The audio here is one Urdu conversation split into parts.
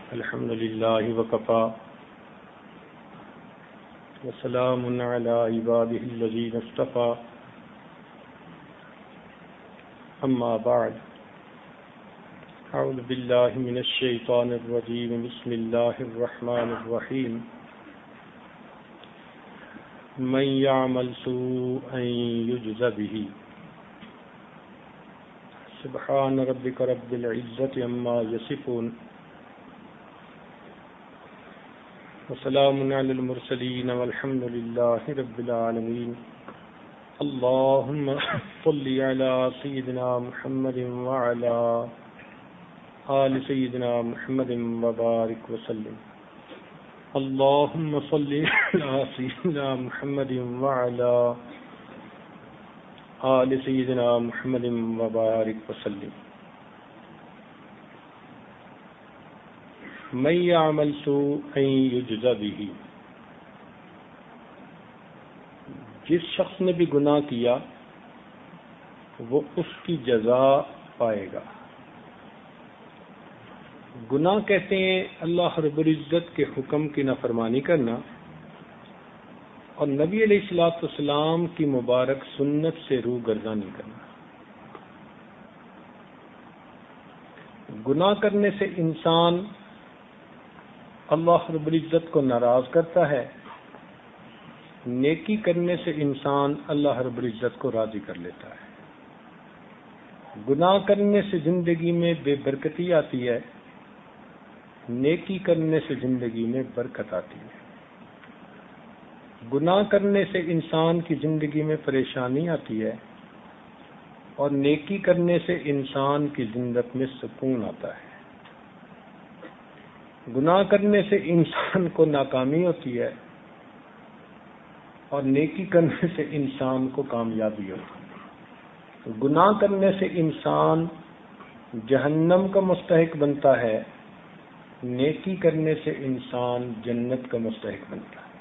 الحمد لله وكفى وسلام على عباده الذين اصطفى أما بعد أعوذ بالله من الشيطان الرجيم بسم الله الرحمن الرحيم من يعمل سوءا يجز به سبحان ربك رب العزة عما يصفون وسلام على المرسلين والحمد لله رب العالمين اللهم صل على سيدنا محمد وعلى آل سيدنا محمد وبارك وسلم اللهم صل على سيدنا محمد وعلى آل سيدنا محمد وبارك وسلم من يعمل سوءا يجز به، جس شخص نے بھی گناہ کیا وہ اس کی جزا پائے گا۔ گناہ کہتے ہیں اللہ رب العزت کے حکم کی نافرمانی کرنا اور نبی علیہ الصلوۃ والسلام کی مبارک سنت سے روگردانی کرنا۔ گناہ کرنے سے انسان اللہ رب العزت کو ناراض کرتا ہے، نیکی کرنے سے انسان اللہ رب العزت کو راضی کر لیتا ہے۔ گناہ کرنے سے زندگی میں بے برکتی آتی ہے، نیکی کرنے سے زندگی میں برکت آتی ہے۔ گناہ کرنے سے انسان کی زندگی میں پریشانی آتی ہے اور نیکی کرنے سے انسان کی زندگی میں سکون آتا ہے۔ گناہ کرنے سے انسان کو ناکامی ہوتی ہے اور نیکی کرنے سے انسان کو کامیابی ہوتی ہے۔ گناہ کرنے سے انسان جہنم کا مستحق بنتا ہے، نیکی کرنے سے انسان جنت کا مستحق بنتا ہے۔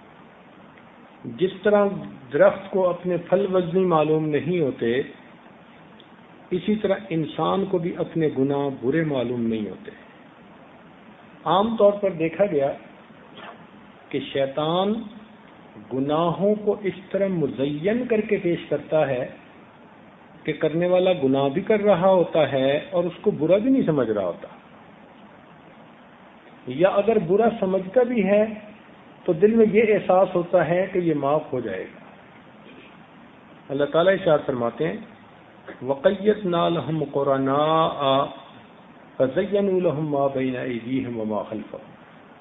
جس طرح درخت کو اپنے پھل وزنی معلوم نہیں ہوتے، اسی طرح انسان کو بھی اپنے گناہ برے معلوم نہیں ہوتے۔ عام طور پر دیکھا گیا کہ شیطان گناہوں کو اس طرح مزین کر کے پیش کرتا ہے کہ کرنے والا گناہ بھی کر رہا ہوتا ہے اور اس کو برا بھی نہیں سمجھ رہا ہوتا، یا اگر برا سمجھتا بھی ہے تو دل میں یہ احساس ہوتا ہے کہ یہ معاف ہو جائے گا۔ اللہ تعالیٰ ارشاد فرماتے ہیں وَقَيَّضْنَا لَهُمْ قُرَنَاءَ فَزَيَّنُوا لَهُم مَّا بَيْنَ أَيْدِيهِمْ وَمَا خَلْفَهُمْ،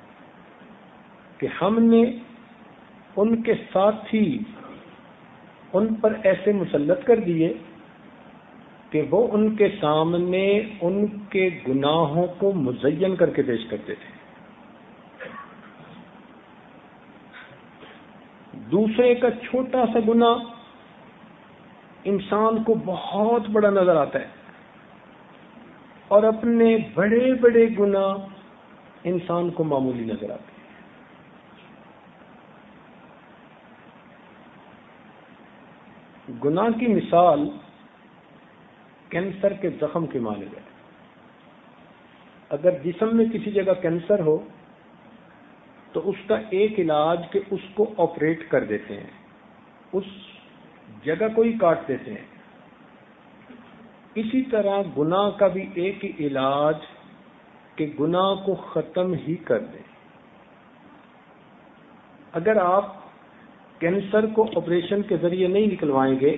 کہ ہم نے ان کے ساتھی ان پر ایسے مسلط کر دیے کہ وہ ان کے سامنے ان کے گناہوں کو مزین کر کے پیش کرتے تھے۔ دوسرے کا چھوٹا سا گناہ انسان کو بہت بڑا نظر آتا ہے اور اپنے بڑے بڑے گناہ انسان کو معمولی نظر آتے ہیں۔ گناہ کی مثال کینسر کے زخم کی مانند ہے۔ اگر جسم میں کسی جگہ کینسر ہو تو اس کا ایک علاج کہ اس کو آپریٹ کر دیتے ہیں، اس جگہ کو ہی کاٹ دیتے ہیں۔ اسی طرح گناہ کا بھی ایک ہی علاج کہ گناہ کو ختم ہی کر دیں۔ اگر آپ کینسر کو آپریشن کے ذریعے نہیں نکلوائیں گے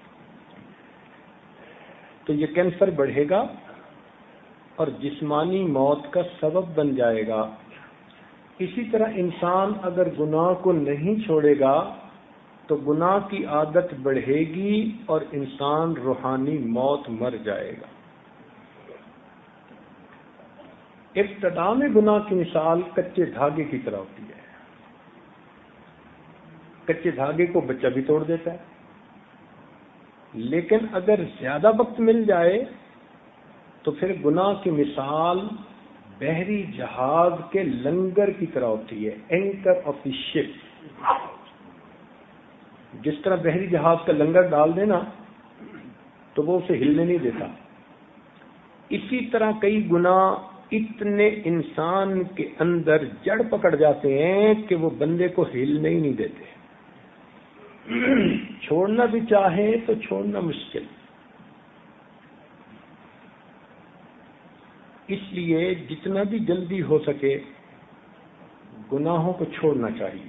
تو یہ کینسر بڑھے گا اور جسمانی موت کا سبب بن جائے گا۔ اسی طرح انسان اگر گناہ کو نہیں چھوڑے گا تو گناہ کی عادت بڑھے گی اور انسان روحانی موت مر جائے گا۔ ابتدا میں گناہ کی مثال کچے دھاگے کی طرح ہوتی ہے۔ کچے دھاگے کو بچہ بھی توڑ دیتا ہے، لیکن اگر زیادہ وقت مل جائے تو پھر گناہ کی مثال بحری جہاز کے لنگر کی طرح ہوتی ہے، اینکر آف دی شپ۔ جس طرح بحری جہاز کا لنگر ڈال دینا تو وہ اسے ہلنے نہیں دیتا، اسی طرح کئی گناہ اتنے انسان کے اندر جڑ پکڑ جاتے ہیں کہ وہ بندے کو ہلنے ہی نہیں دیتے. چھوڑنا بھی چاہے تو چھوڑنا مشکل. اس لیے جتنا بھی جلدی ہو سکے گناہوں کو چھوڑنا چاہیے.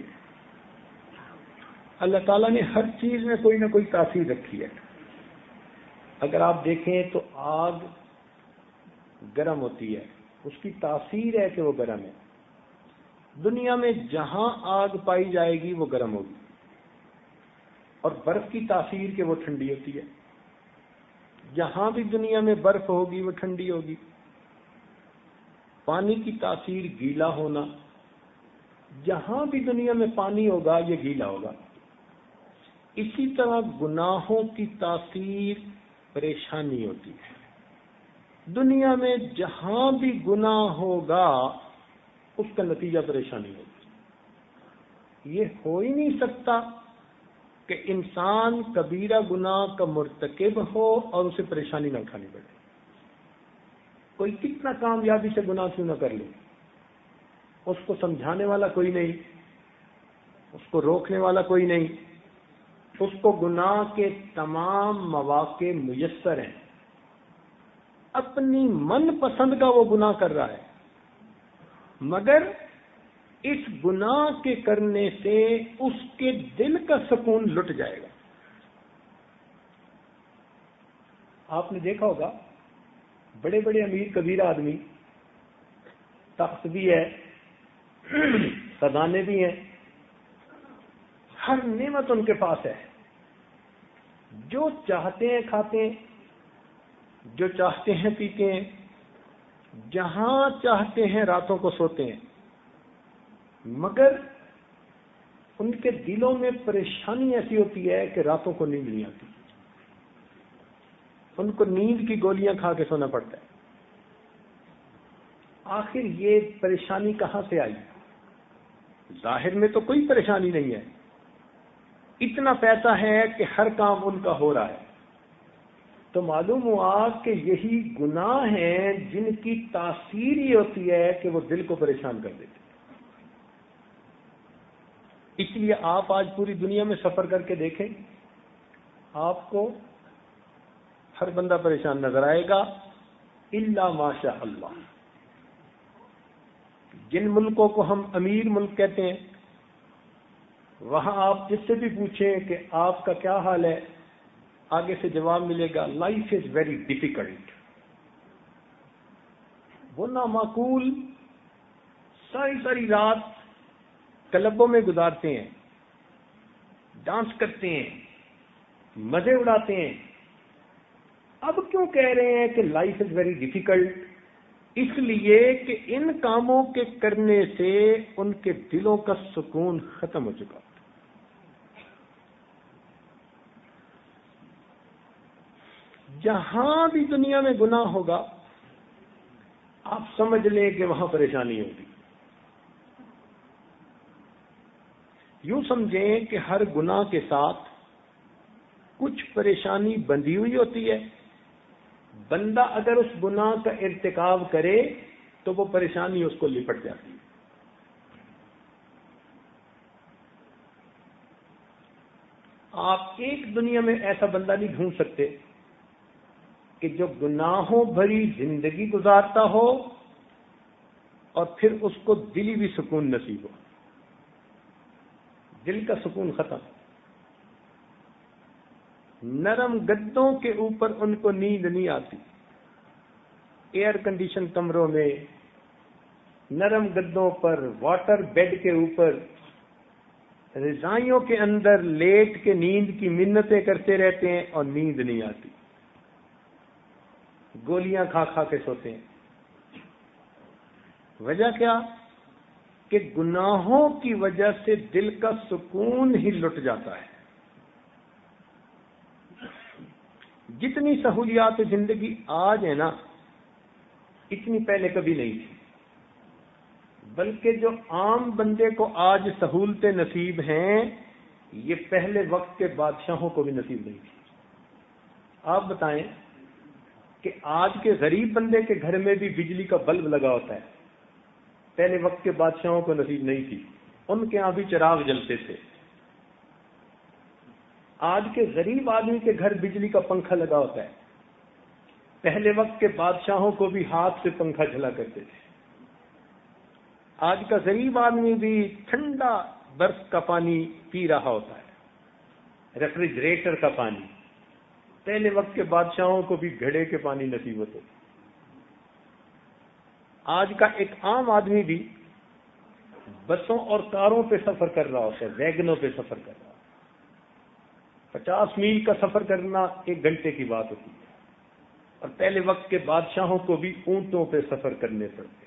اللہ تعالیٰ نے ہر چیز میں کوئی نہ کوئی تاثیر رکھی ہے. اگر آپ دیکھیں تو آگ گرم ہوتی ہے، اس کی تاثیر ہے کہ وہ گرم ہے. دنیا میں جہاں آگ پائی جائے گی وہ گرم ہوگی، اور برف کی تاثیر کہ وہ ٹھنڈی ہوتی ہے. جہاں بھی دنیا میں برف ہوگی وہ ٹھنڈی ہوگی. پانی کی تاثیر گیلا ہونا، جہاں بھی دنیا میں پانی ہوگا یہ گیلا ہوگا. اسی طرح گناہوں کی تاثیر پریشانی ہوتی ہے. دنیا میں جہاں بھی گناہ ہوگا اس کا نتیجہ پریشانی ہوگی. یہ ہو ہی نہیں سکتا کہ انسان کبیرہ گناہ کا مرتکب ہو اور اسے پریشانی نہ اٹھانی پڑے. کوئی کتنا کامیابی سے گناہ کیوں نہ کر لے، اس کو سمجھانے والا کوئی نہیں، اس کو روکنے والا کوئی نہیں. اس کو گناہ کے تمام مواقع میسر ہیں. اپنی من پسند کا وہ گناہ کر رہا ہے، مگر اس گناہ کے کرنے سے اس کے دل کا سکون لٹ جائے گا. آپ نے دیکھا ہوگا بڑے بڑے امیر کبیر آدمی، تخت بھی ہے، خزانے بھی ہیں، ہر نعمت ان کے پاس ہے، جو چاہتے ہیں کھاتے ہیں، جو چاہتے ہیں پیتے ہیں، جہاں چاہتے ہیں راتوں کو سوتے ہیں. مگر ان کے دلوں میں پریشانی ایسی ہوتی ہے کہ راتوں کو نیند نہیں آتی. ان کو نیند کی گولیاں کھا کے سونا پڑتا ہے. آخر یہ پریشانی کہاں سے آئی؟ ظاہر میں تو کوئی پریشانی نہیں ہے، اتنا پیسہ ہے کہ ہر کام ان کا ہو رہا ہے. تو معلوم ہوا کہ یہی گناہ ہیں جن کی تاثیر یہ ہوتی ہے کہ وہ دل کو پریشان کر دیتے. اس لیے آپ آج پوری دنیا میں سفر کر کے دیکھیں، آپ کو ہر بندہ پریشان نظر آئے گا الا ماشاء اللہ. جن ملکوں کو ہم امیر ملک کہتے ہیں، وہاں آپ جس سے بھی پوچھیں کہ آپ کا کیا حال ہے، آگے سے جواب ملے گا لائف از ویری ڈیفیکلٹ. وہ نامعقول ساری ساری رات کلبوں میں گزارتے ہیں، ڈانس کرتے ہیں، مزے اڑاتے ہیں. اب کیوں کہہ رہے ہیں کہ لائف از ویری ڈیفیکلٹ؟ اس لیے کہ ان کاموں کے کرنے سے ان کے دلوں کا سکون ختم ہو چکا. جہاں بھی دنیا میں گناہ ہوگا آپ سمجھ لیں کہ وہاں پریشانی ہوگی. یوں سمجھیں کہ ہر گناہ کے ساتھ کچھ پریشانی بندھی ہوئی ہوتی ہے. بندہ اگر اس گناہ کا ارتکاب کرے تو وہ پریشانی اس کو لپٹ جاتی ہے. آپ ایک دنیا میں ایسا بندہ نہیں ڈھونڈ سکتے کہ جو گناہوں بھری زندگی گزارتا ہو اور پھر اس کو دلی بھی سکون نصیب ہو. دل کا سکون ختم. نرم گدوں کے اوپر ان کو نیند نہیں آتی. ایئر کنڈیشن کمروں میں، نرم گدوں پر، واٹر بیڈ کے اوپر، رضائیوں کے اندر لیٹ کے نیند کی منتیں کرتے رہتے ہیں اور نیند نہیں آتی. گولیاں کھا کھا کے سوتے ہیں. وجہ کیا؟ کہ گناہوں کی وجہ سے دل کا سکون ہی لٹ جاتا ہے. جتنی سہولیات زندگی آج ہے نا، اتنی پہلے کبھی نہیں تھی. بلکہ جو عام بندے کو آج سہولتیں نصیب ہیں یہ پہلے وقت کے بادشاہوں کو بھی نصیب نہیں تھی. آپ بتائیں کہ آج کے غریب بندے کے گھر میں بھی بجلی کا بلب لگا ہوتا ہے. پہلے وقت کے بادشاہوں کو نصیب نہیں تھی، ان کے ہاں بھی چراغ جلتے تھے. آج کے غریب آدمی کے گھر بجلی کا پنکھا لگا ہوتا ہے. پہلے وقت کے بادشاہوں کو بھی ہاتھ سے پنکھا جلا کرتے تھے. آج کا غریب آدمی بھی ٹھنڈا برف کا پانی پی رہا ہوتا ہے، ریفریجریٹر کا پانی. پہلے وقت کے بادشاہوں کو بھی گھڑے کے پانی نصیب ہوتے تھے. آج کا ایک عام آدمی بھی بسوں اور کاروں پہ سفر کر رہا ہوتا ہے، ویگنوں پہ سفر کر رہا ہے. 50 میل کا سفر کرنا 1 گھنٹے کی بات ہوتی ہے. اور پہلے وقت کے بادشاہوں کو بھی اونٹوں پہ سفر کرنے پڑتے.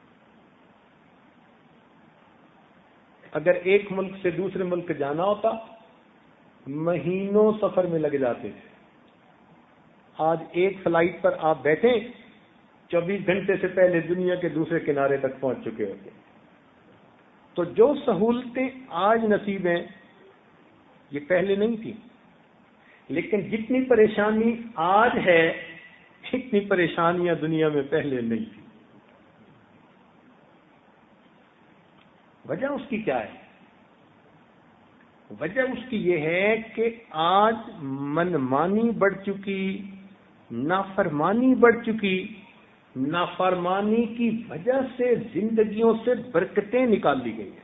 اگر ایک ملک سے دوسرے ملک جانا ہوتا مہینوں سفر میں لگ جاتے تھے. آج ایک فلائٹ پر آپ بیٹھیں 24 گھنٹے سے پہلے دنیا کے دوسرے کنارے تک پہنچ چکے ہوتے. تو جو سہولتیں آج نصیب ہیں یہ پہلے نہیں تھی. لیکن جتنی پریشانی آج ہے اتنی پریشانیاں دنیا میں پہلے نہیں تھی. وجہ اس کی کیا ہے؟ وجہ اس کی یہ ہے کہ آج منمانی بڑھ چکی، نافرمانی بڑھ چکی. نافرمانی کی وجہ سے زندگیوں سے برکتیں نکال لی گئی ہیں.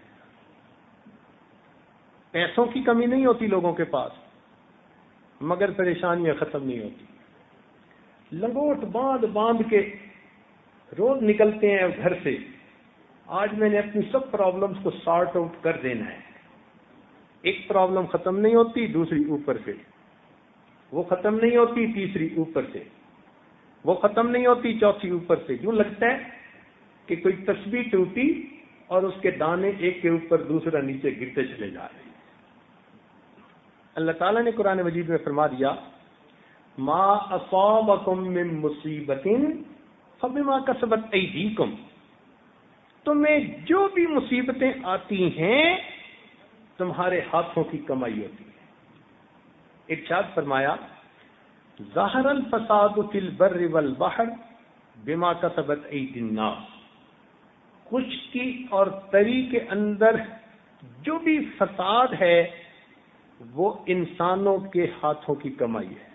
پیسوں کی کمی نہیں ہوتی لوگوں کے پاس، مگر پریشانیاں ختم نہیں ہوتی. لنگوٹ باندھ کے روز نکلتے ہیں گھر سے. آج میں نے اپنی سب پرابلمز کو سارٹ آؤٹ کر دینا ہے. ایک پرابلم ختم نہیں ہوتی، دوسری اوپر سے، وہ ختم نہیں ہوتی، تیسری اوپر سے، وہ ختم نہیں ہوتی، چوتھی اوپر سے. یوں لگتا ہے کہ کوئی تسبیح ٹوٹی اور اس کے دانے ایک کے اوپر دوسرا نیچے گرتے چلے جا رہے ہیں. اللہ تعالیٰ نے قرآن مجید میں فرما دیا ما اصابکم من مصیبت فبما کسبت ایدیکم. تمہیں جو بھی مصیبتیں آتی ہیں تمہارے ہاتھوں کی کمائی ہوتی ہے. ارشاد فرمایا ظاہر الفساد فی البر والبحر بما کسبت ایدی الناس. خشکی اور تری کے اندر جو بھی فساد ہے وہ انسانوں کے ہاتھوں کی کمائی ہے.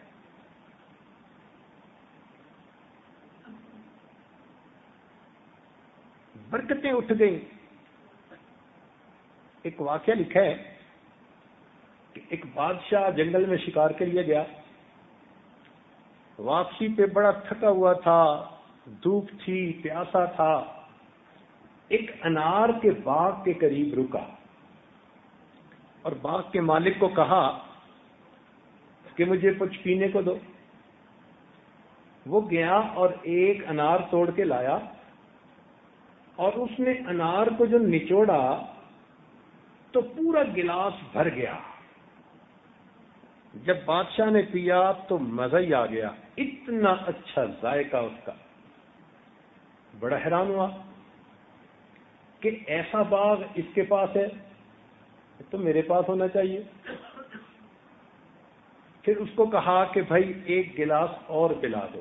برکتیں اٹھ گئیں. ایک واقعہ لکھا ہے کہ ایک بادشاہ جنگل میں شکار کے لیے گیا. واپسی پہ بڑا تھکا ہوا تھا، دھوپ تھی، پیاسا تھا. ایک انار کے باغ کے قریب رکا اور باغ کے مالک کو کہا کہ مجھے کچھ پینے کو دو. وہ گیا اور ایک انار توڑ کے لایا اور اس نے انار کو جو نچوڑا تو پورا گلاس بھر گیا. جب بادشاہ نے پیا تو مزہ ہی آ گیا، اتنا اچھا ذائقہ اس کا. بڑا حیران ہوا کہ ایسا باغ اس کے پاس ہے تو میرے پاس ہونا چاہیے. پھر اس کو کہا کہ بھائی ایک گلاس اور پلا دو.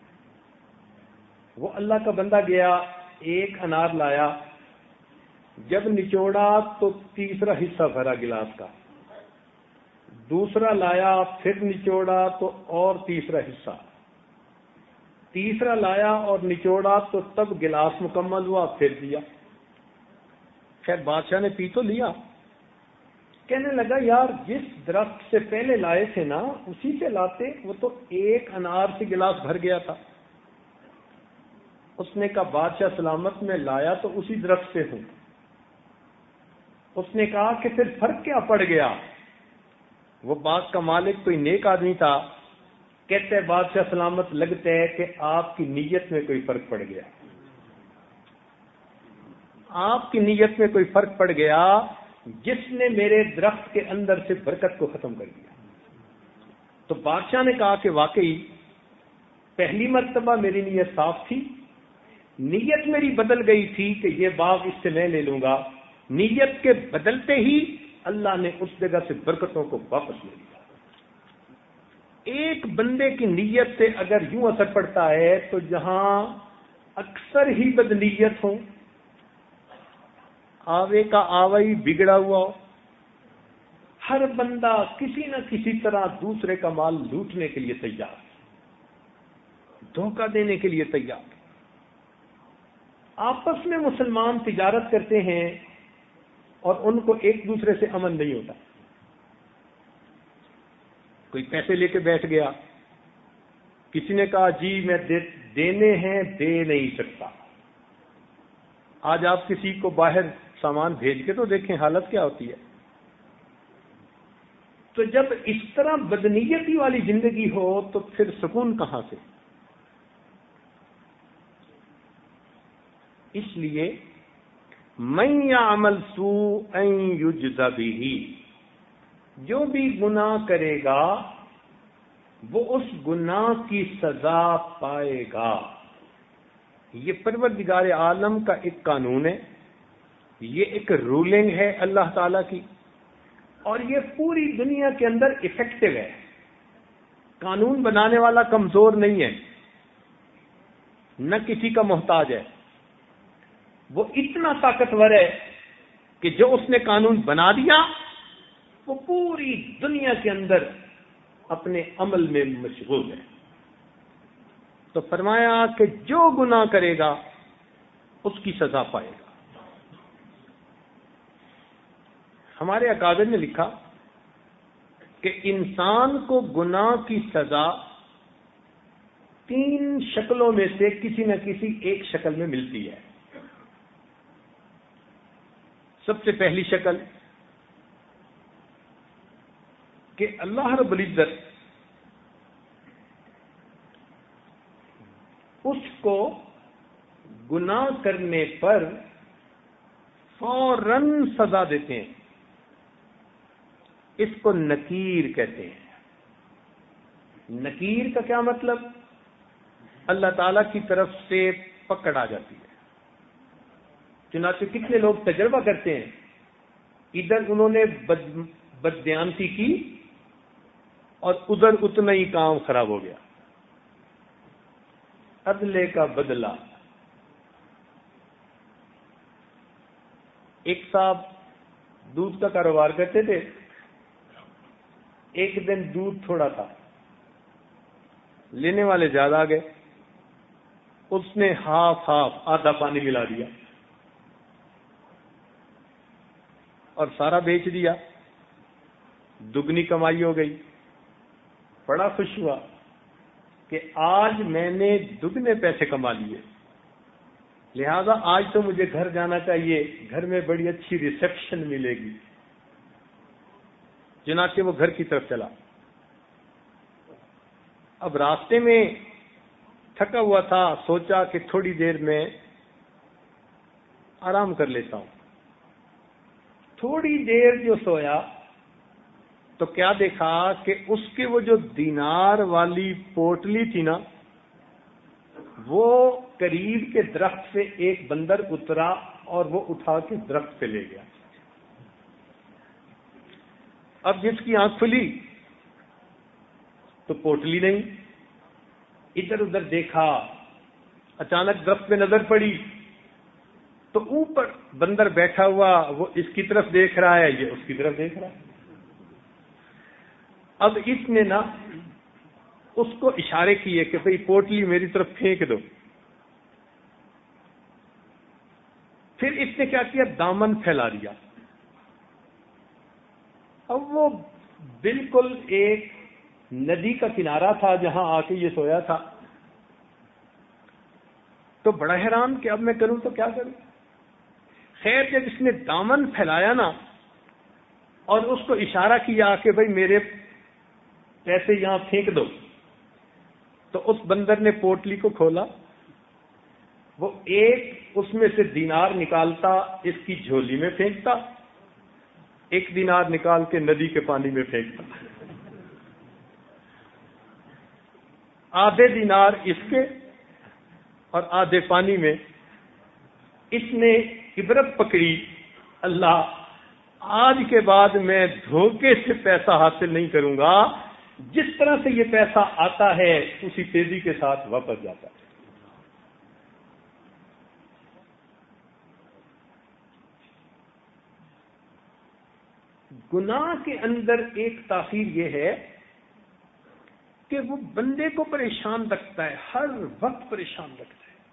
وہ اللہ کا بندہ گیا، ایک انار لایا. جب نچوڑا تو تیسرا حصہ بھرا گلاس کا. دوسرا لایا، پھر نچوڑا تو اور تیسرا حصہ. تیسرا لایا اور نچوڑا تو تب گلاس مکمل ہوا، پھر دیا. خیر بادشاہ نے پی تو لیا. کہنے لگا یار جس درخت سے پہلے لائے تھے نا اسی سے لاتے، وہ تو ایک انار سے گلاس بھر گیا تھا. اس نے کہا بادشاہ سلامت میں لایا تو اسی درخت سے ہوں. اس نے کہا کہ پھر فرق کیا پڑ گیا؟ وہ باغ کا مالک کوئی نیک آدمی تھا. کہتے ہیں بادشاہ سلامت لگتا ہے کہ آپ کی نیت میں کوئی فرق پڑ گیا. آپ کی نیت میں کوئی فرق پڑ گیا جس نے میرے درخت کے اندر سے برکت کو ختم کر دیا. تو بادشاہ نے کہا کہ واقعی پہلی مرتبہ میری نیت صاف تھی، نیت میری بدل گئی تھی کہ یہ باغ اس سے میں لے لوں گا. نیت کے بدلتے ہی اللہ نے اس جگہ سے برکتوں کو واپس لے لیا. ایک بندے کی نیت سے اگر یوں اثر پڑتا ہے تو جہاں اکثر ہی بدنیت ہو، آوے کا آوا ہی بگڑا ہوا ہو، ہر بندہ کسی نہ کسی طرح دوسرے کا مال لوٹنے کے لیے تیار، دھوکہ دینے کے لیے تیار، آپس میں مسلمان تجارت کرتے ہیں اور ان کو ایک دوسرے سے امن نہیں ہوتا، کوئی پیسے لے کے بیٹھ گیا، کسی نے کہا جی میں دینے ہیں دے نہیں سکتا، آج آپ کسی کو باہر سامان بھیج کے تو دیکھیں حالت کیا ہوتی ہے۔ تو جب اس طرح بدنیتی والی زندگی ہو تو پھر سکون کہاں سے؟ اس لیے من یعمل سوءا یجز بہ، جو بھی گناہ کرے گا وہ اس گناہ کی سزا پائے گا۔ یہ پروردگار عالم کا ایک قانون ہے، یہ ایک رولنگ ہے اللہ تعالی کی، اور یہ پوری دنیا کے اندر افیکٹو ہے۔ قانون بنانے والا کمزور نہیں ہے، نہ کسی کا محتاج ہے، وہ اتنا طاقتور ہے کہ جو اس نے قانون بنا دیا وہ پوری دنیا کے اندر اپنے عمل میں مشغول ہے۔ تو فرمایا کہ جو گناہ کرے گا اس کی سزا پائے گا۔ ہمارے اکابر نے لکھا کہ انسان کو گناہ کی سزا 3 شکلوں میں سے کسی نہ کسی ایک شکل میں ملتی ہے۔ سب سے پہلی شکل کہ اللہ رب العزت اس کو گناہ کرنے پر فوراً سزا دیتے ہیں، اس کو نکیر کہتے ہیں۔ نکیر کا کیا مطلب؟ اللہ تعالی کی طرف سے پکڑ آ جاتی ہے۔ چنانچہ کتنے لوگ تجربہ کرتے ہیں، ادھر انہوں نے بددیانتی کی اور ادھر اتنا ہی کام خراب ہو گیا۔ عدلے کا بدلہ۔ ایک صاحب دودھ کا کاروبار کرتے تھے، ایک دن دودھ تھوڑا تھا، لینے والے زیادہ آ گئے، اس نے ہاف آدھا پانی ملا دیا اور سارا بیچ دیا، دگنی کمائی ہو گئی۔ بڑا خوش ہوا کہ آج میں نے دگنے پیسے کما لیے، لہذا آج تو مجھے گھر جانا چاہیے، گھر میں بڑی اچھی ریسیپشن ملے گی۔ چنانچہ وہ گھر کی طرف چلا۔ اب راستے میں تھکا ہوا تھا، سوچا کہ تھوڑی دیر میں آرام کر لیتا ہوں۔ تھوڑی دیر جو سویا تو کیا دیکھا کہ اس کے وہ جو دینار والی پوٹلی تھی نا، وہ قریب کے درخت سے ایک بندر اترا اور وہ اٹھا کے درخت پہ لے گیا۔ اب جس کی آنکھ کھلی تو پوٹلی نہیں، ادھر ادھر دیکھا، اچانک درخت پہ نظر پڑی تو اوپر بندر بیٹھا ہوا، وہ اس کی طرف دیکھ رہا ہے، یہ اس کی طرف دیکھ رہا ہے۔ اب اس نے نا اس کو اشارے کیے کہ بھئی پوٹلی میری طرف پھینک دو۔ پھر اس نے کیا کیا، دامن پھیلا دیا۔ اب وہ بالکل ایک ندی کا کنارہ تھا جہاں آ کے یہ سویا تھا، تو بڑا حیران کہ اب میں کروں تو کیا کروں۔ خیر جب اس نے دامن پھیلایا نا اور اس کو اشارہ کیا کہ بھئی میرے پیسے یہاں پھینک دو، تو اس بندر نے پوٹلی کو کھولا، وہ ایک اس میں سے دینار نکالتا، اس کی جھولی میں پھینکتا، ایک دینار نکال کے ندی کے پانی میں پھینکتا، آدھے دینار اس کے اور آدھے پانی میں۔ اس نے عبرت پکڑی، اللہ آج کے بعد میں دھوکے سے پیسہ حاصل نہیں کروں گا، جس طرح سے یہ پیسہ آتا ہے اسی تیزی کے ساتھ واپس جاتا ہے. گناہ کے اندر ایک تاثیر یہ ہے کہ وہ بندے کو پریشان رکھتا ہے، ہر وقت پریشان رکھتا ہے،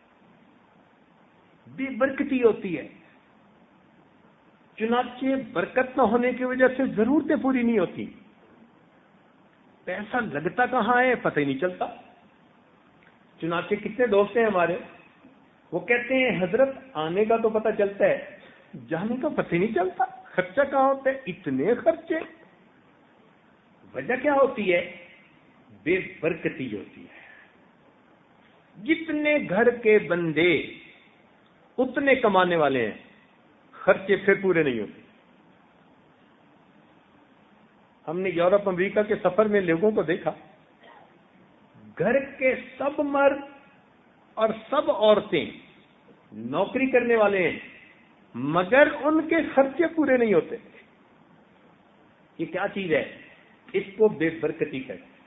بے برکتی ہوتی ہے. چنانچہ برکت نہ ہونے کی وجہ سے ضرورتیں پوری نہیں ہوتی. پیسہ لگتا کہاں ہے پتہ ہی نہیں چلتا. چنانچہ کتنے دوست ہیں ہمارے، وہ کہتے ہیں حضرت آنے کا تو پتہ چلتا ہے، جانے کا پتہ ہی نہیں چلتا، خرچہ کہاں ہوتا ہے، اتنے خرچے. وجہ کیا ہوتی ہے؟ بے برکتی ہوتی ہے. جتنے گھر کے بندے اتنے کمانے والے ہیں، خرچے پھر پورے نہیں ہوتے. ہم نے یورپ امریکہ کے سفر میں لوگوں کو دیکھا، گھر کے سب مرد اور سب عورتیں نوکری کرنے والے ہیں مگر ان کے خرچے پورے نہیں ہوتے. یہ کیا چیز ہے؟ اس کو بے برکتی کہتے ہیں.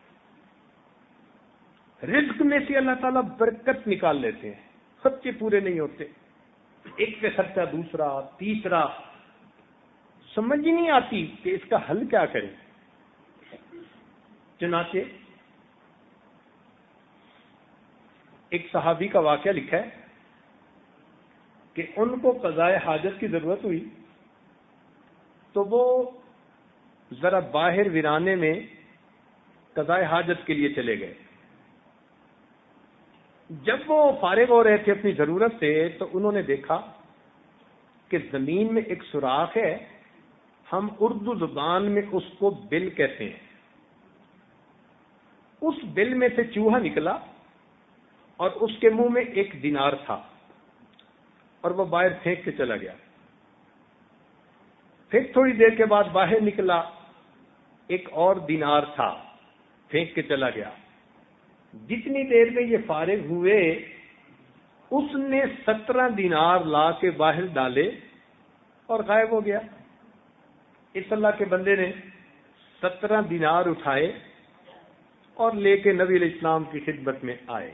رزق میں سے اللہ تعالیٰ برکت نکال لیتے ہیں، خرچے پورے نہیں ہوتے. ایک پہ خرچہ دوسرا تیسرا، سمجھ ہی نہیں آتی کہ اس کا حل کیا کریں. چنانچہ ایک صحابی کا واقعہ لکھا ہے کہ ان کو قضاء حاجت کی ضرورت ہوئی تو وہ ذرا باہر ویرانے میں قضاء حاجت کے لیے چلے گئے. جب وہ فارغ ہو رہے تھے اپنی ضرورت سے تو انہوں نے دیکھا کہ زمین میں ایک سوراخ ہے، ہم اردو زبان میں اس کو بل کہتے ہیں. اس بل میں سے چوہا نکلا اور اس کے منہ میں ایک دینار تھا اور وہ باہر پھینک کے چلا گیا. پھر تھوڑی دیر کے بعد باہر نکلا، ایک اور دینار تھا، پھینک کے چلا گیا. جتنی دیر میں یہ فارغ ہوئے اس نے 17 دینار لا کے باہر ڈالے اور غائب ہو گیا. اس اللہ کے بندے نے 17 دینار اٹھائے اور لے کے نبی علیہ السلام کی خدمت میں آئے.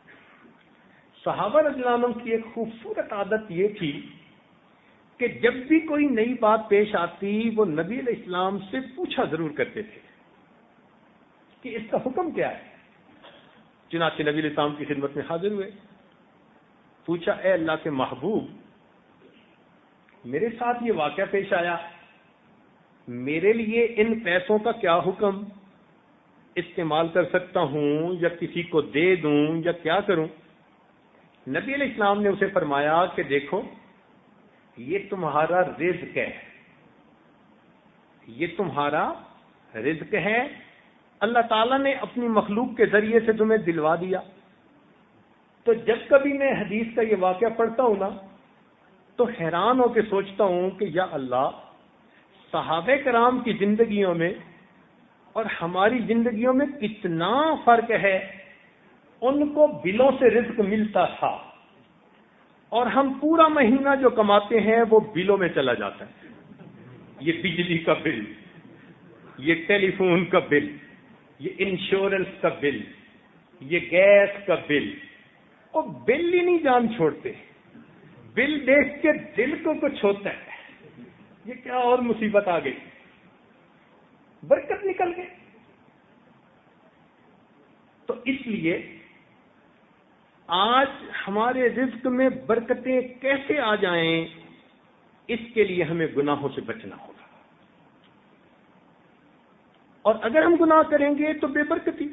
صحابہ رضی اللہ عنہ کی ایک خوبصورت عادت یہ تھی کہ جب بھی کوئی نئی بات پیش آتی وہ نبی علیہ السلام سے پوچھا ضرور کرتے تھے کہ اس کا حکم کیا ہے. چنانچہ نبی علیہ السلام کی خدمت میں حاضر ہوئے، پوچھا اے اللہ کے محبوب، میرے ساتھ یہ واقعہ پیش آیا، میرے لیے ان پیسوں کا کیا حکم، استعمال کر سکتا ہوں یا کسی کو دے دوں یا کیا کروں؟ نبی علیہ السلام نے اسے فرمایا کہ دیکھو یہ تمہارا رزق ہے، یہ تمہارا رزق ہے، اللہ تعالیٰ نے اپنی مخلوق کے ذریعے سے تمہیں دلوا دیا. تو جب کبھی میں حدیث کا یہ واقعہ پڑھتا ہوں نا تو حیران ہو کے سوچتا ہوں کہ یا اللہ، صحابہ کرام کی زندگیوں میں اور ہماری زندگیوں میں کتنا فرق ہے. ان کو بلوں سے رزق ملتا تھا اور ہم پورا مہینہ جو کماتے ہیں وہ بلوں میں چلا جاتا ہے. یہ بجلی کا بل، یہ ٹیلی فون کا بل، یہ انشورنس کا بل، یہ گیس کا بل، وہ بل ہی نہیں جان چھوڑتے. بل دیکھ کے دل کو کچھ ہوتا ہے، یہ کیا اور مصیبت آ گئی، برکت نکل گئی. تو اس لیے آج ہمارے رزق میں برکتیں کیسے آ جائیں، اس کے لیے ہمیں گناہوں سے بچنا ہوگا. اور اگر ہم گناہ کریں گے تو بے برکتی.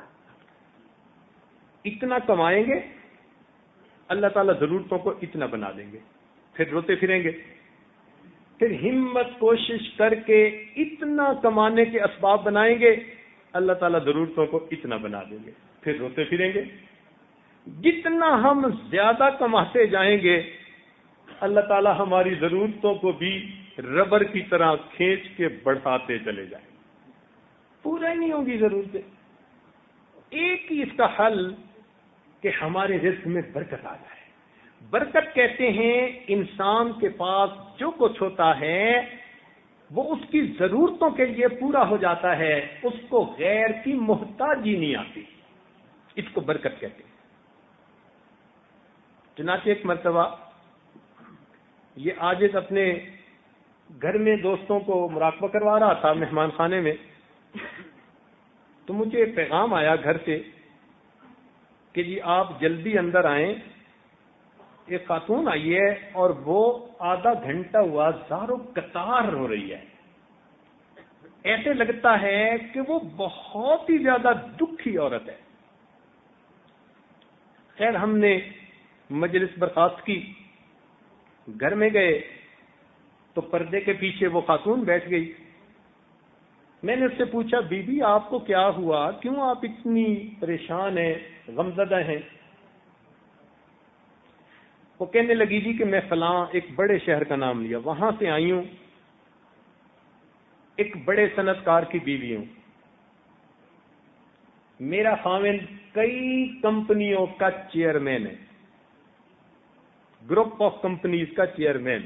اتنا کمائیں گے اللہ تعالیٰ ضرورتوں کو اتنا بنا دیں گے، پھر روتے پھریں گے. پھر ہمت کوشش کر کے اتنا کمانے کے اسباب بنائیں گے، اللہ تعالیٰ ضرورتوں کو اتنا بنا دیں گے، پھر روتے پھریں گے. جتنا ہم زیادہ کماتے جائیں گے اللہ تعالیٰ ہماری ضرورتوں کو بھی ربر کی طرح کھینچ کے بڑھاتے چلے جائیں، پورا ہی نہیں ہوگی ضرورتیں. ایک ہی اس کا حل کہ ہمارے رزق میں برکت آ جائے. برکت کہتے ہیں انسان کے پاس جو کچھ ہوتا ہے وہ اس کی ضرورتوں کے لیے پورا ہو جاتا ہے، اس کو غیر کی محتاجی نہیں آتی، اس کو برکت کہتے ہیں۔ چنانچہ ایک مرتبہ یہ عاجز اپنے گھر میں دوستوں کو مراقبہ کروا رہا تھا مہمان خانے میں، تو مجھے پیغام آیا گھر سے کہ جی آپ جلدی اندر آئیں، ایک خاتون آئی ہے اور وہ آدھا گھنٹہ ہوا زارو قطار ہو رہی ہے، ایسے لگتا ہے کہ وہ بہت ہی زیادہ دکھی عورت ہے۔ خیر ہم نے مجلس برخاست کی، گھر میں گئے تو پردے کے پیچھے وہ خاتون بیٹھ گئی۔ میں نے اس سے پوچھا بی بی آپ کو کیا ہوا، کیوں آپ اتنی پریشان ہیں، غمزدہ ہیں؟ وہ کہنے لگی جی کہ میں فلاں ایک بڑے شہر کا نام لیا، وہاں سے آئی ہوں، ایک بڑے صنعت کار کی بیوی ہوں، میرا خاوند کئی کمپنیوں کا چیئرمین ہے، گروپ آف کمپنیز کا چیئرمین۔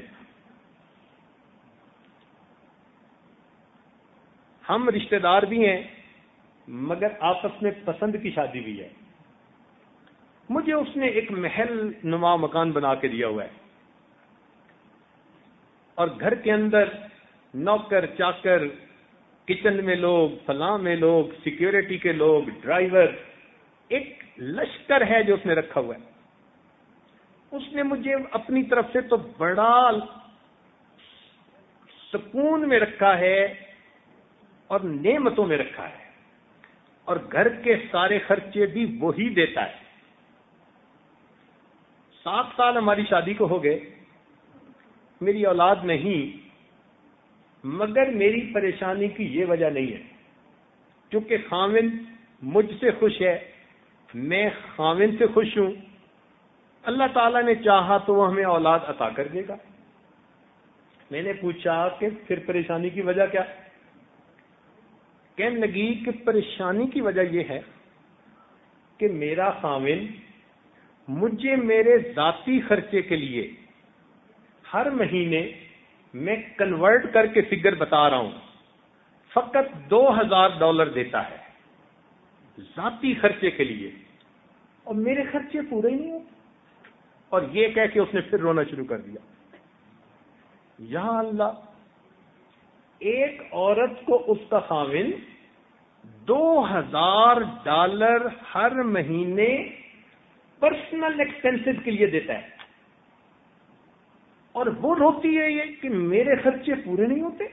ہم رشتہ دار بھی ہیں مگر آپس میں پسند کی شادی بھی ہے۔ مجھے اس نے ایک محل نما مکان بنا کے دیا ہوا ہے، اور گھر کے اندر نوکر چاکر، کچن میں لوگ، فلاں میں لوگ، سیکیورٹی کے لوگ، ڈرائیور، ایک لشکر ہے جو اس نے رکھا ہوا ہے۔ اس نے مجھے اپنی طرف سے تو بڑا سکون میں رکھا ہے اور نعمتوں میں رکھا ہے، اور گھر کے سارے خرچے بھی وہی دیتا ہے۔ 7 سال ہماری شادی کو ہو گئے، میری اولاد نہیں، مگر میری پریشانی کی یہ وجہ نہیں ہے، کیونکہ خاوند مجھ سے خوش ہے، میں خاوند سے خوش ہوں، اللہ تعالیٰ نے چاہا تو وہ ہمیں اولاد عطا کر دے گا۔ میں نے پوچھا کہ پھر پریشانی کی وجہ کیا؟ کہنے لگی کہ پریشانی کی وجہ یہ ہے کہ میرا خاوند مجھے میرے ذاتی خرچے کے لیے ہر مہینے میں کنورٹ کر کے فگر بتا رہا ہوں، فقط $2000 دیتا ہے ذاتی خرچے کے لیے، اور میرے خرچے پورے ہی نہیں ہوتے۔ اور یہ کہہ کے اس نے پھر رونا شروع کر دیا۔ یا اللہ، ایک عورت کو اس کا خاوند $2000 ہر مہینے پرسنل ایکسپینسز کے لیے دیتا ہے، اور وہ روتی ہے یہ کہ میرے خرچے پورے نہیں ہوتے۔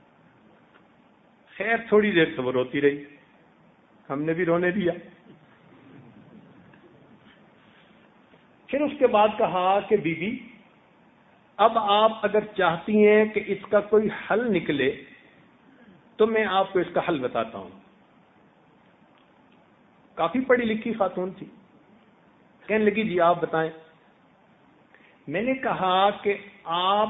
خیر تھوڑی دیر سے وہ روتی رہی، ہم نے بھی رونے دیا۔ پھر اس کے بعد کہا کہ بی بی اب آپ اگر چاہتی ہیں کہ اس کا کوئی حل نکلے تو میں آپ کو اس کا حل بتاتا ہوں۔ کافی پڑھی لکھی خاتون تھی، کہنے لگی جی آپ بتائیں۔ میں نے کہا کہ آپ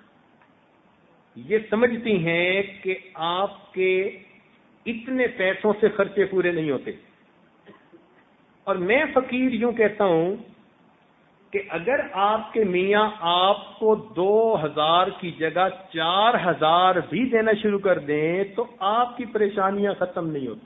یہ سمجھتی ہیں کہ آپ کے اتنے پیسوں سے خرچے پورے نہیں ہوتے، اور میں فقیر یوں کہتا ہوں کہ اگر آپ کے میاں آپ کو 2000 کی جگہ 4000 بھی دینا شروع کر دیں تو آپ کی پریشانیاں ختم نہیں ہوتی۔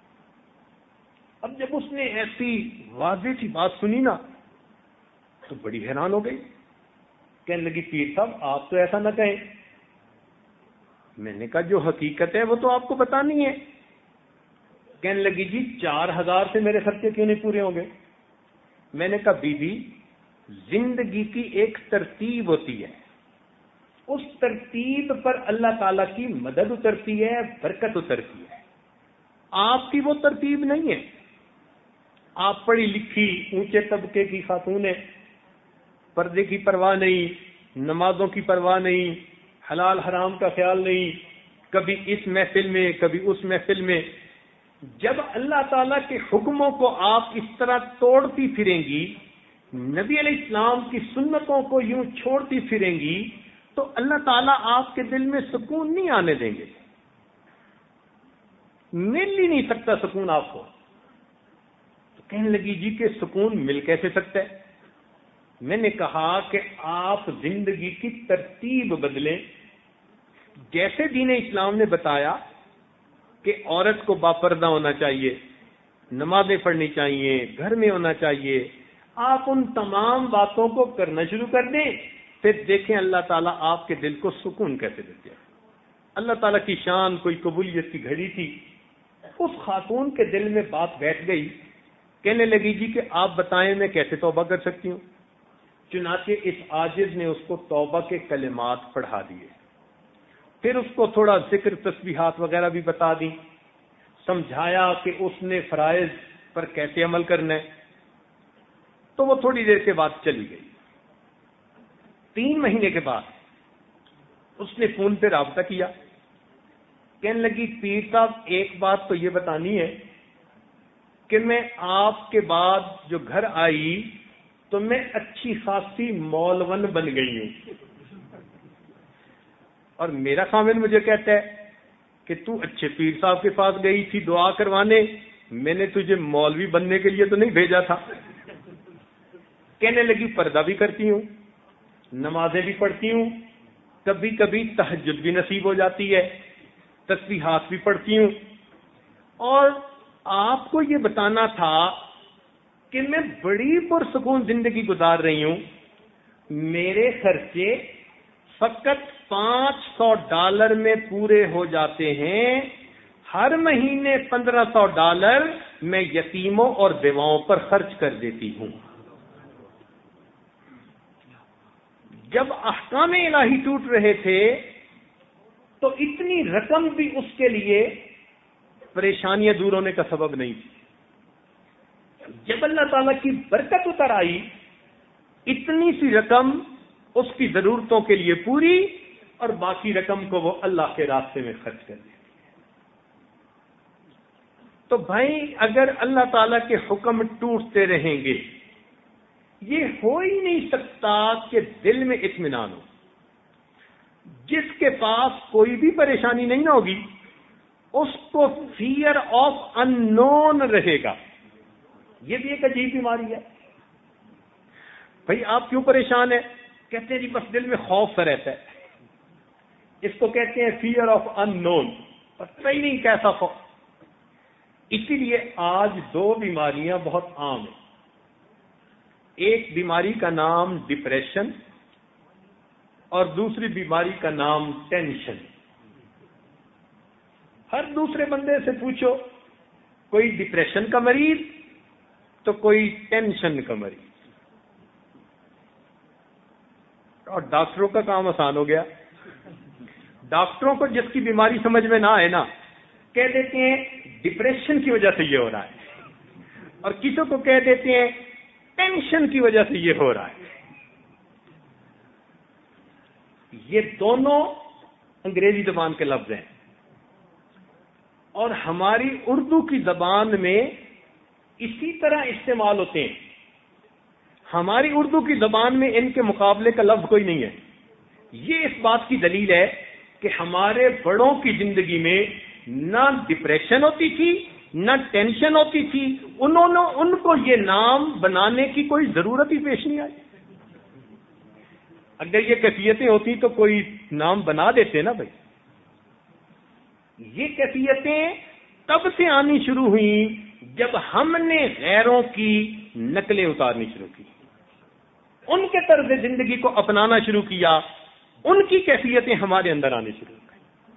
اب جب اس نے ایسی واضح سی بات سنی نا تو بڑی حیران ہو گئی، کہنے لگی پیر صاحب آپ تو ایسا نہ کہیں۔ میں نے کہا جو حقیقت ہے وہ تو آپ کو بتانی ہے۔ کہنے لگی جی 4000 سے میرے خرچے کیوں نہیں پورے ہوں گے؟ میں نے کہا بی بی زندگی کی ایک ترتیب ہوتی ہے، اس ترتیب پر اللہ تعالیٰ کی مدد اترتی ہے، برکت اترتی ہے۔ آپ کی وہ ترتیب نہیں ہے۔ آپ پڑھی لکھی اونچے طبقے کی خاتون ہیں، پردے کی پرواہ نہیں، نمازوں کی پرواہ نہیں، حلال حرام کا خیال نہیں، کبھی اس محفل میں کبھی اس محفل میں۔ جب اللہ تعالیٰ کے حکموں کو آپ اس طرح توڑتی پھریں گی، نبی علیہ السلام کی سنتوں کو یوں چھوڑتی پھریں گی، تو اللہ تعالیٰ آپ کے دل میں سکون نہیں آنے دیں گے، مل ہی نہیں سکتا سکون آپ کو۔ تو کہنے لگی جی کہ سکون مل کیسے سکتا ہے؟ میں نے کہا کہ آپ زندگی کی ترتیب بدلیں، جیسے دین اسلام نے بتایا کہ عورت کو باپردہ ہونا چاہیے، نمازیں پڑھنی چاہیے، گھر میں ہونا چاہیے، آپ ان تمام باتوں کو کرنا شروع کر دیں، پھر دیکھیں اللہ تعالیٰ آپ کے دل کو سکون کیسے دیتے ہیں۔ اللہ تعالیٰ کی شان کوئی قبولیت کی گھڑی تھی، اس خاتون کے دل میں بات بیٹھ گئی، کہنے لگی جی کہ آپ بتائیں میں کیسے توبہ کر سکتی ہوں۔ چنانچہ اس عاجز نے اس کو توبہ کے کلمات پڑھا دیے، پھر اس کو تھوڑا ذکر تسبیحات وغیرہ بھی بتا دی، سمجھایا کہ اس نے فرائض پر کیسے عمل کرنا ہے، تو وہ تھوڑی دیر کے بعد چلی گئی۔ 3 مہینے کے بعد اس نے فون پہ رابطہ کیا، کہنے لگی پیر صاحب ایک بات تو یہ بتانی ہے کہ میں آپ کے بعد جو گھر آئی تو میں اچھی خاصی مولون بن گئی ہوں، اور میرا خامن مجھے کہتا ہے کہ تو اچھے پیر صاحب کے پاس گئی تھی دعا کروانے، میں نے تجھے مولوی بننے کے لیے تو نہیں بھیجا تھا۔ کہنے لگی پردہ بھی کرتی ہوں، نمازیں بھی پڑھتی ہوں، کبھی کبھی تہجد بھی نصیب ہو جاتی ہے، تسبیحات بھی پڑھتی ہوں، اور آپ کو یہ بتانا تھا کہ میں بڑی پرسکون زندگی گزار رہی ہوں، میرے خرچے فقط $500 میں پورے ہو جاتے ہیں، ہر مہینے $1500 میں یتیموں اور بیواؤں پر خرچ کر دیتی ہوں۔ جب احکام الہی ٹوٹ رہے تھے تو اتنی رقم بھی اس کے لیے پریشانیاں دور ہونے کا سبب نہیں تھی۔ جب اللہ تعالیٰ کی برکت اتر آئی، اتنی سی رقم اس کی ضرورتوں کے لیے پوری، اور باقی رقم کو وہ اللہ کے راستے میں خرچ کر دیتی ہے۔ تو بھائی اگر اللہ تعالیٰ کے حکم ٹوٹتے رہیں گے، یہ ہو ہی نہیں سکتا کہ دل میں اطمینان ہو۔ جس کے پاس کوئی بھی پریشانی نہیں ہوگی اس کو فیئر آف ان نون رہے گا۔ یہ بھی ایک عجیب بیماری ہے۔ بھائی آپ کیوں پریشان ہیں؟ کہتے ہیں جی بس دل میں خوف سا رہتا ہے، اس کو کہتے ہیں فیئر آف ان نون، پتہ ہی نہیں کیسا خوف۔ اسی لیے آج 2 بیماریاں بہت عام ہیں، ایک بیماری کا نام ڈپریشن اور دوسری بیماری کا نام ٹینشن۔ ہر دوسرے بندے سے پوچھو، کوئی ڈپریشن کا مریض تو کوئی ٹینشن کا مریض، اور ڈاکٹروں کا کام آسان ہو گیا۔ ڈاکٹروں کو جس کی بیماری سمجھ میں نہ آئے نا، کہہ دیتے ہیں ڈپریشن کی وجہ سے یہ ہو رہا ہے، اور کسی کو کہہ دیتے ہیں ٹینشن کی وجہ سے یہ ہو رہا ہے۔ یہ دونوں انگریزی زبان کے لفظ ہیں، اور ہماری اردو کی زبان میں اسی طرح استعمال ہوتے ہیں۔ ہماری اردو کی زبان میں ان کے مقابلے کا لفظ کوئی نہیں ہے۔ یہ اس بات کی دلیل ہے کہ ہمارے بڑوں کی زندگی میں نہ ڈپریشن ہوتی تھی نہ ٹینشن ہوتی تھی، ان کو یہ نام بنانے کی کوئی ضرورت ہی پیش نہیں آئی۔ اگر یہ کیفیتیں ہوتی تو کوئی نام بنا دیتے نا بھائی۔ یہ کیفیتیں تب سے آنی شروع ہوئیں جب ہم نے غیروں کی نقلیں اتارنی شروع کی، ان کے طرز زندگی کو اپنانا شروع کیا، ان کی کیفیتیں ہمارے اندر آنے شروع ہو گئی۔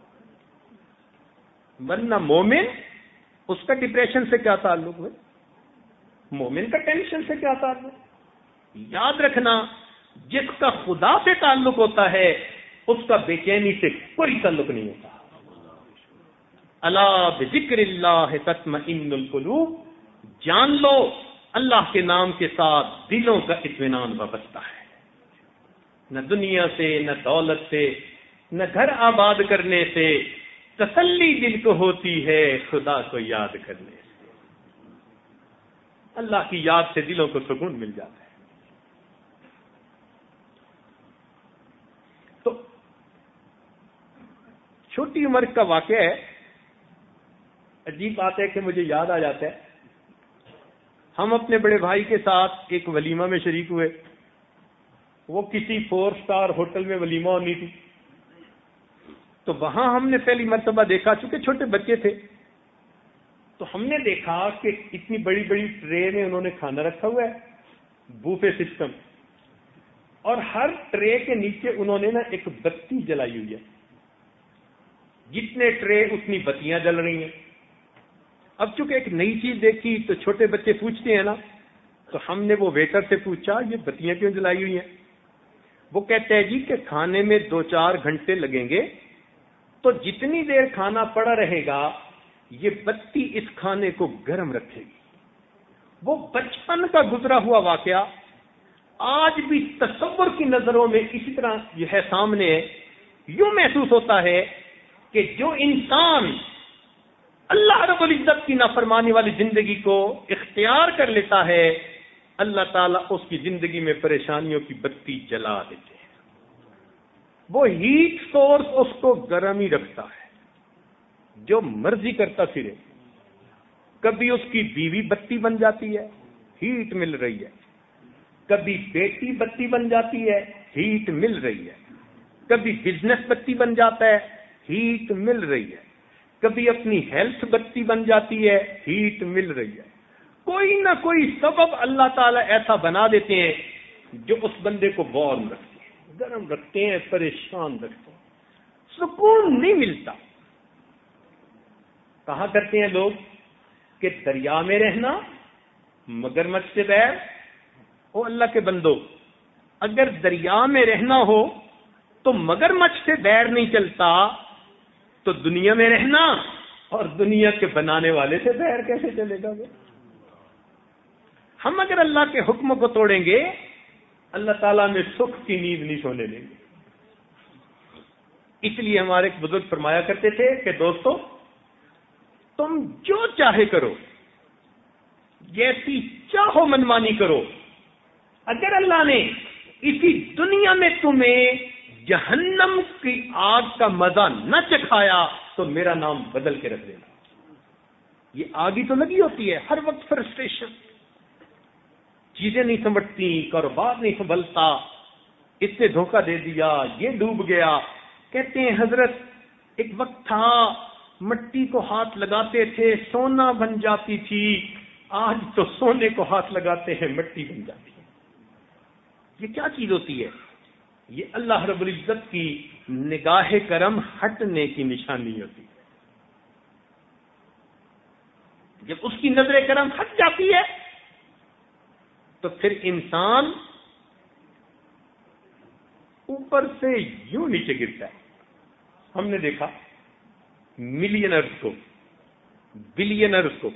ورنہ مومن، اس کا ڈپریشن سے کیا تعلق ہے؟ مومن کا ٹینشن سے کیا تعلق؟ یاد رکھنا، جس کا خدا سے تعلق ہوتا ہے اس کا بے چینی سے کوئی تعلق نہیں ہوتا۔ الا بذکر اللہ تطمئن القلوب، جان لو اللہ کے نام کے ساتھ دلوں کا اطمینان وابستہ ہے۔ نہ دنیا سے، نہ دولت سے، نہ گھر آباد کرنے سے، تسلی دل کو ہوتی ہے خدا کو یاد کرنے سے۔ اللہ کی یاد سے دلوں کو سکون مل جاتا ہے۔ تو چھوٹی عمر کا واقعہ ہے، عجیب بات ہے کہ مجھے یاد آ جاتا ہے۔ ہم اپنے بڑے بھائی کے ساتھ ایک ولیمہ میں شریک ہوئے، وہ کسی 4 اسٹار ہوٹل میں ولیمہ ہونی تھی۔ تو وہاں ہم نے پہلی مرتبہ دیکھا، چونکہ چھوٹے بچے تھے، تو ہم نے دیکھا کہ اتنی بڑی بڑی ٹرے میں انہوں نے کھانا رکھا ہوا ہے، بوفے سسٹم، اور ہر ٹرے کے نیچے انہوں نے نا ایک بتی جلائی ہوئی ہے، جتنے ٹرے اتنی بتیاں جل رہی ہیں۔ اب چونکہ ایک نئی چیز دیکھی تو چھوٹے بچے پوچھتے ہیں نا، تو ہم نے وہ ویٹر سے پوچھا یہ بتیاں کیوں جلائی ہوئی ہیں؟ وہ کہتے ہیں جی کہ کھانے میں 2-4 گھنٹے لگیں گے، تو جتنی دیر کھانا پڑا رہے گا یہ بتی اس کھانے کو گرم رکھے گی۔ وہ بچپن کا گزرا ہوا واقعہ آج بھی تصور کی نظروں میں اسی طرح یہ ہے سامنے، یوں محسوس ہوتا ہے کہ جو انسان اللہ رب العزت کی نافرمانی والی زندگی کو اختیار کر لیتا ہے، اللہ تعالیٰ اس کی زندگی میں پریشانیوں کی بتی جلا دیتے ہیں۔ وہ ہیٹ سورس اس کو گرم ہی رکھتا ہے، جو مرضی کرتا پھرے۔ کبھی اس کی بیوی بتی بن جاتی ہے، ہیٹ مل رہی ہے، کبھی بیٹی بتی بن جاتی ہے، ہیٹ مل رہی ہے، کبھی بزنس بتی بن جاتا ہے، ہیٹ مل رہی ہے، کبھی اپنی ہیلتھ بتی بن جاتی ہے، ہیٹ مل رہی ہے۔ کوئی نہ کوئی سبب اللہ تعالیٰ ایسا بنا دیتے ہیں جو اس بندے کو وارم رکھتے ہیں، گرم رکھتے ہیں، پریشان رکھتے ہیں، سکون نہیں ملتا۔ کہا کرتے ہیں لوگ کہ دریا میں رہنا مگرمچھ سے بیر۔ او اللہ کے بندو، اگر دریا میں رہنا ہو تو مگرمچھ سے بیر نہیں چلتا، تو دنیا میں رہنا اور دنیا کے بنانے والے سے بیر کیسے چلے گا؟ ہم اگر اللہ کے حکم کو توڑیں گے، اللہ تعالیٰ میں سکھ کی نیند نہیں سونے دیں گے۔ اس لیے ہمارے ایک بزرگ فرمایا کرتے تھے کہ دوستو، تم جو چاہے کرو، جیسی چاہو منمانی کرو، اگر اللہ نے اسی دنیا میں تمہیں جہنم کی آگ کا مزہ نہ چکھایا تو میرا نام بدل کے رکھ دینا۔ یہ آگ ہی تو لگی ہوتی ہے ہر وقت، فرسٹریشن، چیزیں نہیں سمجھتی، کاروبار نہیں سنبھلتا، اس نے دھوکہ دے دیا، یہ ڈوب گیا۔ کہتے ہیں حضرت ایک وقت تھا مٹی کو ہاتھ لگاتے تھے سونا بن جاتی تھی، آج تو سونے کو ہاتھ لگاتے ہیں مٹی بن جاتی ہے۔ یہ کیا چیز ہوتی ہے؟ یہ اللہ رب العزت کی نگاہ کرم ہٹنے کی نشانی ہوتی ہے۔ جب اس کی نظر کرم ہٹ جاتی ہے تو پھر انسان اوپر سے یوں نیچے گرتا ہے۔ ہم نے دیکھا ملینرز کو، بلینرز کو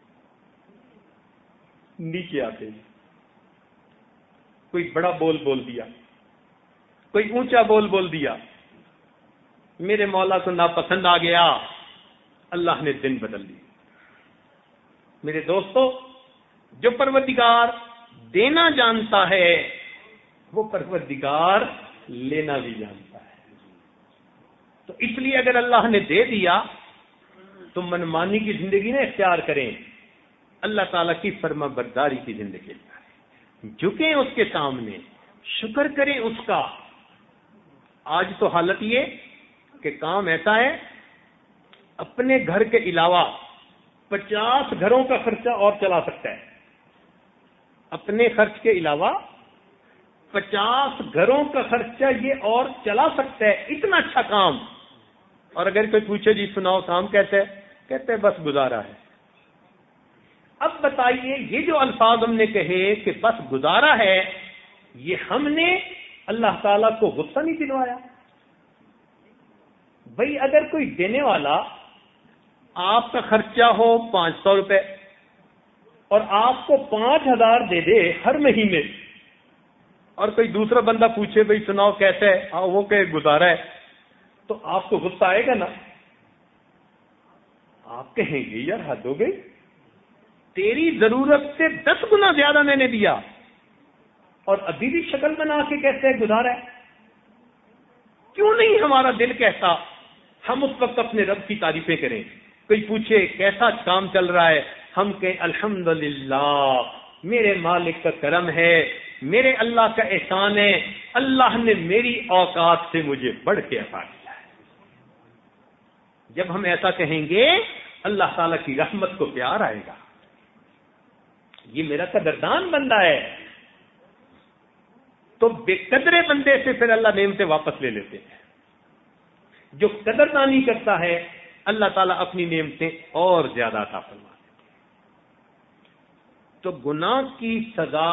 نیچے آتے ہیں، کوئی بڑا بول دیا، کوئی اونچا بول دیا، میرے مولا کو ناپسند آ گیا، اللہ نے دن بدل دی۔ میرے دوستو، جو پروردگار دینا جانتا ہے وہ پروردگار لینا بھی جانتا ہے۔ تو اس لیے اگر اللہ نے دے دیا تو منمانی کی زندگی نہ اختیار کریں، اللہ تعالیٰ کی فرما برداری کی زندگی اختیار، جھکیں اس کے سامنے، شکر کریں اس کا۔ آج تو حالت یہ کہ کام ایسا ہے، اپنے گھر کے علاوہ 50 گھروں کا خرچہ اور چلا سکتا ہے، اپنے خرچ کے علاوہ 50 گھروں کا خرچہ یہ اور چلا سکتا ہے، اتنا اچھا کام۔ اور اگر کوئی پوچھے جی سناؤ کام کہتے ہیں بس گزارا ہے۔ اب بتائیے یہ جو الفاظ ہم نے کہے کہ بس گزارا ہے، یہ ہم نے اللہ تعالیٰ کو غصہ نہیں دلوایا؟ بھئی اگر کوئی دینے والا آپ کا خرچہ ہو 500 روپے اور آپ کو 5000 دے دے ہر مہینے، اور کوئی دوسرا بندہ پوچھے بھئی سناؤ کیسے ہے، وہ کہ گزارا ہے، تو آپ کو غصہ آئے گا نا؟ آپ کہیں گے یار حد ہو گئی، تیری ضرورت سے 10 گنا زیادہ میں نے دیا اور ابھی بھی شکل بنا کے کہتے ہیں گزارا ہے۔ کیوں نہیں ہمارا دل کہتا ہم اس وقت اپنے رب کی تعریفیں کریں؟ کوئی پوچھے کیسا کام چل رہا ہے، ہم کہیں الحمدللہ، میرے مالک کا کرم ہے، میرے اللہ کا احسان ہے، اللہ نے میری اوقات سے مجھے بڑھ کے عطا کیا ہے۔ جب ہم ایسا کہیں گے اللہ تعالیٰ کی رحمت کو پیار آئے گا. یہ میرا قدردان بندہ ہے. تو بے قدرے بندے سے پھر اللہ نعمتیں واپس لے لیتے ہیں. جو قدردانی کرتا ہے اللہ تعالیٰ اپنی نعمتیں اور زیادہ عطا فرماتے ہیں. تو گناہ کی سزا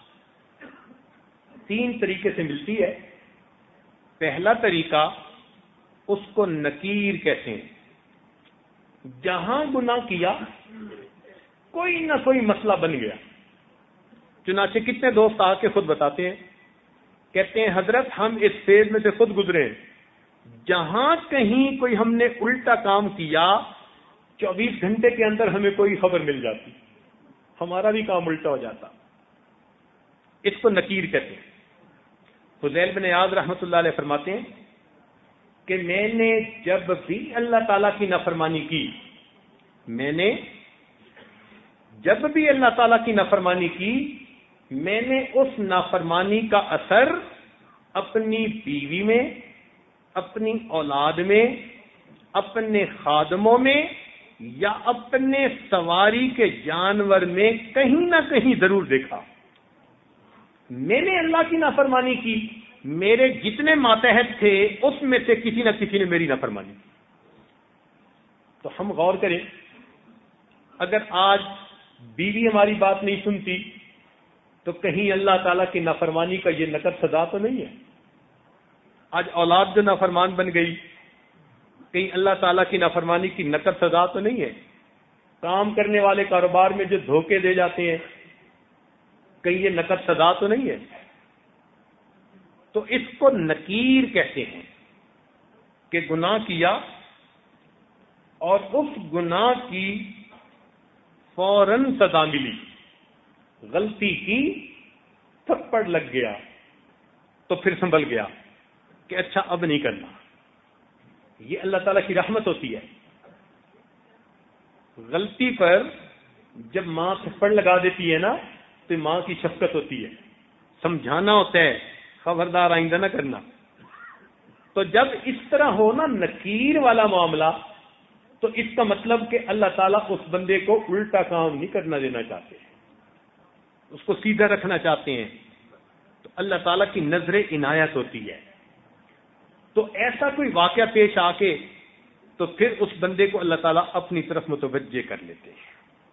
3 طریقے سے ملتی ہے. پہلا طریقہ اس کو نکیر کہتے ہیں. جہاں گناہ کیا کوئی نہ کوئی مسئلہ بن گیا. چنانچہ کتنے دوست آ کے خود بتاتے ہیں, کہتے ہیں حضرت ہم اس فیز میں سے خود گزرے ہیں, جہاں کہیں کوئی ہم نے الٹا کام کیا 24 گھنٹے کے اندر ہمیں کوئی خبر مل جاتی, ہمارا بھی کام الٹا ہو جاتا. اس کو نکیر کہتے ہیں. فضیل بن عیاض رحمۃ اللہ علیہ فرماتے ہیں کہ میں نے جب بھی اللہ تعالیٰ کی نافرمانی کی, میں نے جب بھی اللہ تعالیٰ کی نافرمانی کی, میں نے اس نافرمانی کا اثر اپنی بیوی میں, اپنی اولاد میں, اپنے خادموں میں یا اپنے سواری کے جانور میں کہیں نہ کہیں ضرور دیکھا. میں نے اللہ کی نافرمانی کی, میرے جتنے ماتحت تھے اس میں سے کسی نہ کسی نے میری نافرمانی کی. تو ہم غور کریں, اگر آج بیوی ہماری بات نہیں سنتی تو کہیں اللہ تعالیٰ کی نافرمانی کا یہ نقد سزا تو نہیں ہے. آج اولاد جو نافرمان بن گئی, کہیں اللہ تعالیٰ کی نافرمانی کی نقد سزا تو نہیں ہے. کام کرنے والے کاروبار میں جو دھوکے دے جاتے ہیں, کہیں یہ نقد سزا تو نہیں ہے. تو اس کو نکیر کہتے ہیں کہ گناہ کیا اور اس گناہ کی فوراً سزا ملی. غلطی کی, تھپڑ لگ گیا تو پھر سنبھل گیا کہ اچھا اب نہیں کرنا. یہ اللہ تعالیٰ کی رحمت ہوتی ہے. غلطی پر جب ماں تھپڑ لگا دیتی ہے نا تو ماں کی شفقت ہوتی ہے, سمجھانا ہوتا ہے, خبردار آئندہ نہ کرنا. تو جب اس طرح ہو نا نکیر والا معاملہ, تو اس کا مطلب کہ اللہ تعالیٰ اس بندے کو الٹا کام نہیں کرنا دینا چاہتے, اس کو سیدھا رکھنا چاہتے ہیں. تو اللہ تعالیٰ کی نظر عنایت ہوتی ہے. تو ایسا کوئی واقعہ پیش آ کے تو پھر اس بندے کو اللہ تعالیٰ اپنی طرف متوجہ کر لیتے ہیں.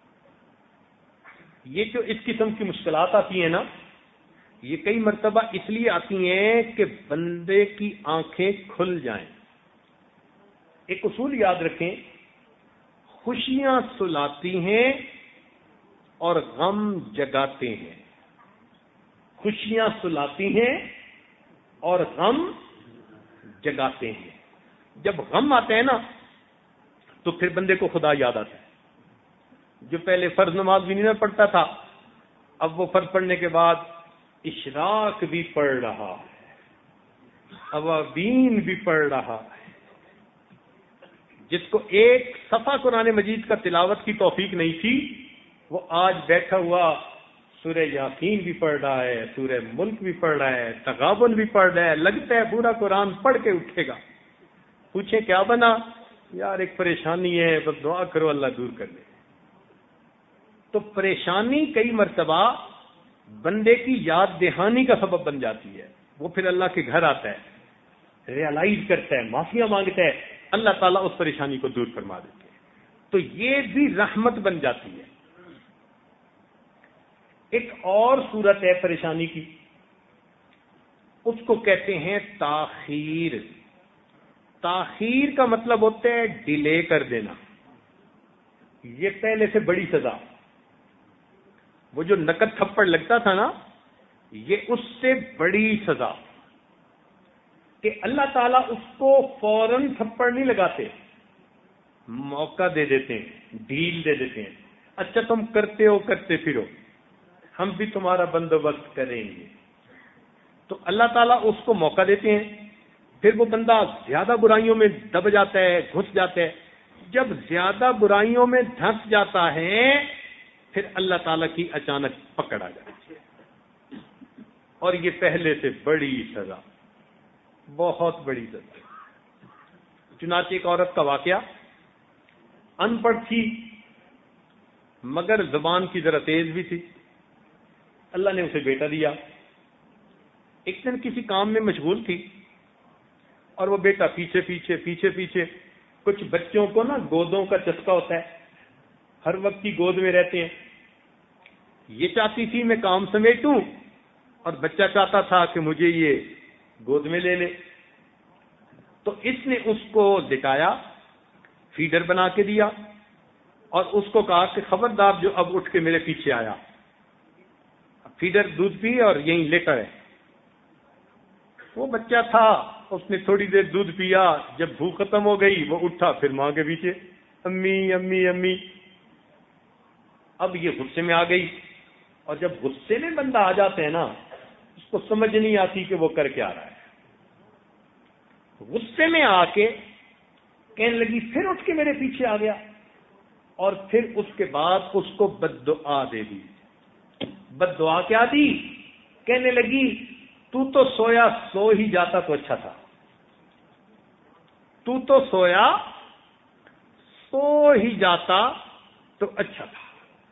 یہ جو اس قسم کی مشکلات آتی ہیں نا, یہ کئی مرتبہ اس لیے آتی ہیں کہ بندے کی آنکھیں کھل جائیں. ایک اصول یاد رکھیں, خوشیاں سلاتی ہیں اور غم جگاتے ہیں. خوشیاں سلاتی ہیں اور غم جگاتے ہیں. جب غم آتے ہیں نا تو پھر بندے کو خدا یاد آتا ہے. جو پہلے فرض نماز بھی نہیں پڑھتا تھا, اب وہ فرض پڑھنے کے بعد اشراق بھی پڑھ رہا ہے, اوابین بھی پڑھ رہا ہے. جس کو ایک صفحہ قرآن مجید کا تلاوت کی توفیق نہیں تھی, وہ آج بیٹھا ہوا سورہ یاسین بھی پڑھ رہا ہے, سورہ ملک بھی پڑھ رہا ہے, تغابن بھی پڑھ رہا ہے. لگتا ہے پورا قرآن پڑھ کے اٹھے گا. پوچھیں کیا بنا؟ یار ایک پریشانی ہے, بس دعا کرو اللہ دور کر دے. تو پریشانی کئی مرتبہ بندے کی یاد دہانی کا سبب بن جاتی ہے. وہ پھر اللہ کے گھر آتا ہے, ریئلائز کرتا ہے, معافیاں مانگتا ہے, اللہ تعالیٰ اس پریشانی کو دور فرما دیتے ہیں. تو یہ بھی رحمت بن جاتی ہے. ایک اور صورت ہے پریشانی کی, اس کو کہتے ہیں تاخیر. تاخیر کا مطلب ہوتا ہے ڈیلے کر دینا. یہ پہلے سے بڑی سزا. وہ جو نقد تھپڑ لگتا تھا نا, یہ اس سے بڑی سزا کہ اللہ تعالیٰ اس کو فوراً تھپڑ نہیں لگاتے, موقع دے دیتے ہیں, ڈھیل دے دیتے ہیں. اچھا تم کرتے ہو, کرتے پھرو, ہم بھی تمہارا بندوبست کریں گے. تو اللہ تعالیٰ اس کو موقع دیتے ہیں. پھر وہ بندہ زیادہ برائیوں میں دب جاتا ہے, گھس جاتا ہے. جب زیادہ برائیوں میں دھنس جاتا ہے پھر اللہ تعالیٰ کی اچانک پکڑ آ جاتی ہے. اور یہ پہلے سے بڑی سزا, بہت بڑی سزا. چنانچہ ایک عورت کا واقعہ, ان پڑھ تھی مگر زبان کی ذرا تیز بھی تھی. اللہ نے اسے بیٹا دیا. ایک دن کسی کام میں مشغول تھی اور وہ بیٹا پیچھے پیچھے پیچھے پیچھے. کچھ بچوں کو نا گودوں کا چسکا ہوتا ہے, ہر وقت کی گود میں رہتے ہیں. یہ چاہتی تھی میں کام سمیٹوں اور بچہ چاہتا تھا کہ مجھے یہ گود میں لے لے. تو اس نے اس کو لٹایا, فیڈر بنا کے دیا اور اس کو کہا کہ خبردار جو اب اٹھ کے میرے پیچھے آیا. فیڈر دودھ پی اور یہیں لیٹا ہے. وہ بچہ تھا, اس نے تھوڑی دیر دودھ پیا, جب بھوک ختم ہو گئی وہ اٹھا پھر ماں کے پیچھے, امی امی امی. اب یہ غصے میں آ گئی, اور جب غصے میں بندہ آ جاتا ہے نا اس کو سمجھ نہیں آتی کہ وہ کر کیا رہا ہے. غصے میں آ کے کہنے لگی پھر اٹھ کے میرے پیچھے آ گیا, اور پھر اس کے بعد اس کو بد دعا دے دی. بد دعا کیا دی؟ کہنے لگی تو سویا سو ہی جاتا تو اچھا تھا, تو سویا سو ہی جاتا تو اچھا تھا.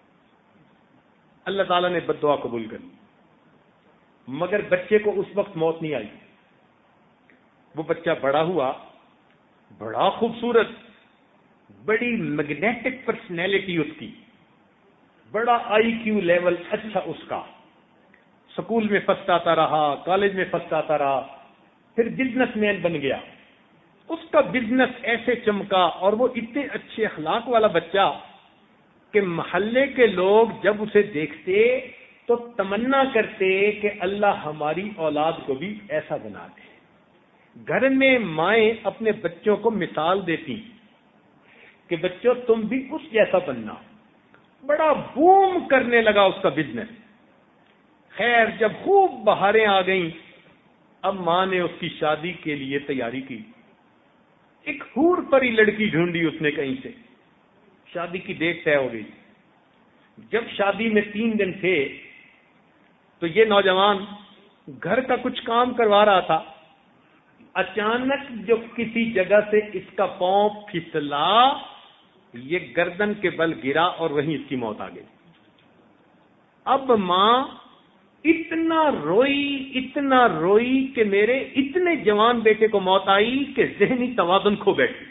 اللہ تعالیٰ نے بد دعا قبول کر لی, مگر بچے کو اس وقت موت نہیں آئی. وہ بچہ بڑا ہوا, بڑا خوبصورت, بڑی میگنیٹک پرسنالٹی اس کی, بڑا آئی کیو لیول اچھا اس کا, سکول میں فرسٹ آتا رہا, کالج میں فرسٹ آتا رہا, پھر بزنس مین بن گیا. اس کا بزنس ایسے چمکا اور وہ اتنے اچھے اخلاق والا بچہ کہ محلے کے لوگ جب اسے دیکھتے تو تمنا کرتے کہ اللہ ہماری اولاد کو بھی ایسا بنا دے. گھر میں مائیں اپنے بچوں کو مثال دیتی کہ بچوں تم بھی اس جیسا بننا. بڑا بوم کرنے لگا اس کا بزنس. خیر جب خوب بہاریں آ گئیں, اب ماں نے اس کی شادی کے لیے تیاری کی. ایک حور پری لڑکی ڈھونڈی اس نے کہیں سے, شادی کی ڈیٹ طے ہو گئی. جب شادی میں 3 دن تھے تو یہ نوجوان گھر کا کچھ کام کروا رہا تھا. اچانک جو کسی جگہ سے اس کا پاؤں پھسلا, یہ گردن کے بل گرا اور وہیں اس کی موت آ گئی. اب ماں اتنا روئی کہ میرے اتنے جوان بیٹے کو موت آئی کہ ذہنی توازن کھو بیٹھی.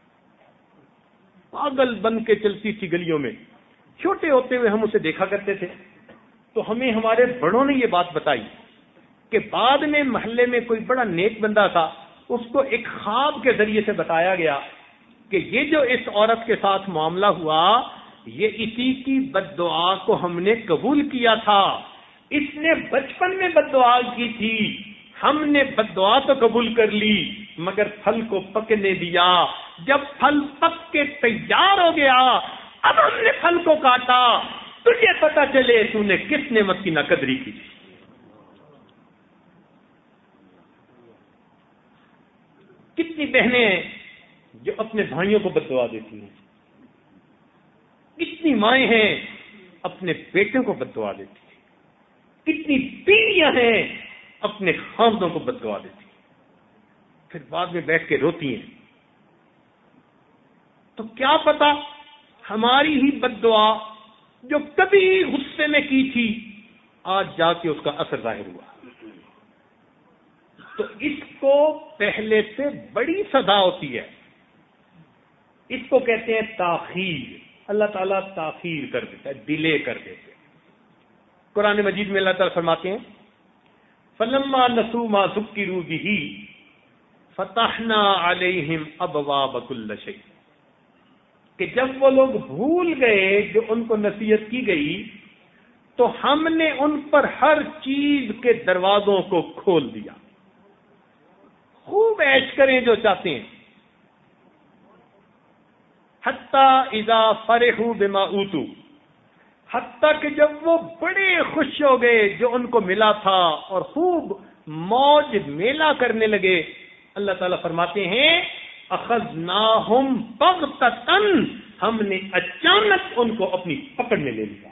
پاگل بن کے چلتی تھی گلیوں میں. چھوٹے ہوتے ہوئے ہم اسے دیکھا کرتے تھے تو ہمیں ہمارے بڑوں نے یہ بات بتائی کہ بعد میں محلے میں کوئی بڑا نیک بندہ تھا, اس کو ایک خواب کے ذریعے سے بتایا گیا کہ یہ جو اس عورت کے ساتھ معاملہ ہوا یہ اسی کی بد دعا کو ہم نے قبول کیا تھا. اس نے بچپن میں بد دعا کی تھی, ہم نے بد دعا تو قبول کر لی مگر پھل کو پکنے دیا. جب پھل پک کے تیار ہو گیا اب ہم نے پھل کو کاٹا, تجھے پتا چلے تو نے کس نعمت کی ناقدری کی. کتنی بہنیں ہیں جو اپنے بھائیوں کو بد دعا دیتی ہیں, کتنی مائیں ہیں اپنے بیٹوں کو بد دعا دیتی ہیں, کتنی بیویاں ہیں اپنے خاندوں کو بد دعا دیتی ہیں, پھر بعد میں بیٹھ کے روتی ہیں. تو کیا پتا ہماری ہی بد دعا جو کبھی غصے میں کی تھی آج جا کے اس کا اثر ظاہر ہوا. تو اس کو پہلے سے بڑی سزا ہوتی ہے, اس کو کہتے ہیں تاخیر. اللہ تعالیٰ تاخیر کر دیتا ہے, ڈیلے کر دیتے. قرآن مجید میں اللہ تعالیٰ فرماتے ہیں فَلَمَّا نَسُوا مَا ذُكِّرُوا بِهِ فَتَحْنَا عَلَيْهِمْ أَبْوَابَ كُلِّ شَيْءٍ, کہ جب وہ لوگ بھول گئے جو ان کو نصیحت کی گئی تو ہم نے ان پر ہر چیز کے دروازوں کو کھول دیا. خوب عیش کریں جو چاہتے ہیں. حتی اذا فرحوا بما اوتوا, حتیٰ کہ جب وہ بڑے خوش ہو گئے جو ان کو ملا تھا اور خوب موج میلہ کرنے لگے. اللہ تعالیٰ فرماتے ہیں اخذناہم بغتۃ, ہم نے اچانک ان کو اپنی پکڑ میں لے لیا.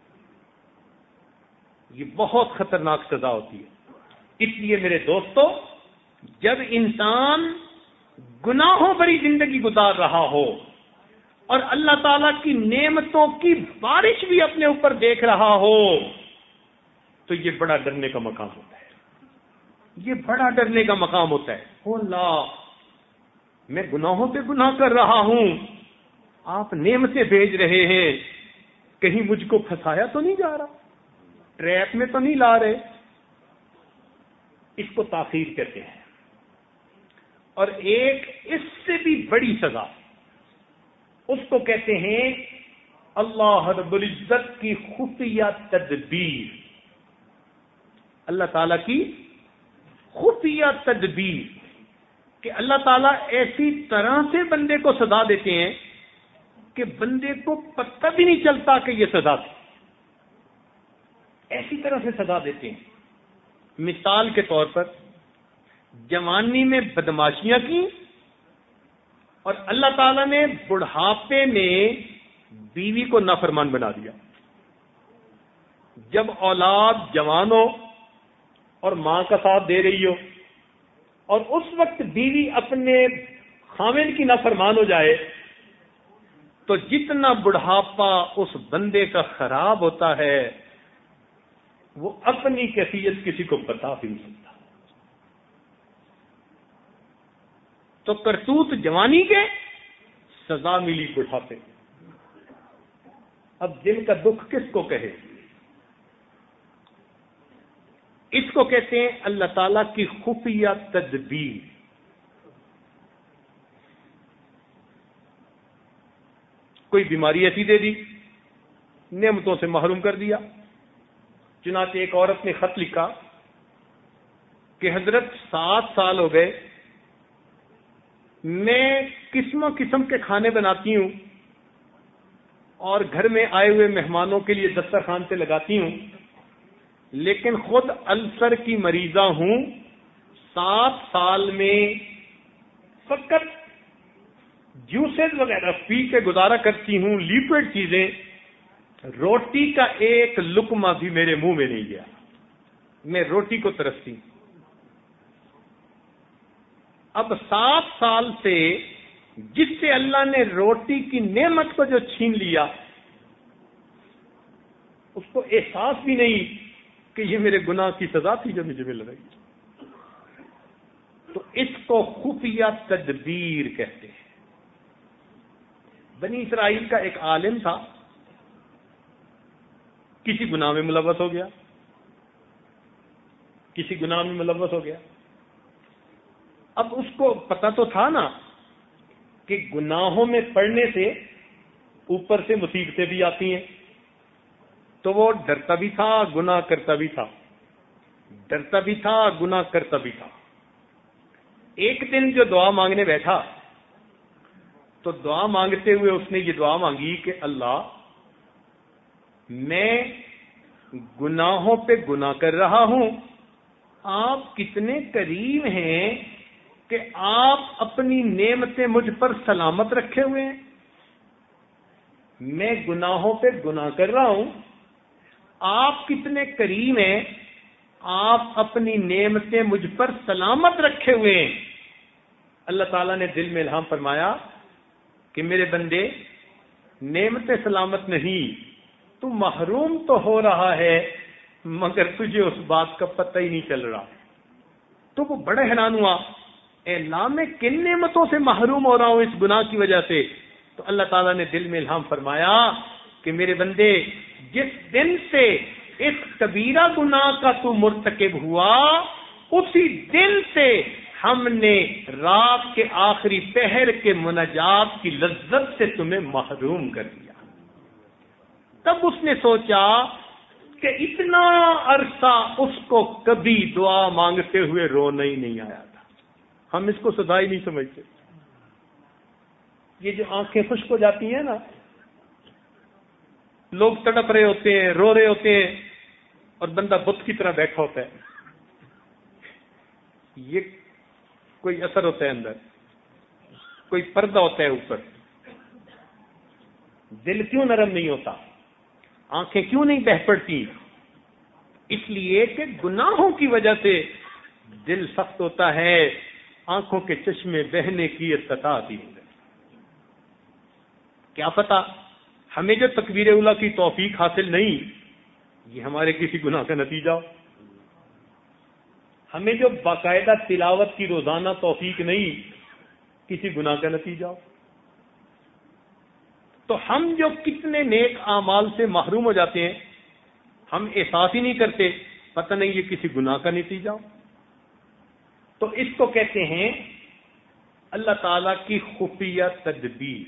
یہ بہت خطرناک سزا ہوتی ہے. اس لیے میرے دوستو, جب انسان گناہوں بھری زندگی گزار رہا ہو اور اللہ تعالیٰ کی نعمتوں کی بارش بھی اپنے اوپر دیکھ رہا ہو تو یہ بڑا ڈرنے کا مقام ہوتا ہے. یہ بڑا ڈرنے کا مقام ہوتا ہے. او اللہ، میں گناہوں پہ گناہ کر رہا ہوں، آپ نعمتیں بھیج رہے ہیں، کہیں مجھ کو پھنسایا تو نہیں جا رہا، ٹریپ میں تو نہیں لا رہے. اس کو تاخیر کہتے ہیں. اور ایک اس سے بھی بڑی سزا، اس کو کہتے ہیں اللہ رب العزت کی خفیہ تدبیر. اللہ تعالیٰ کی خفیہ تدبیر کہ اللہ تعالیٰ ایسی طرح سے بندے کو سزا دیتے ہیں کہ بندے کو پتہ بھی نہیں چلتا کہ یہ سزا تھی. ایسی طرح سے سزا دیتے ہیں. مثال کے طور پر جوانی میں بدماشیاں کی اور اللہ تعالیٰ نے بڑھاپے میں بیوی کو نافرمان بنا دیا. جب اولاد جوان ہو اور ماں کا ساتھ دے رہی ہو اور اس وقت بیوی اپنے خاوند کی نافرمان ہو جائے تو جتنا بڑھاپا اس بندے کا خراب ہوتا ہے وہ اپنی کیفیت کسی کو بتا بھی نہیں سکتا. تو کرتوت جوانی کے، سزا ملی بڑھاپے. اب دل کا دکھ کس کو کہے؟ اس کو کہتے ہیں اللہ تعالی کی خفیہ تدبیر. کوئی بیماری ایسی دے دی، نعمتوں سے محروم کر دیا. چنانچہ ایک عورت نے خط لکھا کہ حضرت 7 سال ہو گئے، میں قسم قسم کے کھانے بناتی ہوں اور گھر میں آئے ہوئے مہمانوں کے لیے دسترخوان سے لگاتی ہوں، لیکن خود السر کی مریضہ ہوں. 7 سال میں فقط جوسز وغیرہ پی کے گزارا کرتی ہوں، لیکوڈ چیزیں. روٹی کا ایک لقمہ بھی میرے منہ میں نہیں گیا. میں روٹی کو ترستی ہوں. اب 7 سال سے جس سے اللہ نے روٹی کی نعمت کو جو چھین لیا، اس کو احساس بھی نہیں کہ یہ میرے گناہ کی سزا تھی جو مجھے مل رہی. تو اس کو خفیہ تدبیر کہتے ہیں. بنی اسرائیل کا ایک عالم تھا، کسی گناہ میں ملوث ہو گیا، کسی گناہ میں ملوث ہو گیا. اب اس کو پتہ تو تھا نا کہ گناہوں میں پڑنے سے اوپر سے مصیبتیں بھی آتی ہیں، تو وہ ڈرتا بھی تھا، گناہ کرتا بھی تھا، ڈرتا بھی تھا، گناہ کرتا بھی تھا. ایک دن جو دعا مانگنے بیٹھا تو دعا مانگتے ہوئے اس نے یہ دعا مانگی کہ اللہ، میں گناہوں پہ گناہ کر رہا ہوں، آپ کتنے کریم ہیں کہ آپ اپنی نعمتیں مجھ پر سلامت رکھے ہوئے ہیں. میں گناہوں پہ گناہ کر رہا ہوں، آپ کتنے کریم ہیں، آپ اپنی نعمتیں مجھ پر سلامت رکھے ہوئے ہیں. اللہ تعالیٰ نے دل میں الہام فرمایا کہ میرے بندے، نعمتیں سلامت نہیں، تو محروم تو ہو رہا ہے مگر تجھے اس بات کا پتہ ہی نہیں چل رہا. تو وہ بڑا حیران ہوا، اے اللہ، میں کن نعمتوں سے محروم ہو رہا ہوں اس گناہ کی وجہ سے؟ تو اللہ تعالیٰ نے دل میں الہام فرمایا کہ میرے بندے، جس دن سے اس کبیرہ گناہ کا تو مرتکب ہوا، اسی دن سے ہم نے رات کے آخری پہر کے مناجات کی لذت سے تمہیں محروم کر دیا. تب اس نے سوچا کہ اتنا عرصہ اس کو کبھی دعا مانگتے ہوئے رونا ہی نہیں آیا تھا. ہم اس کو سزا ہی نہیں سمجھتے. یہ جو آنکھیں خشک ہو جاتی ہیں نا، لوگ تڑپ رہے ہوتے ہیں، رو رہے ہوتے ہیں، اور بندہ بت کی طرح بیٹھا ہوتا ہے، یہ کوئی اثر ہوتا ہے اندر، کوئی پردہ ہوتا ہے اوپر. دل کیوں نرم نہیں ہوتا؟ آنکھیں کیوں نہیں بہہ پڑتی؟ اس لیے کہ گناہوں کی وجہ سے دل سخت ہوتا ہے، آنکھوں کے چشمے بہنے کی استطاعت ہی ہے. کیا پتہ ہمیں جو تکبیر اولیٰ کی توفیق حاصل نہیں یہ ہمارے کسی گناہ کا نتیجہ ہو، ہمیں جو باقاعدہ تلاوت کی روزانہ توفیق نہیں کسی گناہ کا نتیجہ ہو۔ تو ہم جو کتنے نیک اعمال سے محروم ہو جاتے ہیں ہم احساس ہی نہیں کرتے، پتہ نہیں یہ کسی گناہ کا نتیجہ ہو۔ تو اس کو کہتے ہیں اللہ تعالی کی خفیہ تدبیر۔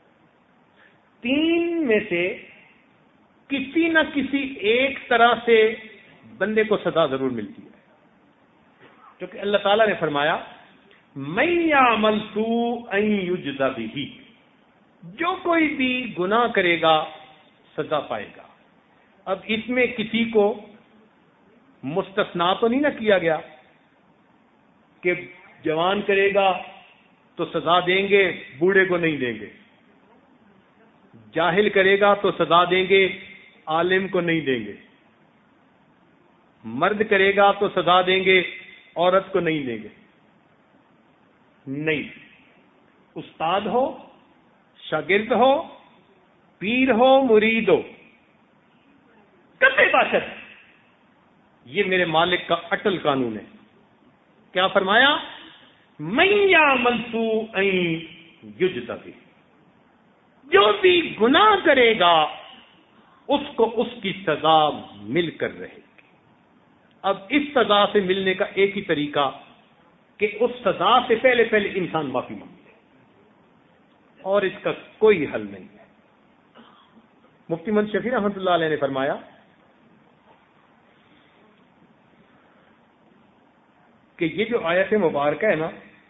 تین میں سے کسی نہ کسی ایک طرح سے بندے کو سزا ضرور ملتی ہے، کیونکہ اللہ تعالیٰ نے فرمایا من یعمل سوءا یجز بہ، جو کوئی بھی گناہ کرے گا سزا پائے گا۔ اب اس میں کسی کو مستثنا تو نہیں نہ کیا گیا کہ جوان کرے گا تو سزا دیں گے بوڑھے کو نہیں دیں گے، جاہل کرے گا تو سزا دیں گے عالم کو نہیں دیں گے، مرد کرے گا تو سزا دیں گے عورت کو نہیں دیں گے۔ نہیں، استاد ہو، شاگرد ہو، پیر ہو، مرید ہو، کبھی باشد، یہ میرے مالک کا اٹل قانون ہے۔ کیا فرمایا؟ من یعمل سوءا یجز بہ، جو بھی گناہ کرے گا اس کو اس کی سزا مل کر رہے گی۔ اب اس سزا سے ملنے کا ایک ہی طریقہ کہ اس سزا سے پہلے انسان معافی مانگے، اور اس کا کوئی حل نہیں ہے۔ مفتی محمد شفیع رحمۃ اللہ علیہ نے فرمایا کہ یہ جو آیت مبارکہ ہے نا،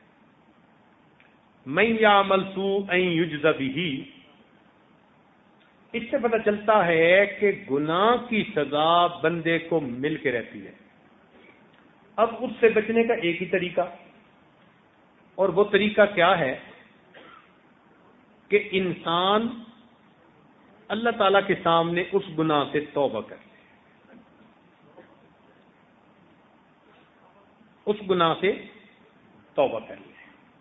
من یعمل سوءا یجز بہ، اس سے پتہ چلتا ہے کہ گناہ کی سزا بندے کو مل کے رہتی ہے۔ اب اس سے بچنے کا ایک ہی طریقہ، اور وہ طریقہ کیا ہے کہ انسان اللہ تعالی کے سامنے اس گناہ سے توبہ کر لے، اس گناہ سے توبہ کر لے۔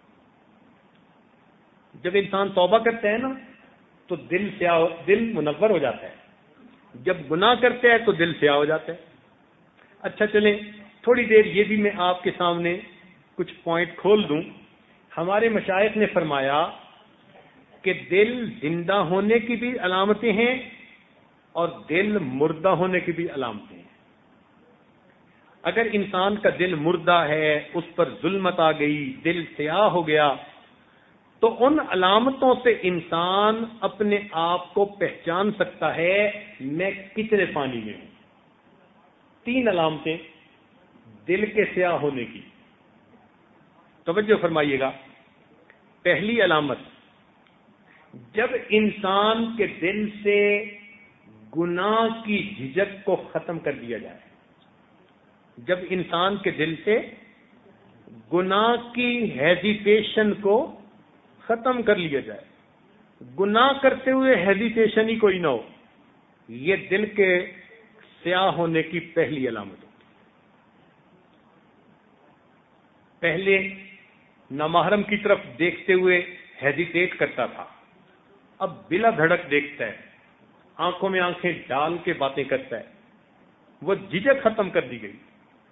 جب انسان توبہ کرتا ہے نا تو دل منور ہو جاتا ہے، جب گناہ کرتا ہے تو دل سیاہ ہو جاتا ہے۔ اچھا چلیں تھوڑی دیر یہ بھی میں آپ کے سامنے کچھ پوائنٹ کھول دوں۔ ہمارے مشائخ نے فرمایا کہ دل زندہ ہونے کی بھی علامتیں ہیں اور دل مردہ ہونے کی بھی علامتیں ہیں۔ اگر انسان کا دل مردہ ہے، اس پر ظلمت آ گئی، دل سیاہ ہو گیا، تو ان علامتوں سے انسان اپنے آپ کو پہچان سکتا ہے میں کتنے پانی میں ہوں۔ تین علامتیں دل کے سیاہ ہونے کی، توجہ فرمائیے گا۔ پہلی علامت، جب انسان کے دل سے گناہ کی جھجک کو ختم کر دیا جائے، جب انسان کے دل سے گناہ کی ہیزیٹیشن کو ختم کر لیا جائے، گناہ کرتے ہوئے ہیزیٹیشن ہی کوئی نہ ہو، یہ دل کے سیاہ ہونے کی پہلی علامت ہوتی۔ پہلے نامحرم کی طرف دیکھتے ہوئے ہیزیٹیٹ کرتا تھا، اب بلا دھڑک دیکھتا ہے، آنکھوں میں آنکھیں ڈال کے باتیں کرتا ہے، وہ جھجک ختم کر دی گئی۔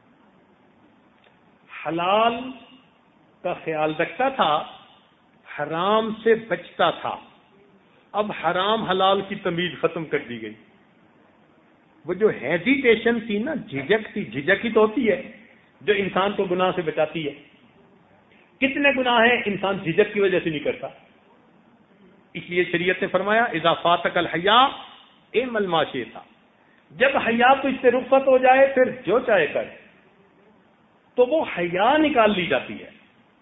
حلال کا خیال رکھتا تھا، حرام سے بچتا تھا، اب حرام حلال کی تمیز ختم کر دی گئی۔ وہ جو ہیزیٹیشن تھی نا، جھجک تھی، جھجک ہی تو ہوتی ہے جو انسان کو گناہ سے بچاتی ہے۔ کتنے گناہ ہیں انسان جھجک کی وجہ سے نہیں کرتا، اس لیے شریعت نے فرمایا اذا فاتک الحیاء اعمل ما شئت، جب حیا تو اس سے رخصت ہو جائے پھر جو چاہے کر، تو وہ حیا نکال لی جاتی ہے۔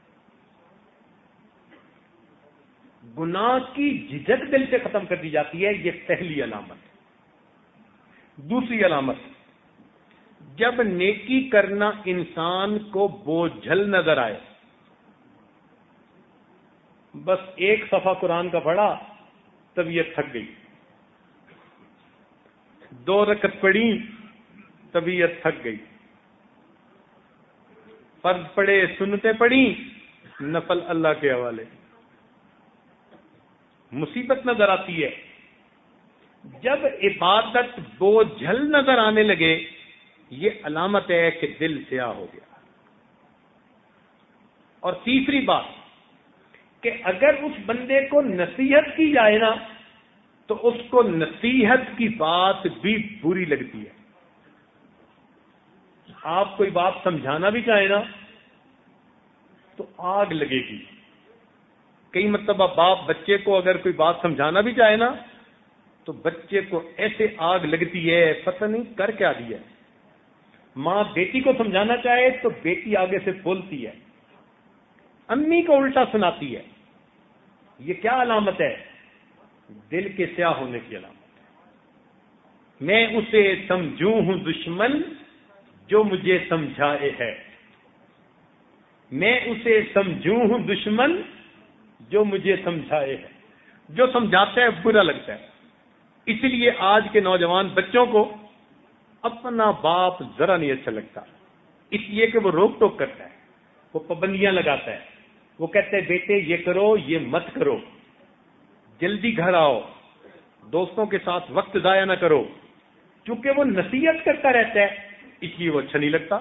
گناہ کی جھجک دل سے ختم کر دی جاتی ہے، یہ پہلی علامت۔ دوسری علامت، جب نیکی کرنا انسان کو بوجھل نظر آئے، بس ایک صفحہ قرآن کا پڑھا طبیعت تھک گئی، 2 رکعت پڑھی طبیعت تھک گئی، فرض پڑھے سنتیں پڑھی، نفل اللہ کے حوالے۔ مصیبت نظر آتی ہے، جب عبادت بوجھل نظر آنے لگے، یہ علامت ہے کہ دل سیاہ ہو گیا۔ اور تیسری بات کہ اگر اس بندے کو نصیحت کی جائے نا تو اس کو نصیحت کی بات بھی بری لگتی ہے۔ آپ کوئی بات سمجھانا بھی چاہیں نا تو آگ لگے گی۔ کئی مرتبہ باپ بچے کو اگر کوئی بات سمجھانا بھی چاہے نا تو بچے کو ایسے آگ لگتی ہے، پتہ نہیں کر کیا دیا۔ ماں بیٹی کو سمجھانا چاہے تو بیٹی آگے سے بولتی ہے، امی کو الٹا سناتی ہے۔ یہ کیا علامت ہے؟ دل کے سیاہ ہونے کی علامت ہے۔ میں اسے سمجھوں ہوں دشمن جو مجھے سمجھائے ہے، میں اسے سمجھوں ہوں دشمن جو مجھے سمجھائے ہے۔ جو سمجھاتا ہے برا لگتا ہے۔ اس لیے آج کے نوجوان بچوں کو اپنا باپ ذرا نہیں اچھا لگتا، اس لیے کہ وہ روک ٹوک کرتا ہے، وہ پابندیاں لگاتا ہے، وہ کہتے ہیں بیٹے یہ کرو یہ مت کرو، جلدی گھر آؤ، دوستوں کے ساتھ وقت ضائع نہ کرو۔ چونکہ وہ نصیحت کرتا رہتا ہے اس لیے وہ اچھا نہیں لگتا۔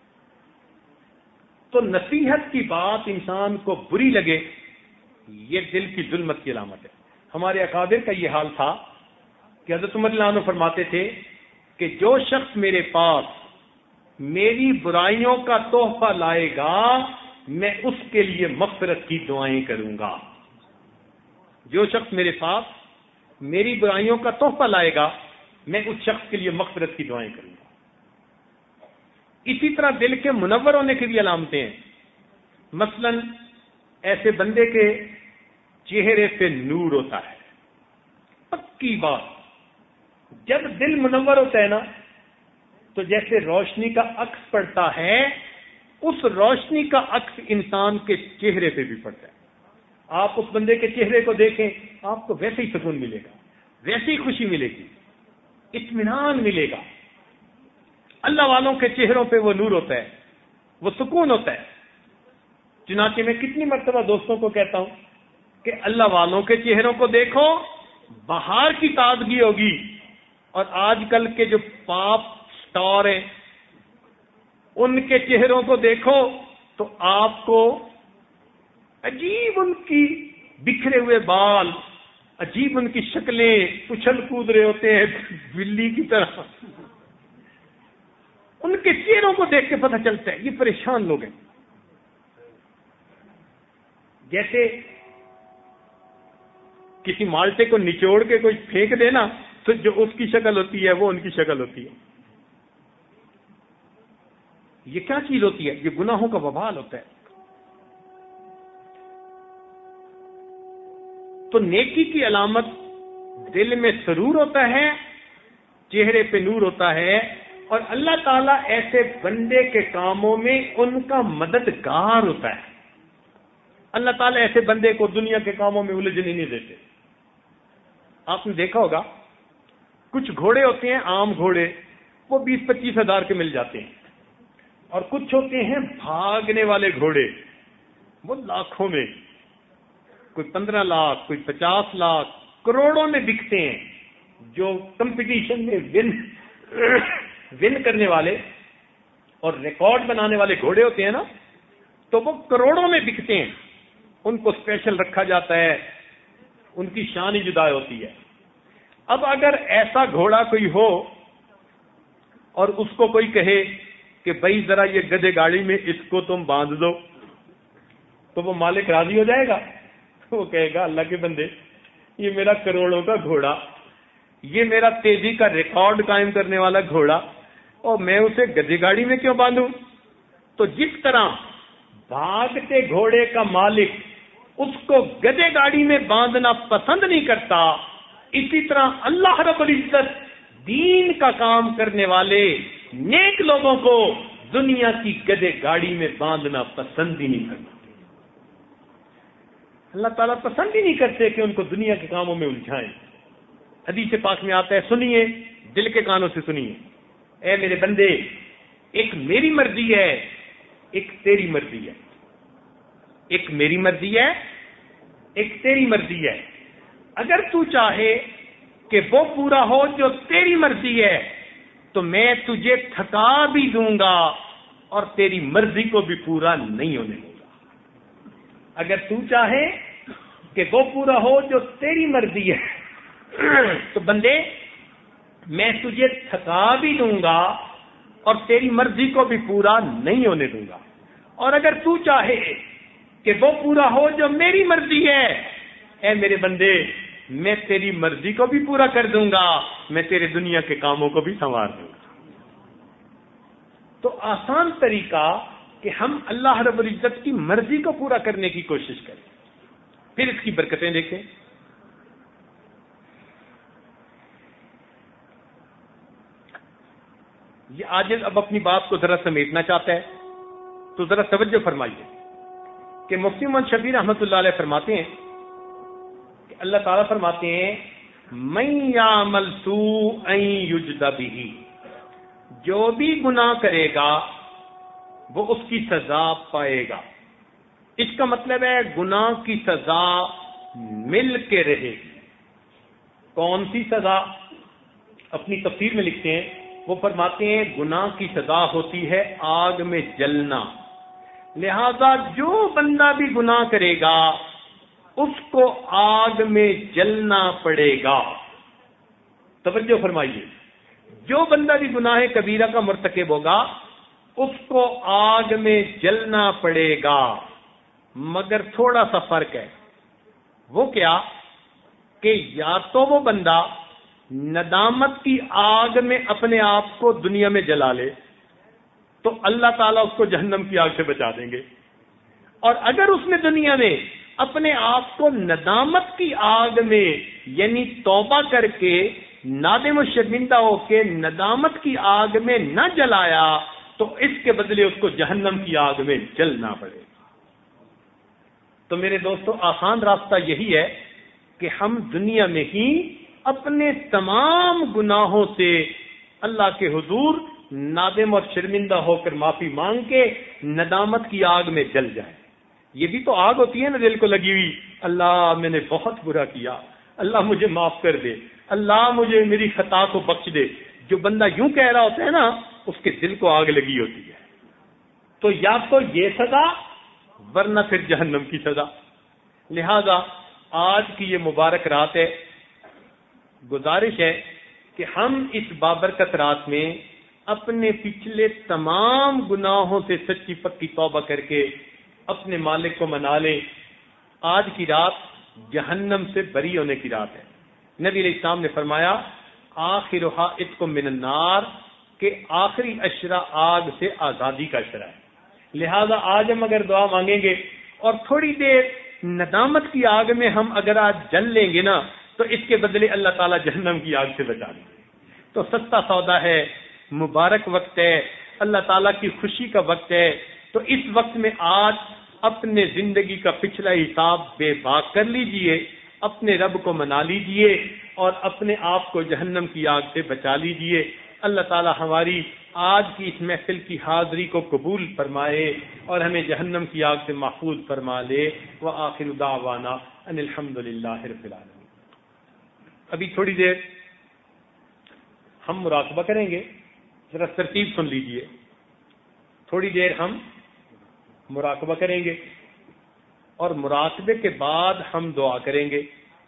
تو نصیحت کی بات انسان کو بری لگے، یہ دل کی ظلمت کی علامت ہے۔ ہمارے اکابر کا یہ حال تھا کہ حضرت عمر رضی اللہ عنہ فرماتے تھے کہ جو شخص میرے پاس میری برائیوں کا تحفہ لائے گا میں اس کے لیے مغفرت کی دعائیں کروں گا۔ جو شخص میرے پاس میری برائیوں کا تحفہ لائے گا میں اس شخص کے لیے مغفرت کی دعائیں کروں گا۔ اسی طرح دل کے منور ہونے کی بھی علامتیں ہیں۔ مثلا ایسے بندے کے چہرے پہ نور ہوتا ہے، پکی بات۔ جب دل منور ہوتا ہے نا تو جیسے روشنی کا عکس پڑتا ہے، اس روشنی کا عکس انسان کے چہرے پہ بھی پڑتا ہے۔ آپ اس بندے کے چہرے کو دیکھیں، آپ کو ویسے ہی سکون ملے گا، ویسے ہی خوشی ملے گی، اطمینان ملے گا۔ اللہ والوں کے چہروں پہ وہ نور ہوتا ہے، وہ سکون ہوتا ہے۔ چنانچہ میں کتنی مرتبہ دوستوں کو کہتا ہوں کہ اللہ والوں کے چہروں کو دیکھو، بہار کی تازگی ہوگی، اور آج کل کے جو پاپ سٹار ہیں ان کے چہروں کو دیکھو تو آپ کو عجیب ان کی بکھرے ہوئے بال، عجیب ان کی شکلیں، اچھل کود رہے ہوتے ہیں بلی کی طرح۔ ان کے چہروں کو دیکھ کے پتہ چلتا ہے یہ پریشان لوگ ہیں۔ جیسے کسی مالٹے کو نچوڑ کے کوئی پھینک دینا تو جو اس کی شکل ہوتی ہے وہ ان کی شکل ہوتی ہے۔ یہ کیا چیز ہوتی ہے؟ یہ گناہوں کا وبال ہوتا ہے۔ تو نیکی کی علامت دل میں سرور ہوتا ہے، چہرے پہ نور ہوتا ہے، اور اللہ تعالیٰ ایسے بندے کے کاموں میں ان کا مددگار ہوتا ہے۔ اللہ تعالیٰ ایسے بندے کو دنیا کے کاموں میں الجھنے نہیں دیتے۔ آپ نے دیکھا ہوگا کچھ گھوڑے ہوتے ہیں عام گھوڑے، وہ 20-25 ہزار کے مل جاتے ہیں، اور کچھ ہوتے ہیں بھاگنے والے گھوڑے، وہ لاکھوں میں، کوئی 15 لاکھ، کوئی 50 لاکھ، کروڑوں میں بکتے ہیں۔ جو کمپٹیشن میں ون کرنے والے اور ریکارڈ بنانے والے گھوڑے ہوتے ہیں نا، تو وہ کروڑوں میں بکتے ہیں، ان کو اسپیشل رکھا جاتا ہے، ان کی شان ہی جدا ہوتی ہے۔ اب اگر ایسا گھوڑا کوئی ہو اور اس کو کوئی کہے کہ بھائی ذرا یہ گدھے گاڑی میں اس کو تم باندھ دو، تو وہ مالک راضی ہو جائے گا؟ وہ کہے گا اللہ کے بندے یہ میرا کروڑوں کا گھوڑا، یہ میرا تیزی کا ریکارڈ قائم کرنے والا گھوڑا، اور میں اسے گدھے گاڑی میں کیوں باندھوں؟ تو جس طرح بھاگتے گھوڑے کا مالک اس کو گدھے گاڑی میں باندھنا پسند نہیں کرتا، اسی طرح اللہ رب العزت دین کا کام کرنے والے نیک لوگوں کو دنیا کی گدھے گاڑی میں باندھنا پسند ہی نہیں کرتا۔ اللہ تعالیٰ پسند ہی نہیں کرتے کہ ان کو دنیا کے کاموں میں الجھائیں۔ حدیث پاک میں آتا ہے، سنیے، دل کے کانوں سے سنیے، اے میرے بندے، ایک میری مرضی ہے، ایک تیری مرضی ہے، ایک میری مرضی ہے، ایک تیری مرضی ہے۔ اگر تو چاہے کہ وہ پورا ہو جو تیری مرضی ہے تو میں تجھے تھکا بھی دوں گا اور تیری مرضی کو بھی پورا نہیں ہونے دوں گا۔ اگر تو چاہے کہ وہ پورا ہو جو تیری مرضی ہے تو بندے میں تجھے تھکا بھی دوں گا اور تیری مرضی کو بھی پورا نہیں ہونے دوں گا، اور اگر تو چاہے کہ وہ پورا ہو جو میری مرضی ہے، اے میرے بندے میں تیری مرضی کو بھی پورا کر دوں گا، میں تیرے دنیا کے کاموں کو بھی سنوار دوں گا۔ تو آسان طریقہ کہ ہم اللہ رب العزت کی مرضی کو پورا کرنے کی کوشش کریں، پھر اس کی برکتیں دیکھیں۔ یہ عاجز اب اپنی بات کو ذرا سمیٹنا چاہتا ہے تو ذرا توجہ فرمائیے کہ مفتی محمد شفیع رحمۃ اللہ علیہ فرماتے ہیں کہ اللہ تعالیٰ فرماتے ہیں من یعمل سوءا یجز بہ، جو بھی گناہ کرے گا وہ اس کی سزا پائے گا۔ اس کا مطلب ہے گناہ کی سزا مل کے رہے گی۔ کون سی سزا؟ اپنی تفسیر میں لکھتے ہیں، وہ فرماتے ہیں گناہ کی سزا ہوتی ہے آگ میں جلنا، لہذا جو بندہ بھی گناہ کرے گا اس کو آگ میں جلنا پڑے گا۔ توجہ فرمائیے، جو بندہ بھی گناہ کبیرہ کا مرتکب ہوگا اس کو آگ میں جلنا پڑے گا، مگر تھوڑا سا فرق ہے۔ وہ کیا کہ یا تو وہ بندہ ندامت کی آگ میں اپنے آپ کو دنیا میں جلا لے تو اللہ تعالیٰ اس کو جہنم کی آگ سے بچا دیں گے، اور اگر اس نے دنیا میں اپنے آپ کو ندامت کی آگ میں یعنی توبہ کر کے نادم و شرمندہ ہو کے ندامت کی آگ میں نہ جلایا تو اس کے بدلے اس کو جہنم کی آگ میں جلنا پڑے گا۔ تو میرے دوستو، آسان راستہ یہی ہے کہ ہم دنیا میں ہی اپنے تمام گناہوں سے اللہ کے حضور نادم اور شرمندہ ہو کر معافی مانگ کے ندامت کی آگ میں جل جائیں۔ یہ بھی تو آگ ہوتی ہے نا دل کو لگی ہوئی، اللہ میں نے بہت برا کیا، اللہ مجھے معاف کر دے، اللہ مجھے میری خطا کو بخش دے۔ جو بندہ یوں کہہ رہا ہوتا ہے نا اس کے دل کو آگ لگی ہوتی ہے۔ تو یا تو یہ سزا ورنہ پھر جہنم کی سزا۔ لہذا آج کی یہ مبارک رات ہے، گزارش ہے کہ ہم اس بابرکت رات میں اپنے پچھلے تمام گناہوں سے سچی پکی توبہ کر کے اپنے مالک کو منا لیں۔ آج کی رات جہنم سے بری ہونے کی رات ہے۔ نبی علیہ السلام نے فرمایا آخرھا عتق من النار، کہ آخری عشرہ آگ سے آزادی کا عشرہ ہے۔ لہذا آج ہم اگر دعا مانگیں گے اور تھوڑی دیر ندامت کی آگ میں ہم اگر آج جل لیں گے نا تو اس کے بدلے اللہ تعالیٰ جہنم کی آگ سے بچا لیں گے۔ تو سستا سودا ہے، مبارک وقت ہے، اللہ تعالیٰ کی خوشی کا وقت ہے۔ تو اس وقت میں آج اپنے زندگی کا پچھلا حساب بے باک کر لیجئے، اپنے رب کو منا لیجئے اور اپنے آپ کو جہنم کی آگ سے بچا لیجئے۔ اللہ تعالیٰ ہماری آج کی اس محفل کی حاضری کو قبول فرمائے اور ہمیں جہنم کی آگ سے محفوظ فرما لے۔ وآخر دعوانا ان الحمد للہ رب العالمین۔ ابھی تھوڑی دیر ہم مراقبہ کریں گے، ذرا ترتیب سن لیجئے۔ تھوڑی دیر ہم مراقبہ کریں گے اور مراقبے کے بعد ہم دعا کریں گے۔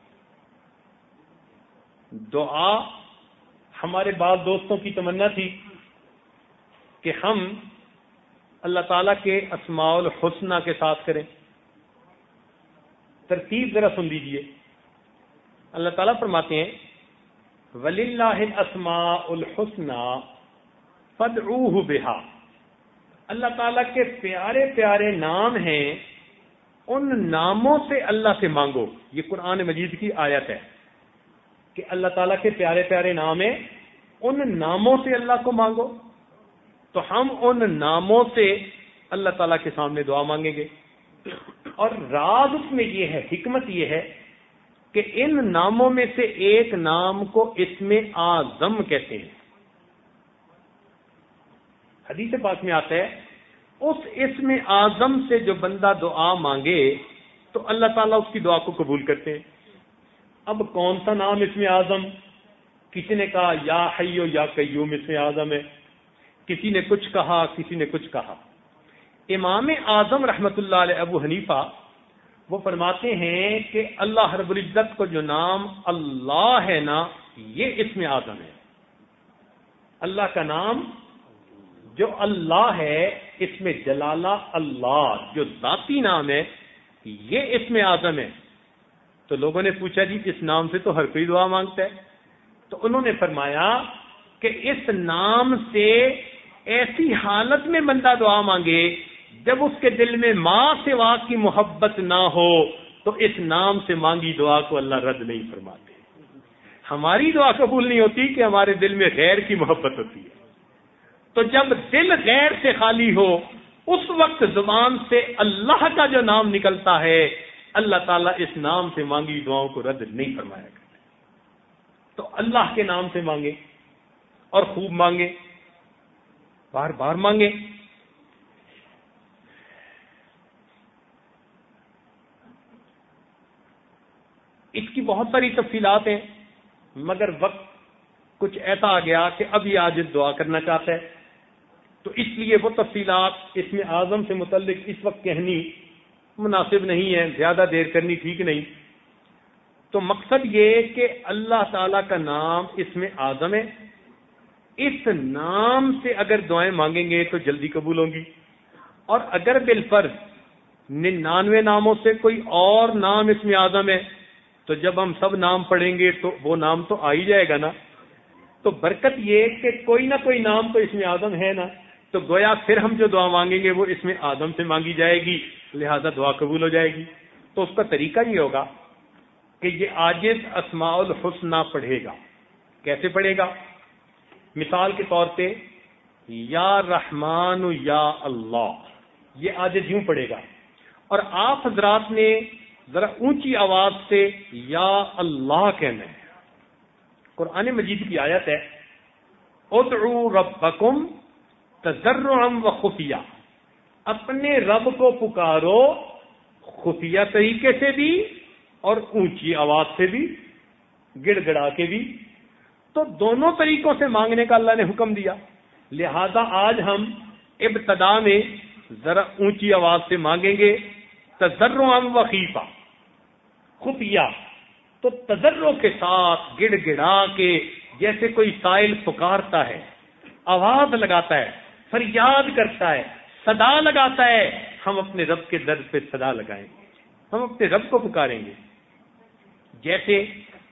دعا ہمارے بعض دوستوں کی تمنا تھی کہ ہم اللہ تعالیٰ کے اسماء الحسنہ کے ساتھ کریں۔ ترتیب ذرا سن لیجئے۔ اللہ تعالیٰ فرماتے ہیں وَلِلَّهِ الْأَسْمَاءُ الْحُسْنَى فَادْعُوهُ بِهَا، اللہ تعالیٰ کے پیارے پیارے نام ہیں، ان ناموں سے اللہ سے مانگو۔ یہ قرآن مجید کی آیت ہے کہ اللہ تعالیٰ کے پیارے پیارے نام ہیں، ان ناموں سے اللہ کو مانگو۔ تو ہم ان ناموں سے اللہ تعالیٰ کے سامنے دعا مانگیں گے، اور راز اس میں یہ ہے، حکمت یہ ہے کہ ان ناموں میں سے ایک نام کو اسم اعظم کہتے ہیں۔ حدیث پاک میں آتا ہے اس اسم اعظم سے جو بندہ دعا مانگے تو اللہ تعالیٰ اس کی دعا کو قبول کرتے ہیں۔ اب کون سا نام اسم اعظم؟ کسی نے کہا یا حیو یا قیوم اسم اعظم ہے، کسی نے کچھ کہا، کسی نے کچھ کہا۔ امام اعظم رحمت اللہ علیہ ابو حنیفہ وہ فرماتے ہیں کہ اللہ رب العزت کو جو نام اللہ ہے نا، یہ اسم اعظم ہے۔ اللہ کا نام جو اللہ ہے، اس میں جلالہ اللہ جو ذاتی نام ہے، یہ اسم اعظم ہے۔ تو لوگوں نے پوچھا جی اس نام سے تو ہر کوئی دعا مانگتا ہے، تو انہوں نے فرمایا کہ اس نام سے ایسی حالت میں بندہ دعا مانگے جب اس کے دل میں ماں سوا کی محبت نہ ہو، تو اس نام سے مانگی دعا کو اللہ رد نہیں فرماتے۔ ہماری دعا قبول نہیں ہوتی کہ ہمارے دل میں غیر کی محبت ہوتی ہے۔ تو جب دل غیر سے خالی ہو، اس وقت زبان سے اللہ کا جو نام نکلتا ہے، اللہ تعالیٰ اس نام سے مانگی دعاؤں کو رد نہیں فرمایا کرتے۔ تو اللہ کے نام سے مانگے اور خوب مانگے، بار بار مانگے۔ اس کی بہت ساری تفصیلات ہیں، مگر وقت کچھ ایسا آ گیا کہ اب یہ عاجز دعا کرنا چاہتا ہے، تو اس لیے وہ تفصیلات اسم اعظم سے متعلق اس وقت کہنی مناسب نہیں ہے، زیادہ دیر کرنی ٹھیک نہیں۔ تو مقصد یہ کہ اللہ تعالی کا نام اسم اعظم ہے، اس نام سے اگر دعائیں مانگیں گے تو جلدی قبول ہوں گی، اور اگر بالفرض 99 ناموں سے کوئی اور نام اسم اعظم ہے تو جب ہم سب نام پڑھیں گے تو وہ نام تو آ ہی جائے گا نا۔ تو برکت یہ کہ کوئی نہ کوئی نام تو اسم اعظم ہے نا، تو گویا پھر ہم جو دعا مانگیں گے وہ اسم اعظم سے مانگی جائے گی، لہذا دعا قبول ہو جائے گی۔ تو اس کا طریقہ یہ ہوگا کہ یہ عاجز اسماء الحسنہ پڑھے گا۔ کیسے پڑھے گا؟ مثال کے طور پہ یا رحمان یا اللہ، یہ عاجز یوں پڑھے گا، اور آپ حضرات نے ذرا اونچی آواز سے یا اللہ کہنا ہے۔ قرآن مجید کی آیت ہے ادعوا ربکم تضرعا وخفیہ، اپنے رب کو پکارو خفیہ طریقے سے بھی اور اونچی آواز سے بھی، گڑ گڑا کے بھی۔ تو دونوں طریقوں سے مانگنے کا اللہ نے حکم دیا، لہذا آج ہم ابتدا میں ذرا اونچی آواز سے مانگیں گے، تضرعا وخیفہ، خفیہ۔ تو تضرع کے ساتھ گڑ گڑا کے، جیسے کوئی سائل پکارتا ہے، آواز لگاتا ہے، فریاد کرتا ہے، صدا لگاتا ہے، ہم اپنے رب کے در پہ صدا لگائیں گے، ہم اپنے رب کو پکاریں گے۔ جیسے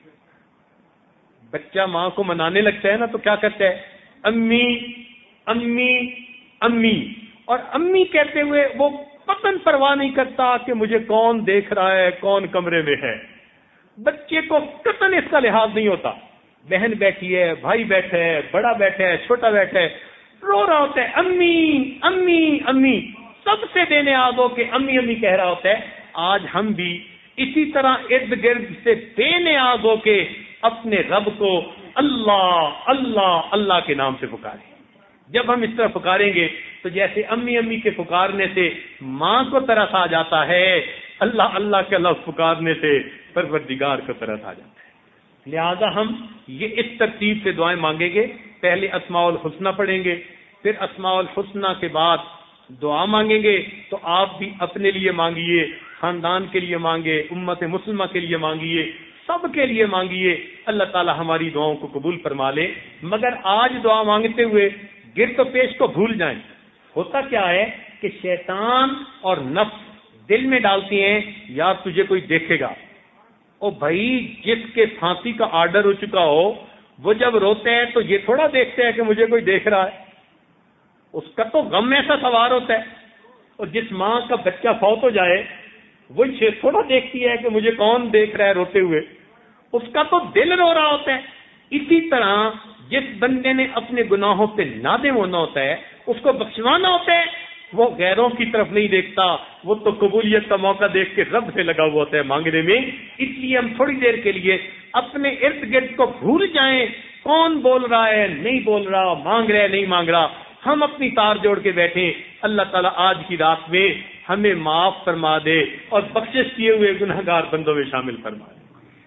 بچہ ماں کو منانے لگتا ہے نا، تو کیا کرتا ہے؟ امی امی امی، اور امی کہتے ہوئے وہ قطعاً پرواہ نہیں کرتا کہ مجھے کون دیکھ رہا ہے، کون کمرے میں ہے۔ بچے کو قطعاً اس کا لحاظ نہیں ہوتا، بہن بیٹھی ہے، بھائی بیٹھا ہے، بڑا بیٹھا ہے، چھوٹا بیٹھا ہے، رو رہا ہوتا ہے امی امی امی، سب سے بے نیاز ہو کے امی امی کہہ رہا ہوتا ہے۔ آج ہم بھی اسی طرح ارد گرد سے بے نیاز ہو کے اپنے رب کو اللہ اللہ اللہ کے نام سے پکاریں۔ جب ہم اس طرح پکاریں گے تو جیسے امی امی کے پکارنے سے ماں کو ترس آ جاتا ہے، اللہ اللہ کے لفظ پکارنے سے پروردگار کو ترس آ جاتا ہے۔ لہذا ہم یہ اس ترتیب سے دعائیں مانگیں گے، پہلے اسماء الحسنہ پڑھیں گے، پھر اسماء الحسنہ کے بعد دعا مانگیں گے۔ تو آپ بھی اپنے لیے مانگیے، خاندان کے لیے مانگے، امت مسلمہ کے لیے مانگیے، سب کے لیے مانگیے، اللہ تعالی ہماری دعاؤں کو قبول فرما لے۔ مگر آج دعا مانگتے ہوئے گرد و پیش کو بھول جائیں۔ ہوتا کیا ہے کہ شیطان اور نفس دل میں ڈالتی ہیں یار تجھے کوئی دیکھے گا۔ او بھائی، جس کے پھانسی کا آرڈر ہو چکا ہو وہ جب روتے ہیں تو یہ تھوڑا دیکھتے ہیں کہ مجھے کوئی دیکھ رہا ہے، اس کا تو غم ایسا سوار ہوتا ہے۔ اور جس ماں کا بچہ فوت ہو جائے وہ تھوڑا دیکھتی ہے کہ مجھے کون دیکھ رہا ہے روتے ہوئے، اس کا تو دل رو رہا ہوتا ہے۔ اسی طرح جس بندے نے اپنے گناہوں پہ نادم ہونا ہوتا ہے، اس کو بخشوانا ہوتا ہے، وہ غیروں کی طرف نہیں دیکھتا، وہ تو قبولیت کا موقع دیکھ کے رب سے لگا ہوا ہوتا ہے مانگنے میں۔ اس لیے ہم تھوڑی دیر کے لیے اپنے ارد گرد کو بھول جائیں، کون بول رہا ہے نہیں بول رہا، مانگ رہا ہے نہیں مانگ رہا، ہم اپنی تار جوڑ کے بیٹھیں۔ اللہ تعالیٰ آج کی رات میں ہمیں معاف فرما دے اور بخشش کیے ہوئے گنہگار بندوں میں شامل فرما دے۔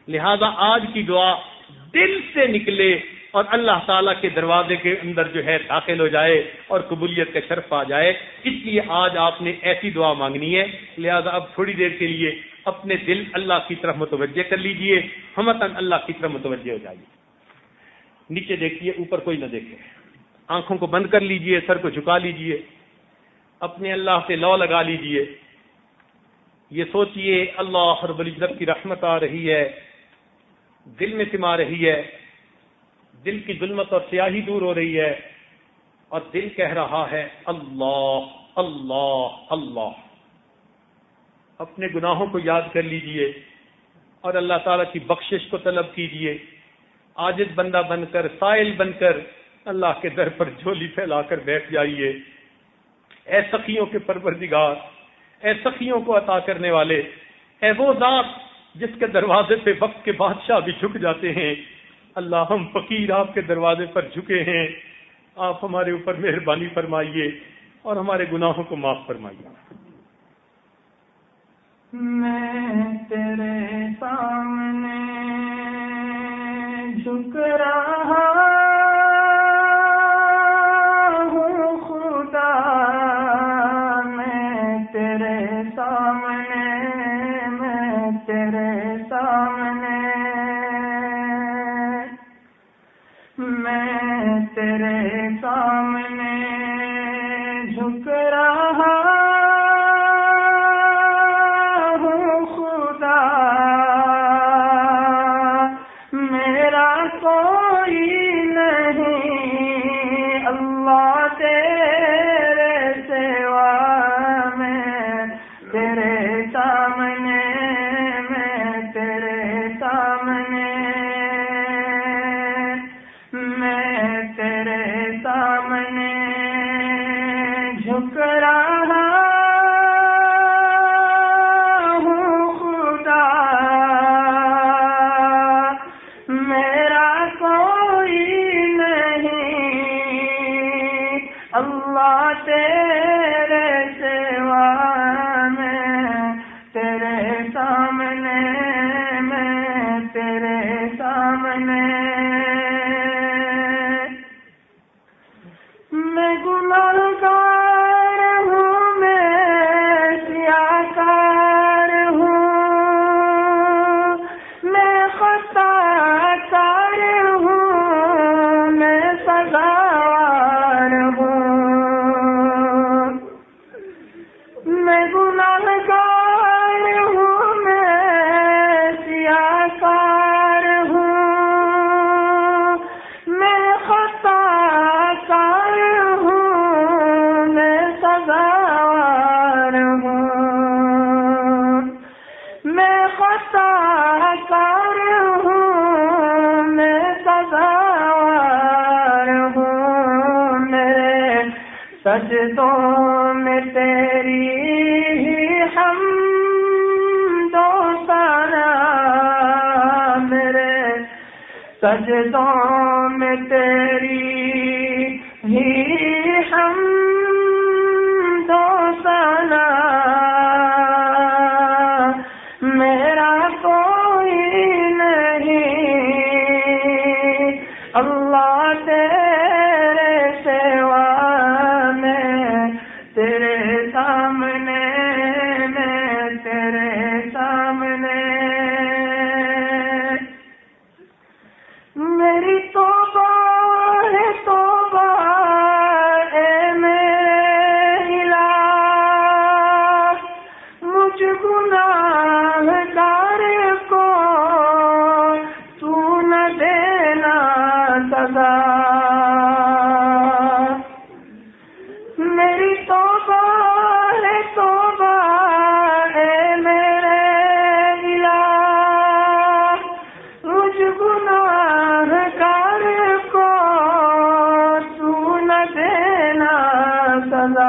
لہذا آج کی دعا دل سے نکلے اور اللہ تعالیٰ کے دروازے کے اندر جو ہے داخل ہو جائے اور قبولیت کا شرف آ جائے. اس لیے آج آپ نے ایسی دعا مانگنی ہے. لہذا اب تھوڑی دیر کے لیے اپنے دل اللہ کی طرف متوجہ کر لیجئے، ہمتاً اللہ کی طرف متوجہ ہو جائیے. نیچے دیکھیے، اوپر کوئی نہ دیکھے. آنکھوں کو بند کر لیجئے، سر کو جھکا لیجئے، اپنے اللہ سے لو لگا لیجئے. یہ سوچئے اللہ رب العزت کی رحمت آ رہی ہے، دل میں سما رہی ہے، دل کی ظلمت اور سیاہی دور ہو رہی ہے، اور دل کہہ رہا ہے اللہ اللہ اللہ. اپنے گناہوں کو یاد کر لیجئے اور اللہ تعالیٰ کی بخشش کو طلب کیجئے. عاجز بندہ بن کر، سائل بن کر اللہ کے در پر جھولی پھیلا کر بیٹھ جائیے. اے سخیوں کے پروردگار، اے سخیوں کو عطا کرنے والے، اے وہ ذات جس کے دروازے پہ وقت کے بادشاہ بھی جھک جاتے ہیں. اللہ ہم فقیر آپ کے دروازے پر جھکے ہیں، آپ ہمارے اوپر مہربانی فرمائیے اور ہمارے گناہوں کو معاف فرمائیے. میں تیرے سامنے جھک رہا ہوں خدا، میں تیرے سامنے، میں تیرے سامنے، میں تیرے سامنے جھک رہا ہوں خدا. میرا کوئی نہیں اللہ تیرے سوا، میں تیرے سامنے، میں تیرے سامنے، میں تیرے سامنے جھک رہا ہوں خدا. میرا کوئی نہیں اللہ تیرے سوا، میں تیرے سامنے، میں تیرے سامنے. میں گنہگار ہوں، میں سیاہکار ہوں، میں خطا کار ہوں، میں سزاوار ہوں. میں گنہگار ہوں، میں سیاہکار ہوں، میں خطا کار ہوں، میں سزاوار ہوں. میں خطا کار ہوں، میں سزاوار ہوں. میرے سجدوں میں تیری ہی حمد و ثنا، میرے سجدوں میں تیری ہی حمد و ثنا. میرا کوئی نہیں اللہ تیرے سوا، میں تیرے سامنے، میں تیرے سامنے. میری توبہ ہے توبہ اے میرے الہ، مجھ گناہگار کو تو نہ دینا سزا. میری توبہ ہے توبہ اے میرے الہ، مجھ گناہگار کو تو نہ دینا سزا.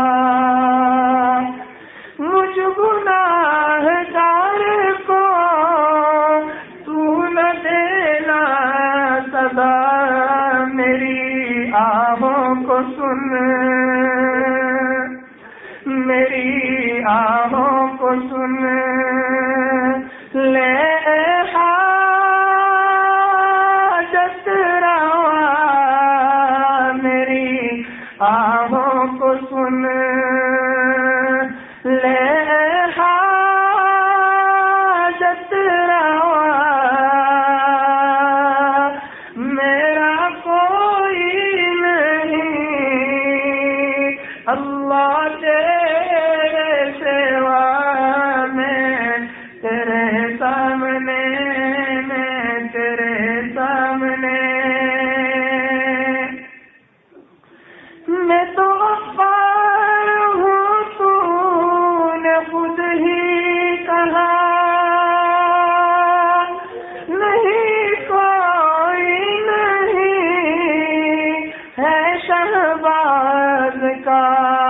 مجھ گناہگار کو تو نہ دینا سزا. میری آہوں کو سن، میری آہوں کو سن لے روا میرا کوئی نہیں اللہ تیرے سوا میں تیرے سامنے میں تو غفار ہوں تو نے خود ہی کہا نہیں کوئی نہیں ہے شہباز کا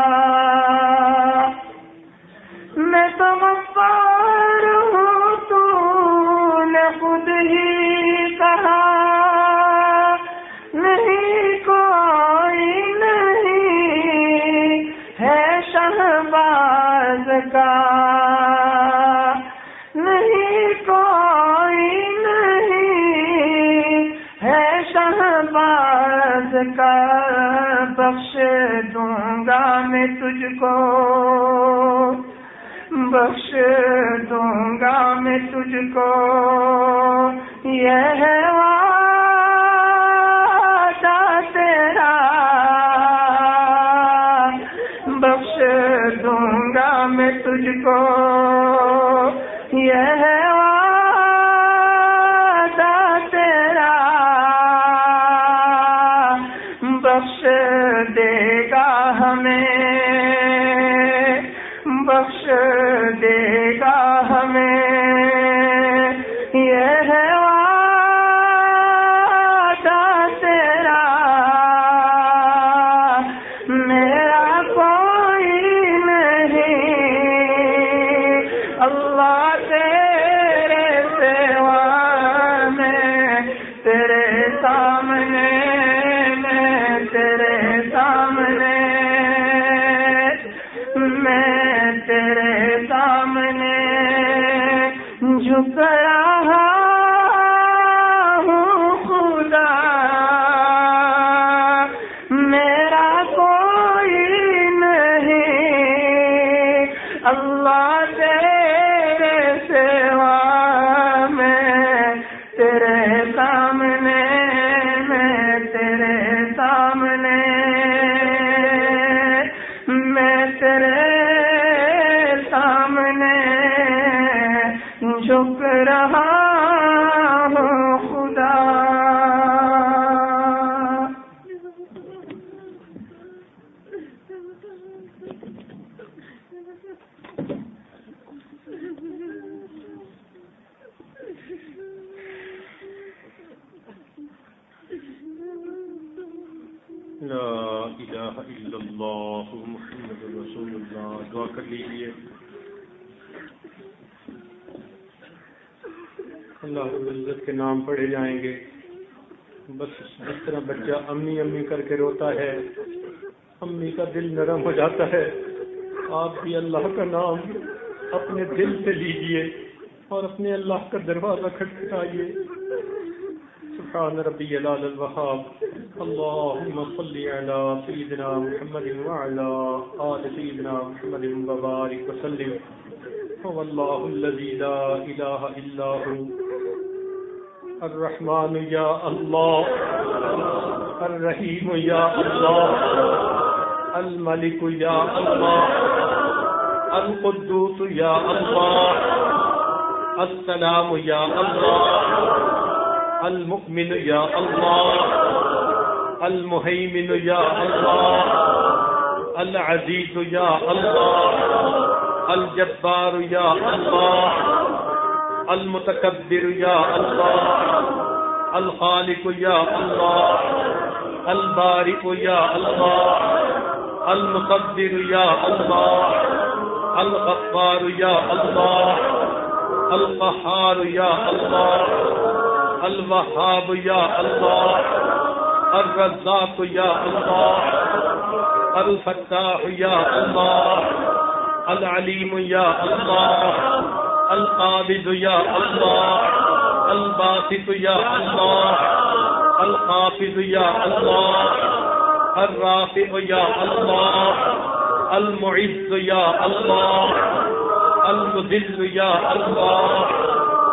میں تو غفار ہوں تو نے خود ہی کہا نہیں کوئی نہیں ہے شہباز کا نہیں کوئی نہیں ہے شہباز کا بخش دوں گا میں تجھ کو بخش دوں گا میں تجھ کو یہ ہے وعدہ تیرا بخش دوں گا میں تجھ کو یہ ہے وعدہ تیرا بخش دے گا ہمیں بخش دے گا ہمیں یہ ہے وعدہ تیرا میرا کوئی نہیں اللہ تیرے سوا میں تیرے سامنے تیرے سامنے میں تیرے سامنے جھک رہا ہوں خدا میرا کوئی نہیں اللہ تیرے سوا میں تیرے سامنے تیرے سامنے میں تیرے سامنے جھک رہا ہوں خدا لا الہ الا اللہ محمد رسول اللہ. دعا کر لیجیے. اللہ رب العزت کے نام پڑھے جائیں گے. بس جس طرح بچہ امی امی کر کے روتا ہے امی کا دل نرم ہو جاتا ہے آپ بھی اللہ کا نام اپنے دل سے لیجیے اور اپنے اللہ کا دروازہ کھٹکھٹائیے. سبحان ربی العلی الوہاب. اللهم صل على سيدنا محمد وعلى آل سيدنا محمد وبارك وسلم. هو الله الذي لا إله إلا هو الرحمن يا الله الرحيم يا الله الملك يا الله القدوس يا الله السلام يا الله المؤمن يا الله المهيمن يا الله العزيز يا الله الجبار يا الله المتكبر يا الله الخالق يا الله البارئ يا الله المصدر يا الله الغفار يا الله القهار يا الله الوهاب يا الله الرزاق يا الله الفتاح يا الله العليم يا الله القابض يا الله الباسط يا الله الخافض يا الله الرافع يا الله المعز يا الله المذل يا الله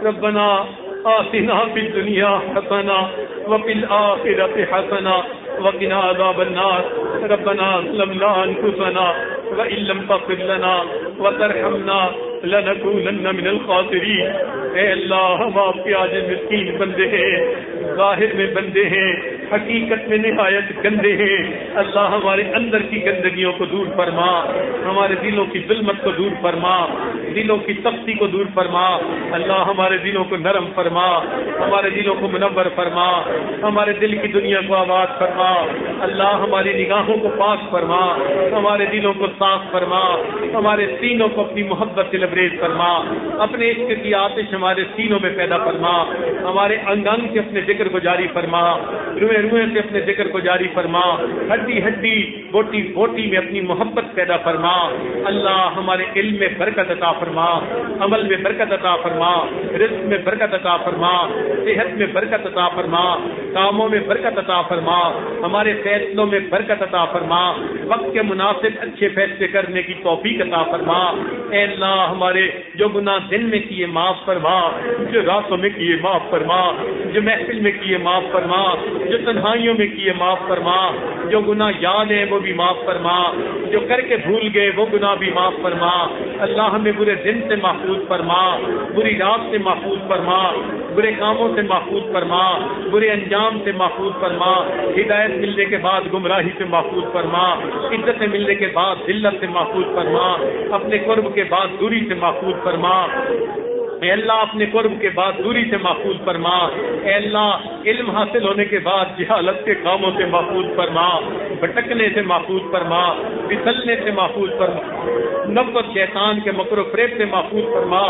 ربنا آتنا فی الدنیا حسنہ وفی الآخرۃ حسنہ وقنا عذاب النار ربنا ظلمنا انفسنا وان لم تغفر لنا وترحمنا لنکونن من الخاسرین۔ اے اللہ ہم آپ کے عاجز مسکین بندے ہیں، ظاہر میں بندے ہیں، حقیقت میں نہایت گندے ہیں۔ اللہ ہمارے اندر کی گندگیوں کو دور فرما، ہمارے دلوں کی ظلمت کو دور فرما، دلوں کی سختی کو دور فرما۔ اللہ ہمارے دلوں کو نرم فرما، ہمارے دلوں کو منور فرما، ہمارے دل کی دنیا کو آباد فرما۔ اللہ ہماری نگاہوں کو پاک فرما، ہمارے دلوں کو صاف فرما، ہمارے سینوں کو اپنی محبت سے لبریز فرما، اپنے عشق کی آتش ہمارے سینوں میں پیدا فرما، ہمارے انگ انگ سے اپنے ذکر کو جاری فرما، روئے روئے سے اپنے ذکر کو جاری فرما، ہڈی ہڈی بوٹی بوٹی میں اپنی محبت پیدا فرما۔ اللہ ہمارے علم میں برکت عطا فرما، عمل میں برکت عطا فرما، رزق میں برکت عطا فرما، صحت میں برکت عطا فرما، کاموں میں برکت عطا فرما، ہمارے فیصلوں میں برکت عطا فرما، وقت کے مناسب اچھے فیصلے کرنے کی توفیق عطا فرما۔ اے اللہ ہمارے جو گناہ دن میں کیے معاف فرما، جو راتوں میں کیے معاف فرما، جو محفل میں کیے معاف فرما، جو تنہائیوں میں کیے معاف فرما، جو گناہ یاد ہیں وہ بھی معاف فرما، جو کر کے بھول گئے وہ گناہ بھی معاف فرما۔ اللہ ہمیں برے دن سے محفوظ فرما، بری رات سے محفوظ فرما، برے کاموں سے محفوظ فرما، برے انجام سے محفوظ فرما، ہدایت ملنے کے بعد گمراہی سے محفوظ فرما، عزت ملنے کے بعد ذلت سے محفوظ فرما، اپنے قرب کے بعد دوری سے محفوظ فرما۔ اے اللہ اپنے قرب کے بعد دوری سے محفوظ فرما۔ اے اللہ علم حاصل ہونے کے بعد جہالت کے کاموں سے محفوظ فرما، بھٹکنے سے محفوظ فرما، پھسلنے سے محفوظ فرما، نفس شیطان کے مکر و فریب سے محفوظ فرما،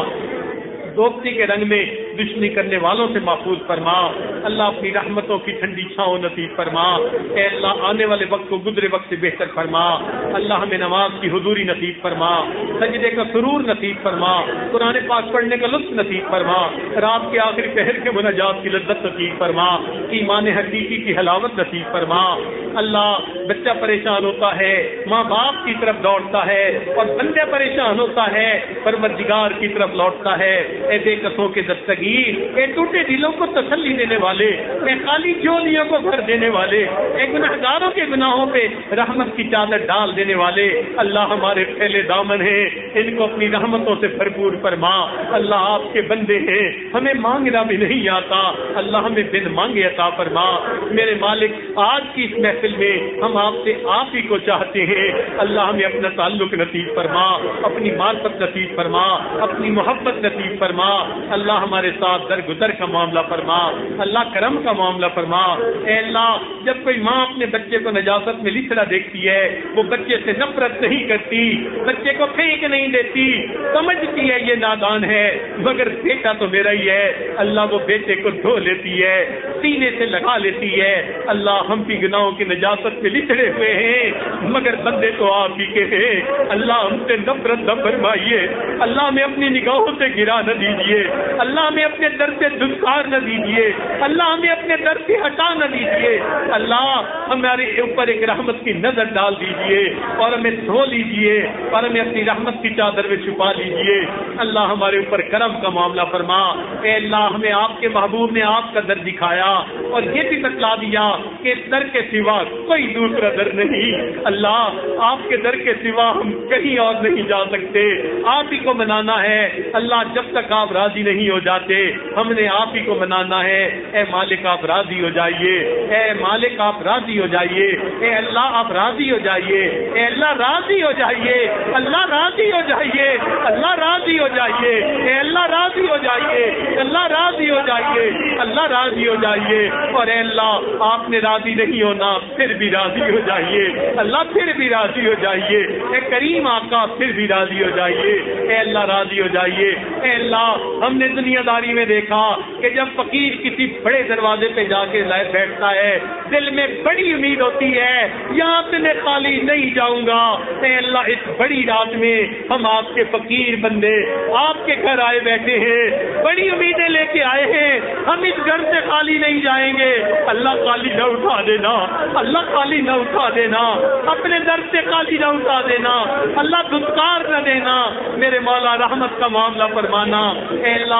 دوستی کے رنگ میں دشمنی کرنے والوں سے محفوظ فرما۔ اللہ اپنی رحمتوں کی ٹھنڈی چھاؤں نصیب فرما۔ اے اللہ آنے والے وقت کو گزرے وقت سے بہتر فرما۔ اللہ ہمیں نماز کی حضوری نصیب فرما، سجدے کا سرور نصیب فرما، قرآن پاک پڑھنے کا لطف نصیب فرما، رات کے آخری پہر کے مناجات کی لذت نصیب فرما، ایمان حقیقی کی حلاوت نصیب فرما۔ اللہ بچہ پریشان ہوتا ہے، ماں باپ کی طرف دوڑتا ہے، اور بندہ پریشان ہوتا ہے، پروردگار کی طرف لوٹتا ہے۔ اے بے کسوں کے دستگیر، اے ٹوٹے دلوں کو تسلی دینے والے، اے خالی جھولیوں کو بھر دینے والے، اے گنہگاروں کے گناہوں پہ رحمت کی چادر ڈال دینے والے، اللہ ہمارے پھیلے دامن ہیں، ان کو اپنی رحمتوں سے بھرپور فرما۔ اللہ آپ کے بندے ہیں، ہمیں مانگنا بھی نہیں آتا، اللہ ہمیں بن مانگے عطا فرما۔ میرے مالک آج کی اس محفل میں ہم آپ سے آپ ہی کو چاہتے ہیں، اللہ ہمیں اپنا تعلق نصیب فرما، اپنی معرفت نصیب فرما، اپنی محبت نصیب فرما۔ اللہ ہمارے ساتھ درگزر کا معاملہ فرما، اللہ کرم کا معاملہ فرما۔ اے اللہ جب کوئی ماں اپنے بچے کو نجاست میں لچڑا دیکھتی ہے، وہ بچے سے نفرت نہیں کرتی، بچے کو پھینک نہیں دیتی، سمجھتی ہے یہ نادان ہے، مگر بیٹا تو میرا ہی ہے، اللہ وہ بیٹے کو دھو لیتی ہے، سینے سے لگا لیتی ہے۔ اللہ ہم بھی گناہوں کی نجاست میں لچڑے ہوئے ہیں، مگر بندے تو آپ ہی کے ہیں، اللہ ہم سے نفرت نہ فرمائیے، اللہ ہمیں اپنی نگاہوں سے گرا نہ دیجیے، اللہ ہمیں اپنے در سے دھتکار نہ دیجیے، اللہ ہمیں اپنے در سے ہٹا نہ دیجیے، اللہ ہمارے اوپر ایک رحمت کی نظر ڈال دیجیے اور ہمیں دھو لیجیے اور ہمیں اپنی رحمت کی چادر میں چھپا لیجیے۔ اللہ ہمارے اوپر کرم کا معاملہ فرما۔ اے اللہ ہمیں آپ کے محبوب نے آپ کا در دکھایا اور یہ بھی بتلا دیا کہ اس در کے سوا کوئی دوسرا در نہیں، اللہ آپ کے در کے سوا ہم کہیں اور نہیں جا سکتے، آپ ہی کو منانا ہے۔ اللہ جب تک آپ راضی نہیں ہو جاتے ہم نے آپ ہی کو منانا ہے۔ اے مالک آپ راضی ہو جائیے، اے مالک آپ راضی ہو جائیے، اے اللہ آپ راضی ہو جائیے، اے اللہ راضی ہو جائیے، اللہ راضی ہو جائیے، اللہ راضی ہو جائیے، اے اللہ راضی ہو جائیے، اللہ راضی ہو جائیے، اللہ راضی ہو جائیے۔ اور اے اللہ آپ نے راضی نہیں ہونا پھر بھی راضی ہو جائیے، اللہ پھر بھی راضی ہو جائیے، اے کریم آقا پھر بھی راضی ہو جائیے، اے اللہ راضی ہو جائیے۔ اے اللہ ہم نے دنیا داری میں دیکھا کہ جب فقیر کسی بڑے دروازے پہ جا کے بیٹھتا ہے دل میں بڑی امید ہوتی ہے یہاں سے میں خالی نہیں جاؤں گا۔ اے اللہ اس بڑی رات میں ہم آپ کے فقیر بندے آپ کے گھر آئے بیٹھے ہیں، بڑی امیدیں لے کے آئے ہیں، ہم اس گھر سے خالی نہیں جائیں گے، اللہ خالی نہ اٹھا دینا، اللہ خالی نہ اٹھا دینا، اپنے در سے خالی نہ اٹھا دینا، اللہ دھتکار نہ دینا، میرے مولا رحمت کا معاملہ فرمانا۔ اے اللہ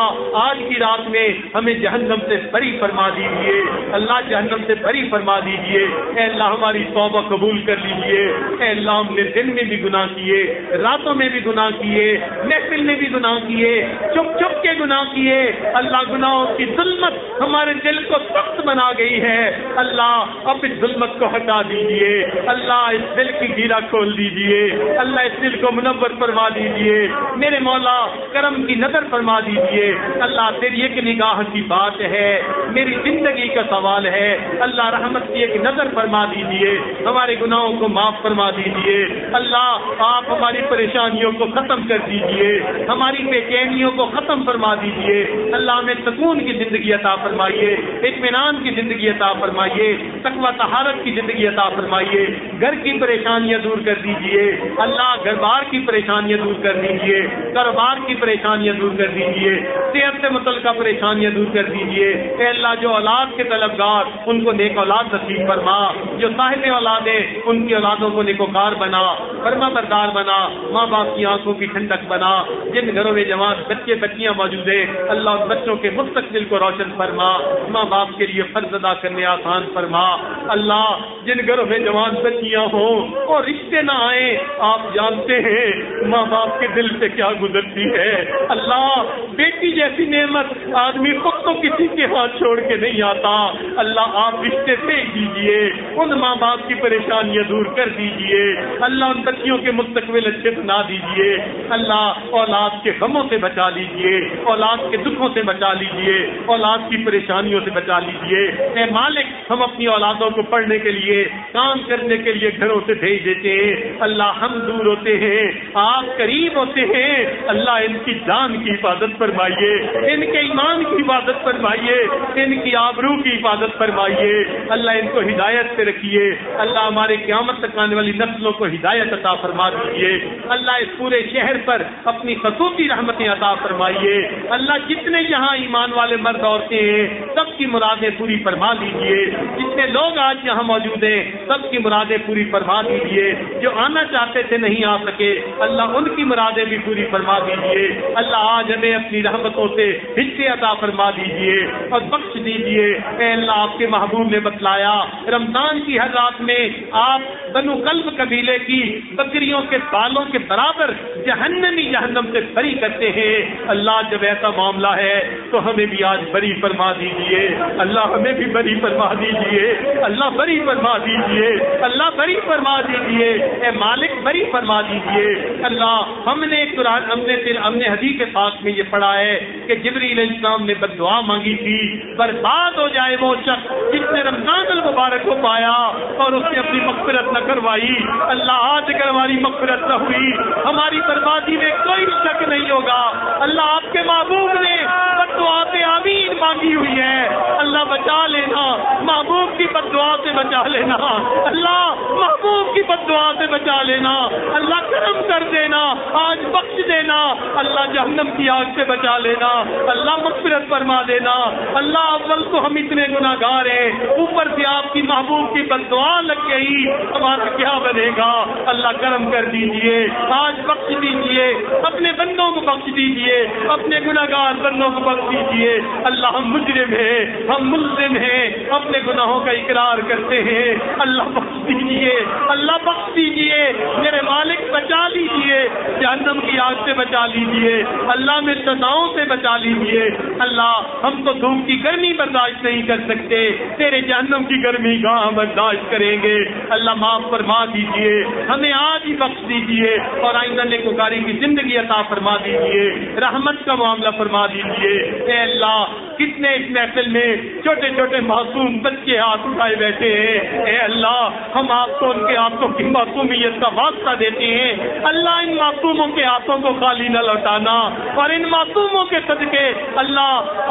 آج کی رات میں ہمیں جہنم سے بری فرما دیجیے اللہ، جہنم سے بری فرما دیجیے اے اللہ، ہماری توبہ قبول کر لیجیے اے اللہ، ہم نے دن میں بھی گناہ کیے، راتوں میں بھی گناہ کیے، محفل میں بھی گناہ کیے، چپ چپ کے گناہ کیے اللہ، گناہوں کی ظلمت ہمارے دل کو سخت بنا گئی ہے اللہ، اب اس ظلمت کو ہٹا دیجیے اللہ، اس دل کی گیرا کھول دیجیے اللہ، اس دل کو منور فرما دیجیے میرے مولا، کرم کی نظر فرما دیجیے اللہ، تیری ایک نگاہ کی بات ہے، میری زندگی کا سوال ہے اللہ، رحمت کی ایک نظر فرما دیجیے، ہمارے گناہوں کو معاف فرما دیجیے اللہ، آپ ہماری پریشانیوں کو ختم کر دیجیے، ہماری بے چینیوں کو ختم فرما دیجیے اللہ، ہمیں سکون کی زندگی عطا فرمائیے، اطمینان کی زندگی عطا فرمائیے، تقوی طہارت کی زندگی عطا فرمائیے، گھر کی پریشانیاں دور کر دیجیے اللہ، گھر بار کی پریشانیاں دور کر دیجیے، کاروبار کی پریشانیاں دور کر دیجیے، صحت سے متعلقہ پریشانیاں دور کر دیجیے اے اللہ، جو اولاد کے طلبگار ان کو نیک اولاد نصیب فرما، جو صاحب اولاد ہیں ان کی اولادوں کو نیکوکار بنا، فرما بردار بنا، ماں باپ کی آنکھوں کی ٹھنڈک بنا، جن گھروں میں جوان بچے بچیاں موجود ہیں اللہ، ان بچوں کے مستقبل کو روشن فرما، ماں باپ کے لیے فرض ادا کرنے آسان فرما اللہ، جن گھروں میں جوان بچیاں ہوں اور رشتے نہ آئیں، آپ جانتے ہیں ماں باپ کے دل سے کیا گزرتی ہے اللہ، بیٹی جیسی نعمت آدمی خود تو کسی کے ہاتھ چھوڑ کے نہیں آتا اللہ، آپ رشتے بھیج دیجیے، ان ماں باپ کی پریشانیاں دور کر دیجیے اللہ، ان بچیوں کے مستقبل اچھے بنا دیجیے اللہ، اولاد کے غموں سے بچا لیجیے، اولاد کے دکھوں سے بچا لیجیے، اولاد کی پریشانیوں سے بچا لیجیے اے مالک، ہم اپنی اولادوں کو پڑھنے کے لیے، کام کرنے کے لیے گھروں سے بھیج دیتے ہیں اللہ، ہم دور ہوتے ہیں، آپ قریب ہوتے ہیں اللہ، ان کی جان کی حفاظت فرمائیے، ان کے ایمان کی حفاظت فرمائیے، ان کی آبرو کی حفاظت فرمائیے اللہ، ان کو ہدایت پہ رکھیے اللہ، ہمارے قیامت تک آنے والی نسلوں کو ہدایت عطا فرما دیجیے اللہ، اس پورے شہر پر اپنی خصوصی رحمتیں عطا فرمائیے اللہ، جتنے یہاں ایمان والے مرد عورتیں ہیں سب کی مرادیں پوری فرما دیجیے، جتنے لوگ آج یہاں موجود ہیں سب کی مرادیں پوری فرما دیجیے، جو آنا چاہتے تھے نہیں آ سکے اللہ، ان کی مرادیں بھی پوری فرما دیجیے اللہ، آج ہمیں اپنی رحمتوں سے حصے عطا فرما دیجیے اور بخش دیجیے اے اللہ، آپ کے محبوب نے بتلایا رمضان کی ہر رات میں آپ بنو کلب قبیلے کی بکریوں کے بالوں کے برابر جہنمی جہنم سے بری کرتے ہیں اللہ، جب ایسا معاملہ ہے تو ہمیں بھی آج بری فرما دیجیے اللہ، ہمیں بھی بری فرما دیجیے اللہ، بری فرما دیجیے اللہ، بری فرما دیجیے اے مالک، بری فرما دیجیے اللہ، ہم نے قرآن ہم نے حدیث پاک میں یہ پڑھا ہے کہ جبریل علیہ السلام نے بد دعا مانگی تھی، برباد ہو جائے وہ شخص جس نے رمضان المبارک کو پایا اور اس نے اپنی مغفرت نہ کروائی اللہ، آج اگر ہماری مغفرت نہ ہوئی ہماری بربادی میں کوئی شک نہیں ہوگا اللہ، آپ کے محبوب نے بد دعا پہ آمین مانگی ہوئی ہے اللہ، بچا لینا محبوب کی بد دعا سے، بچا لینا اللہ، محبوب کی بد دعا سے بچا لینا اللہ، کرم کر دینا، آج بخش دینا اللہ، جہنم کی آگ سے بچا لینا اللہ، مغفرت فرما دینا اللہ، اول تو ہم اتنے گناہ گار ہیں، اوپر سے آپ کی محبوب کی بد دعا لگ گئی، ہمارا کیا بنے گا اللہ، کرم کر دیجئے، آج بخش دیجئے، اپنے بندوں کو بخش دیجئے، اپنے گناہ گار بندوں کو بخش دیجئے اللہ، ہم مجرم ہیں، ہم ملزم ہیں، اپنے گناہوں کا اقرار کرتے ہیں اللہ، بخش دیجئے اللہ، بخش دیجئے میرے مالک، بچا لیجئے، جہنم کی آگ سے بچا لیجئے اللہ، میں سزاؤں سے بچا لیجئے اللہ، ہم تو دھوپ کی گرمی برداشت نہیں کر سکتے، تیرے جہنم کی گرمی کہاں برداشت کریں گے اللہ، معاف فرما دیجئے، ہمیں آج ہی بخش دیجئے اور آئندہ نیکوکاری کی زندگی عطا فرما دیجئے، رحمت کا معاملہ فرما دیجئے اے اللہ، کتنے اس محفل میں چھوٹے چھوٹے معصوم بچے ہاتھ اٹھائے بیٹھے ہیں اے اللہ، ہم آپ کو ان کے ہاتھوں کی معصومیت کا واسطہ دیتے ہیں اللہ، ان معصوموں کے ہاتھوں کو خالی نہ لوٹانا اور ان معصوموں کے صدقے اللہ، ہم پاک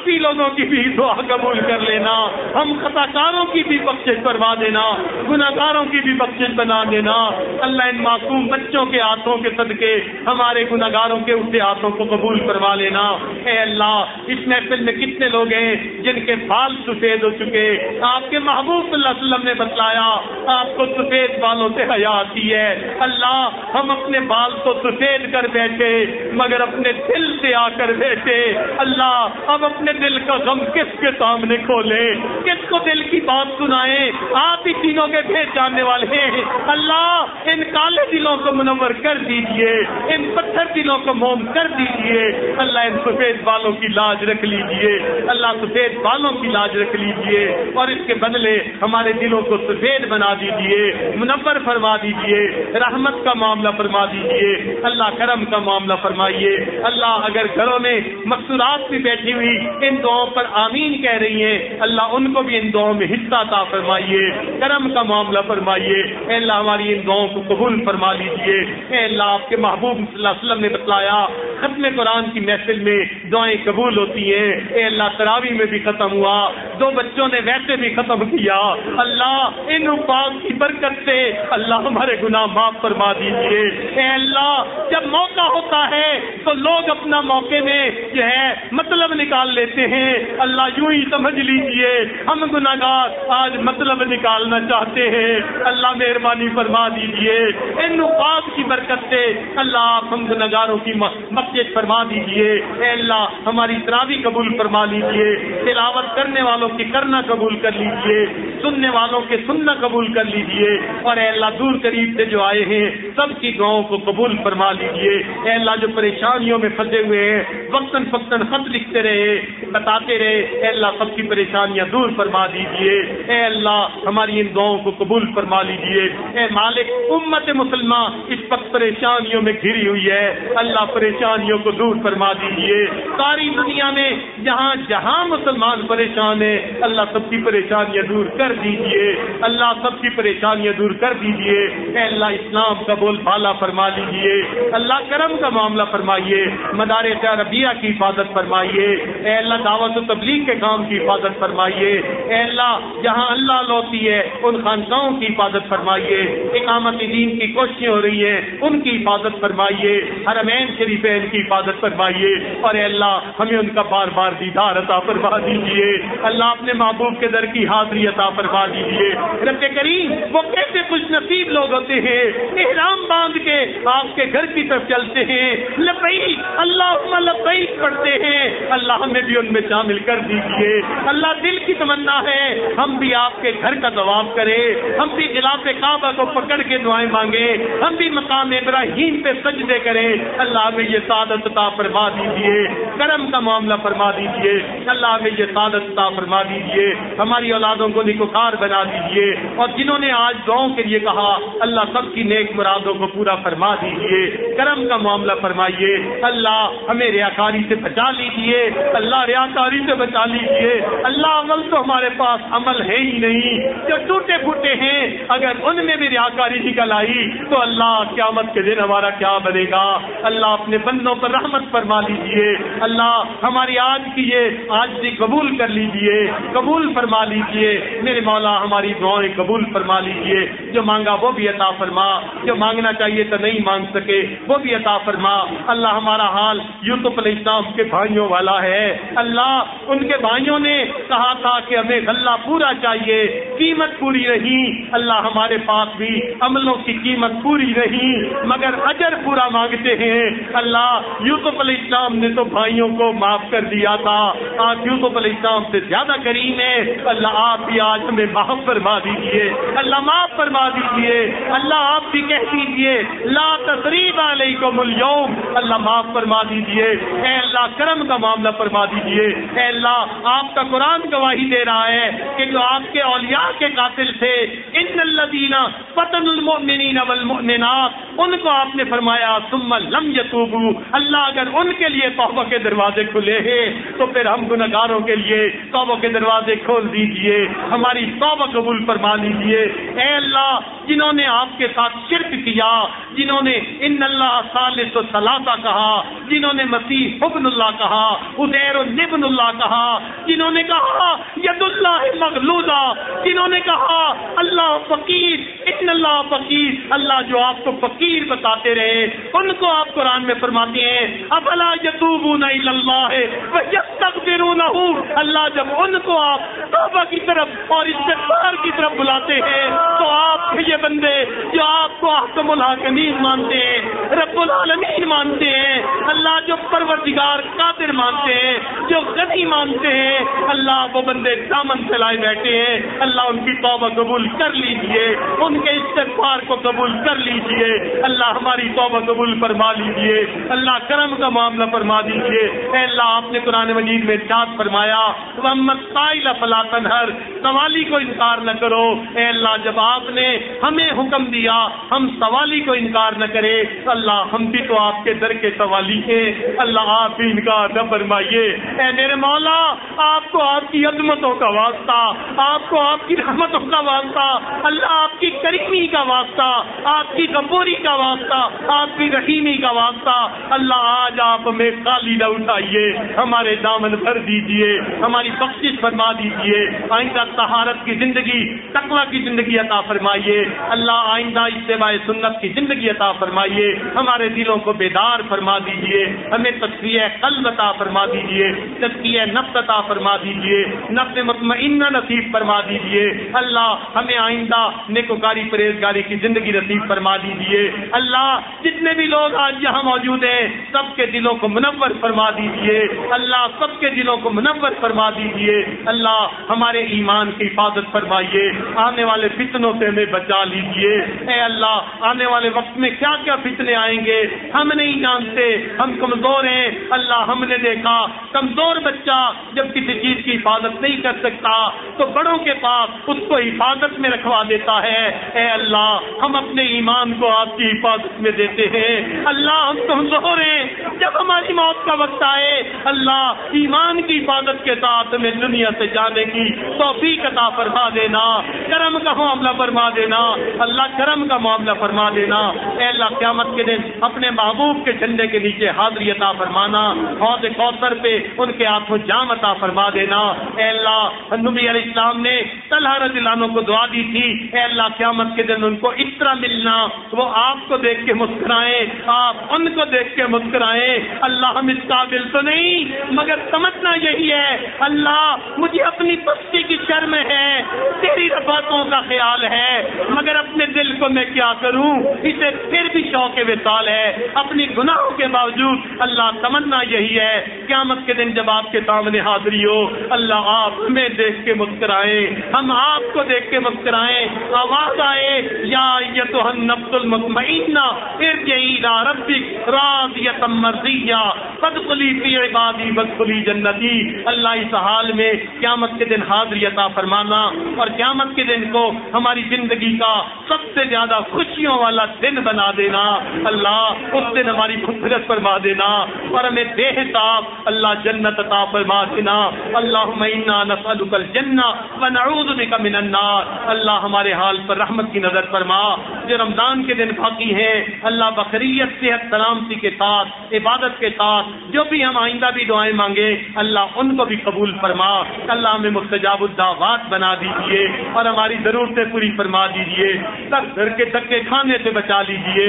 باقی لوگوں کی بھی دعا قبول کر لینا، ہم خطاکاروں کی بھی بخشش فرما دینا، گناہگاروں کی بھی بخشش بنا دینا۔ اللہ ان معصوم بچوں کے ہاتھوں کے صدقے ہمارے گناہگاروں کے اٹھے ہاتھوں کو قبول فرما لینا۔ اے اللہ اس محفل میں کتنے لوگ ہیں جن کے بال سفید ہو چکے، آپ کے محبوب صلی اللہ علیہ وسلم نے بتلایا آپ کو سفید بالوں سے حیا آتی ہے۔ اللہ ہم اپنے بال تو سفید کر بیٹھے مگر اپنے دل سے آ کر بیٹھے۔ اللہ اب اپنے دل کا غم کس کے سامنے کھولے، کس کو دل کی بات سنائیں؟ آپ ہی تینوں کے بھید جاننے والے ہیں۔ اللہ ان کالے دلوں کو منور کر دیجئے، ان پتھر دلوں کو موم کر دیجئے۔ اللہ ان سفید بالوں کی لاج رکھ لیجئے، اللہ سفید بالوں کی لاج رکھ لیجئے اور اس کے بدلے ہمارے دلوں کو سفید بنا دیجئے، منور فرما دیجئے، رحمت کا معاملہ فرما دیجئے، اللہ کرم کا معاملہ فرمائیے۔ اللہ اگر گھروں میں مقصورات بھی بیٹھی ہوئی ان دعاؤں پر آمین کہہ رہی ہیں، اللہ ان کو بھی ان دعاؤں میں حصہ عطا فرمائیے، کرم کا معاملہ فرمائیے۔ اے اللہ ہماری ان دعاؤں کو قبول فرما لیجئے۔ اے اللہ آپ کے محبوب صلی اللہ علیہ وسلم نے بتلایا ختم قرآن کی محفل میں دعائیں قبول ہوتی ہیں۔ اے اللہ تراویح میں بھی ختم ہوا، 2 بچوں نے ویسے بھی ختم کیا۔ اللہ ان الفاظ کی برکت سے اللہ ہمارے گناہ معاف فرما دیجئے۔ اے اللہ جب موقع ہوتا ہے تو لوگ اپنا موقع میں جو ہے مطلب نکال لیتے ہیں، اللہ یوں ہی سمجھ لیجئے ہم گناہگار آج مطلب نکالنا چاہتے ہیں۔ اللہ مہربانی فرما دیجئے ان الفاظ کی برکت سے اللہ آپ ہم گناہگاروں کی مغفرت فرما دیجئے۔ اے اللہ ہماری تراویح قبول فرما لیجئے، تلاوت کرنے والوں کی کرنا قبول کر لیجئے، سننے والوں کے سننا قبول کر لیجئے، اور اے اللہ دور قریب سے جو آئے ہیں سب کی دعاؤں کو قبول فرما لیجئے۔ اے اللہ جو پریشانیوں میں پھنسے ہوئے ہیں وقتاً فوقتاً خط لکھتے رہے، بتاتے رہے، اے اللہ سب کی پریشانیاں دور فرما دیجئے۔ اے اللہ ہماری ان دعاؤں کو قبول فرما لیجئے۔ اے مالک امت مسلمہ اس وقت پریشانیوں میں گھری ہوئی ہے، اللہ پریشانیوں کو دور فرما دیجئے۔ ساری دنیا میں جہاں جہاں مسلمان پریشان ہیں اللہ سب کی پریشانیاں دور کر دیجئے، اللہ سب کی پریشانیاں دور کر دیجئے۔ اے اللہ اسلام کا بول بالا فرما لیجئے، اللہ کرم کا معاملہ فرمائیے، مدارس عربیہ کی حفاظت فرمائیے۔ اے اللہ دعوت و تبلیغ کے کام کی حفاظت فرمائیے۔ اے اللہ جہاں اللہ لوٹی ہے ان خانقاہوں کی حفاظت فرمائیے، اقامت دین کی کوششیں ہو رہی ہیں ان کی حفاظت فرمائیے، حرمین شریفین کی حفاظت فرمائیے، اور اے اللہ ہمیں ان کا بار بار دیدار عطا فرما دیجیے۔ اللہ اپنے محبوب کے در کی حاضری عطا فرما دیجیے۔ رب کریم وہ کیسے خوش نصیب لوگ ہوتے ہیں احرام باندھ کے آپ کے گھر کی طرف چلتے ہیں، لبیک اللہم لبیک پڑھتے ہیں، اللہ ہمیں بھی ان میں شامل کر دیجیے۔ اللہ دل کی تمنا ہے ہم بھی آپ کے گھر کا طواف کریں، ہم بھی غلاف کعبہ کو پکڑ کے دعائیں مانگیں، ہم بھی مقام ابراہیم پہ سجدے کریں۔ اللہ ہمیں یہ سعادت عطا فرما دیجیے، کرم کا معاملہ فرما دیجیے، اللہ ہمیں یہ سعادت عطا فرما دیجیے، ہماری اولادوں کو نیکوکار بنا دیجیے، اور جنہوں نے آج دعاؤں کے لیے کہا اللہ سب کی نیک مرادوں کو پورا فرما دیجیے، کرم کا معاملہ فرمائیے۔ اللہ ہمیں ریاکاری سے بچا لیجیے، اللہ ریاکاری سے بچا لیجیے۔ اللہ عمل تو ہمارے پاس عمل ہے ہی نہیں، جو ٹوٹے پھوٹے ہیں اگر ان میں بھی ریاکاری نکل آئی تو اللہ قیامت کے دن ہمارا کیا بنے گا۔ اللہ اپنے بندوں پر رحمت فرما لیجیے، اللہ ہماری آج کی یہ عاجزی قبول کر لیجیے، قبول فرما لیجیے میرے مولا، ہماری دعائیں قبول فرما لیجیے، جو مانگا وہ بھی عطا فرما، جو مانگنا چاہیے تو نہیں مانگ سکے وہ بھی عطا فرما۔ اللہ ہمارا حال یوسف علیہ السلام کے بھائیوں والا ہے، اللہ ان کے بھائیوں نے کہا تھا کہ ہمیں غلہ پورا چاہیے، قیمت پوری نہیں، اللہ ہمارے پاس بھی عملوں کی قیمت پوری نہیں مگر اجر پورا مانگتے ہیں۔ اللہ یوسف علیہ السلام نے تو بھائیوں کو معاف کر دیا تھا، آج یوسف علیہ السلام سے زیادہ کریم ہے، اللہ آپ بھی آج ہمیں معاف فرما دیجیے، اللہ معاف فرما دیجیے، اللہ آپ بھی کہہ دیجیے لا تثریب علیکم اليوم، اللہ معاف فرما دیجیے۔ اے اللہ کرم کا معاملہ فرما دیجیے۔ اے اللہ آپ کا قرآن گواہی دے رہا ہے کہ جو آپ کے اولیاء کے قاتل تھے ان الذین فتنوا المؤمنین والمؤمنات ان کو آپ نے فرمایا ثم لم یتوبوا، اللہ اگر ان کے لیے توبہ کے دروازے کھلے ہیں تو پھر ہم گنہگاروں کے لیے توبہ کے دروازے کھول دیجئے، ہماری توبہ قبول فرما لیجئے۔ اے اللہ، جنہوں نے آپ کے ساتھ شرک کیا، جنہوں نے ان اللہ ثالث ثلاثہ کہا، جنہوں نے مسیح ابن اللہ کہا، عزیر ابن اللہ کہا، جنہوں نے کہا ید اللہ مغلولہ، جنہوں نے کہا اللہ فقیر، ان اللہ فقیر، اللہ جو آپ کو فقیر بتاتے رہے، ان کو آپ قرآن میں فرماتے ہیں افلا یتوبون الی اللہ ویستغفرونہ، اللہ جب ان کو آپ توبہ کی طرف اور استغفار کی طرف بلاتے ہیں تو آپ کے یہ بندے جو آپ کو احکم الحاکمین مانتے ہیں، رب العالمین مانتے ہیں، اللہ جو پروردگار قادر مانتے ہیں، جو غنی مانتے ہیں، اللہ وہ بندے دامن پھیلائے بیٹھے ہیں، اللہ ان کی توبہ قبول کر لیجئے، ان کے استغفار کو قبول کر لیجئے، اللہ ہماری توبہ قبول فرما لیجئے، اللہ کرم کا معاملہ فرما دیجئے۔ اے اللہ، آپ نے قرآن مجید میں ارشاد فرمایا وَأَمَّا السَّائِلَ فَلَا تَنْهَرْ، سوالی کو انکار نہ کرو۔ اے اللہ، جب آپ نے ہمیں حکم دیا ہم سوالی کو انکار نہ کرے، اللہ ہم بھی تو آپ کے در کے سوالی ہیں، اللہ آپ بھی انکار نہ فرمائیے۔ اے میرے مولا، آپ کو آپ کی عظمتوں کا واسطہ، آپ کو آپ کی رحمتوں کا واسطہ، اللہ آپ کی کریمی کا واسطہ، آپ کی غفوری کا واسطہ، آپ کی رحیمی کا واسطہ، اللہ آج آپ ہمیں خالی نہ اٹھائیے، ہمارے دامن بھر دیجئے، ہماری بخشش فرما دیجئے، آئندہ طہارت کی زندگی، تقوی کی زندگی عطا فرمائیے، اللہ آئندہ اتباع سنت کی زندگی عطا فرمائیے، ہمارے دلوں کو بیدار فرما دیجئے، ہمیں تزکیہ قلب عطا فرما دیجئے، تزکیہ نفس عطا فرما دیجئے، نفس مطمئنہ نصیب فرما دیجئے، اللہ ہمیں آئندہ نیکوکاری پرہیزگاری کی زندگی نصیب فرما دیجئے، اللہ جتنے بھی لوگ آج یہاں موجود ہیں سب کے دلوں کو منور فرما دیجئے، اللہ سب کے دلوں کو منور فرما دیجئے، اللہ ہمارے ایمان کی حفاظت فرمائیے، آنے والے فتنوں سے ہمیں بچا لیجئے۔ اے اللہ، آنے والے وقت میں کیا کیا فتنے آئیں گے ہم نہیں جانتے، ہم کمزور ہیں، اللہ ہم نے دیکھا کمزور بچہ جب کسی چیز کی حفاظت نہیں کر سکتا تو بڑوں کے پاس اس کو حفاظت میں رکھوا دیتا ہے۔ اے اللہ، ہم اپنے ایمان کو آپ کی حفاظت میں دیتے ہیں، اللہ ہم کمزور ہیں، جب ہماری موت کا وقت آئے اللہ ایمان کی حفاظت کے ساتھ ہمیں دنیا سے جانے کی توفیق عطا فرما دینا، کرم کا معاملہ فرما دینا، اللہ کرم کا معاملہ فرما دینا۔ اے اللہ، قیامت کے دن اپنے محبوب کے جھنڈے کے نیچے حاضری عطا فرمانا، حوض کوثر پہ ان کے ہاتھوں جام عطا فرما دینا۔ اے اللہ، نبی علیہ السلام نے طلحہ رضی اللہ عنہ کو دعا دی تھی، اے اللہ قیامت کے دن ان کو اس طرح ملنا وہ آپ کو دیکھ کے مسکرائیں، آپ ان کو دیکھ کے مسکرائیں۔ اللہ ہم اس قابل تو نہیں مگر سمجھنا یہی ہے، اللہ مجھے اپنی پستی کی شرم ہے، تیری رفعتوں کا خیال ہے، مگر اپنے دل کو میں کیا کروں، اسے پھر بھی شوق وصال ہے، اپنی گناہوں کے باوجود اللہ تمنا یہی ہے قیامت کے دن جب آپ کے سامنے حاضری ہو، اللہ آپ ہمیں دیکھ کے مسکرائیں، ہم آپ کو دیکھ کے مسکرائیں، آواز آئے یا ایتھا النفس المطمئنہ ارجعی الی ربک راضیۃ مرضیہ فادخلی فی عبادی وادخلی جنتی۔ اللہ اس حال میں قیامت کے دن حاضری عطا فرمانا اور قیامت کے دن کو ہماری زندگی کا سب سے زیادہ خوشیوں والا دن بنا دینا، اللہ اس دن ہماری مغفرت فرما دینا اور ہمیں بے حساب اللہ جنت عطا فرما دینا۔ اللہم انا نسألک الجنہ ونعوذ بک من النار۔ اللہ ہمارے حال پر رحمت کی نظر فرما، جو رمضان کے دن باقی ہیں اللہ بخیریت صحت سلامتی کے ساتھ عبادت کے ساتھ جو بھی ہم آئندہ بھی دعائیں مانگے اللہ ان کو بھی قبول فرما، اللہ ہمیں مستجاب الدعوات بنا دیجئے اور ہماری ضرورتیں پوری فرما دیجئے، سب گھر کے دھکے کھانے سے بچا لیجئے،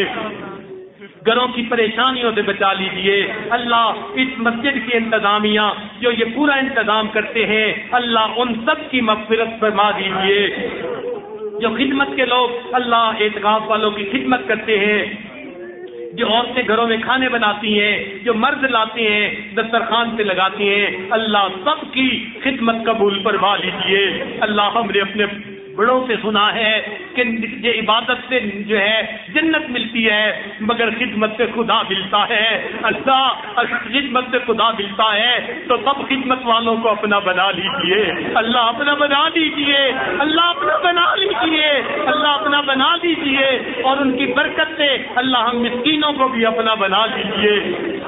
گھروں کی پریشانیوں سے بچا لیجئے۔ اللہ اس مسجد کی انتظامیہ جو یہ پورا انتظام کرتے ہیں اللہ ان سب کی مغفرت فرما دیجئے، جو خدمت کے لوگ اللہ اعتکاف والوں کی خدمت کرتے ہیں، جو عورتیں گھروں میں کھانے بناتی ہیں، جو مرد لاتے ہیں دسترخوان پہ لگاتی ہیں، اللہ سب کی خدمت قبول فرما لیجئے۔ اللہ ہم نے اپنے بڑوں سے سنا ہے کہ یہ عبادت سے جو ہے جنت ملتی ہے مگر خدمت سے خدا ملتا ہے. اللہ خدمت سے خدا ملتا ہے تو سب خدمت والوں کو اپنا بنا لیجئے. اللہ اپنا بنا لیجئے. اللہ اپنا بنا لیجئے. اللہ اپنا بنا لیجئے اور ان کی برکت سے اللہ ہم مسکینوں کو بھی اپنا بنا لیجئے.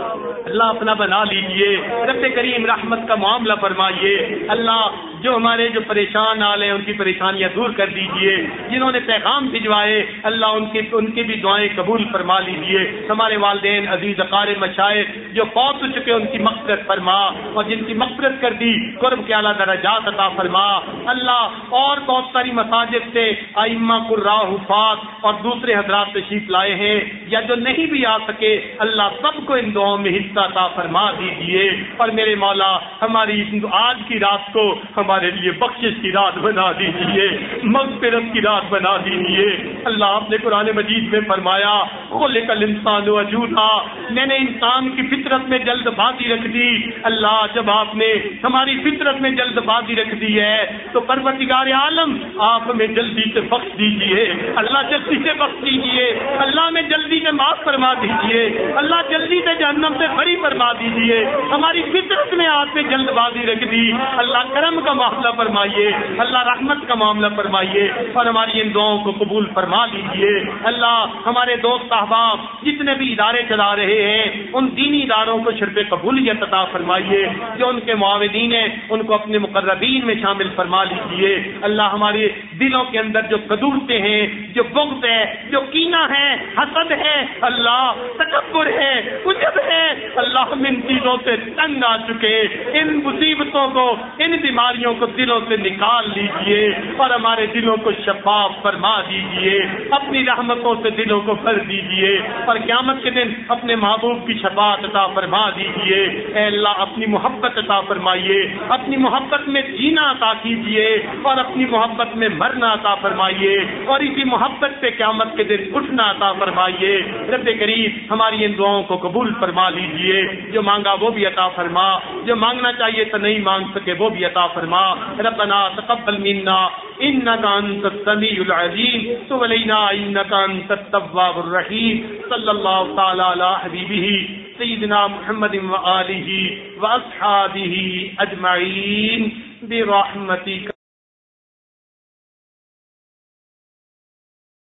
اللہ اپنا بنا لیجئے. رب کریم رحمت کا معاملہ فرمائیے. اللہ جو ہمارے جو پریشان حال ہیں ان کی پریشانیاں دور کر دیجئے. جنہوں نے پیغام بھجوائے اللہ ان کی بھی دعائیں قبول فرما لیجئے. ہمارے والدین عزیز اقارب مشائخ جو فوت ہو چکے ان کی مغفرت فرما اور جن کی مغفرت کر دی قرب کے اعلیٰ درجات عطا فرما. اللہ اور بہت ساری مساجد سے ائمہ قراء حفاظ اور دوسرے حضرات تشریف لائے ہیں یا جو نہیں بھی آ سکے اللہ سب کو ان دعاؤں میں حصہ عطا فرما دیجئے. اور میرے مولا ہماری آج کی رات کو ہمارے لیے بخشش کی رات بنا دیجئے, مغفرت کی رات بنا دیجئے. اللہ آپ نے قرآن مجید میں فرمایا خلق الانسان وجولا, میں نے انسان کی فطرت میں جلد بازی رکھ دی. اللہ جب آپ نے ہماری فطرت میں جلد بازی رکھ دی ہے تو پروردگار عالم آپ ہمیں جلدی سے بخش دیجئے. اللہ جلدی سے بخش دیجئے. اللہ میں جلدی سے معاف فرما دیجئے. اللہ جلدی سے جہنم سے بری فرما دیجئے. ہماری فطرت میں آپ نے جلد بازی رکھ دی. اللہ کرم کا معاملہ فرمائیے. اللہ رحمت کا معاملہ فرمائیے اور ہماری ان دعاؤں کو قبول فرما لیجئے. اللہ ہمارے دوست احباب جتنے بھی ادارے چلا رہے ہیں ان دینی اداروں کو شرف قبولیت عطا فرمائیے. جو ان کے معاونین ہیں ان کو اپنے مقربین میں شامل فرما لیجئے. اللہ ہمارے دلوں کے اندر جو قدورتیں ہیں, جو بغض ہے, جو کینہ ہے, حسد ہے, اللہ تکبر ہے, عجب ہے, اللہ ہم ان چیزوں سے تنگ آ چکے. ان مصیبتوں کو, ان بیماریوں کو دلوں سے نکال لیجئے اور ہمارے دلوں کو شفاف فرما دیجئے. اپنی رحمتوں سے دلوں کو بھر دیجئے اور قیامت کے دن اپنے محبوب کی شفاعت عطا فرما دیجئے. اے اللہ اپنی محبت عطا فرمائیے, اپنی محبت میں جینا عطا کیجئے اور اپنی محبت میں مرنا عطا فرمائیے اور اسی محبت سے قیامت کے دن اٹھنا عطا فرمائیے. رب کریم ہماری ان دعاؤں کو قبول فرما لیجئے. جو مانگا وہ بھی عطا فرما, جو مانگنا چاہیے تو نہیں مانگ سکے وہ بھی عطا فرما. ربنا تقبل منا انك انت السميع العليم تب علينا انك انت التواب الرحيم. صلى الله تعالى على حبيبه سيدنا محمد وآله وأصحابه أجمعين برحمتك.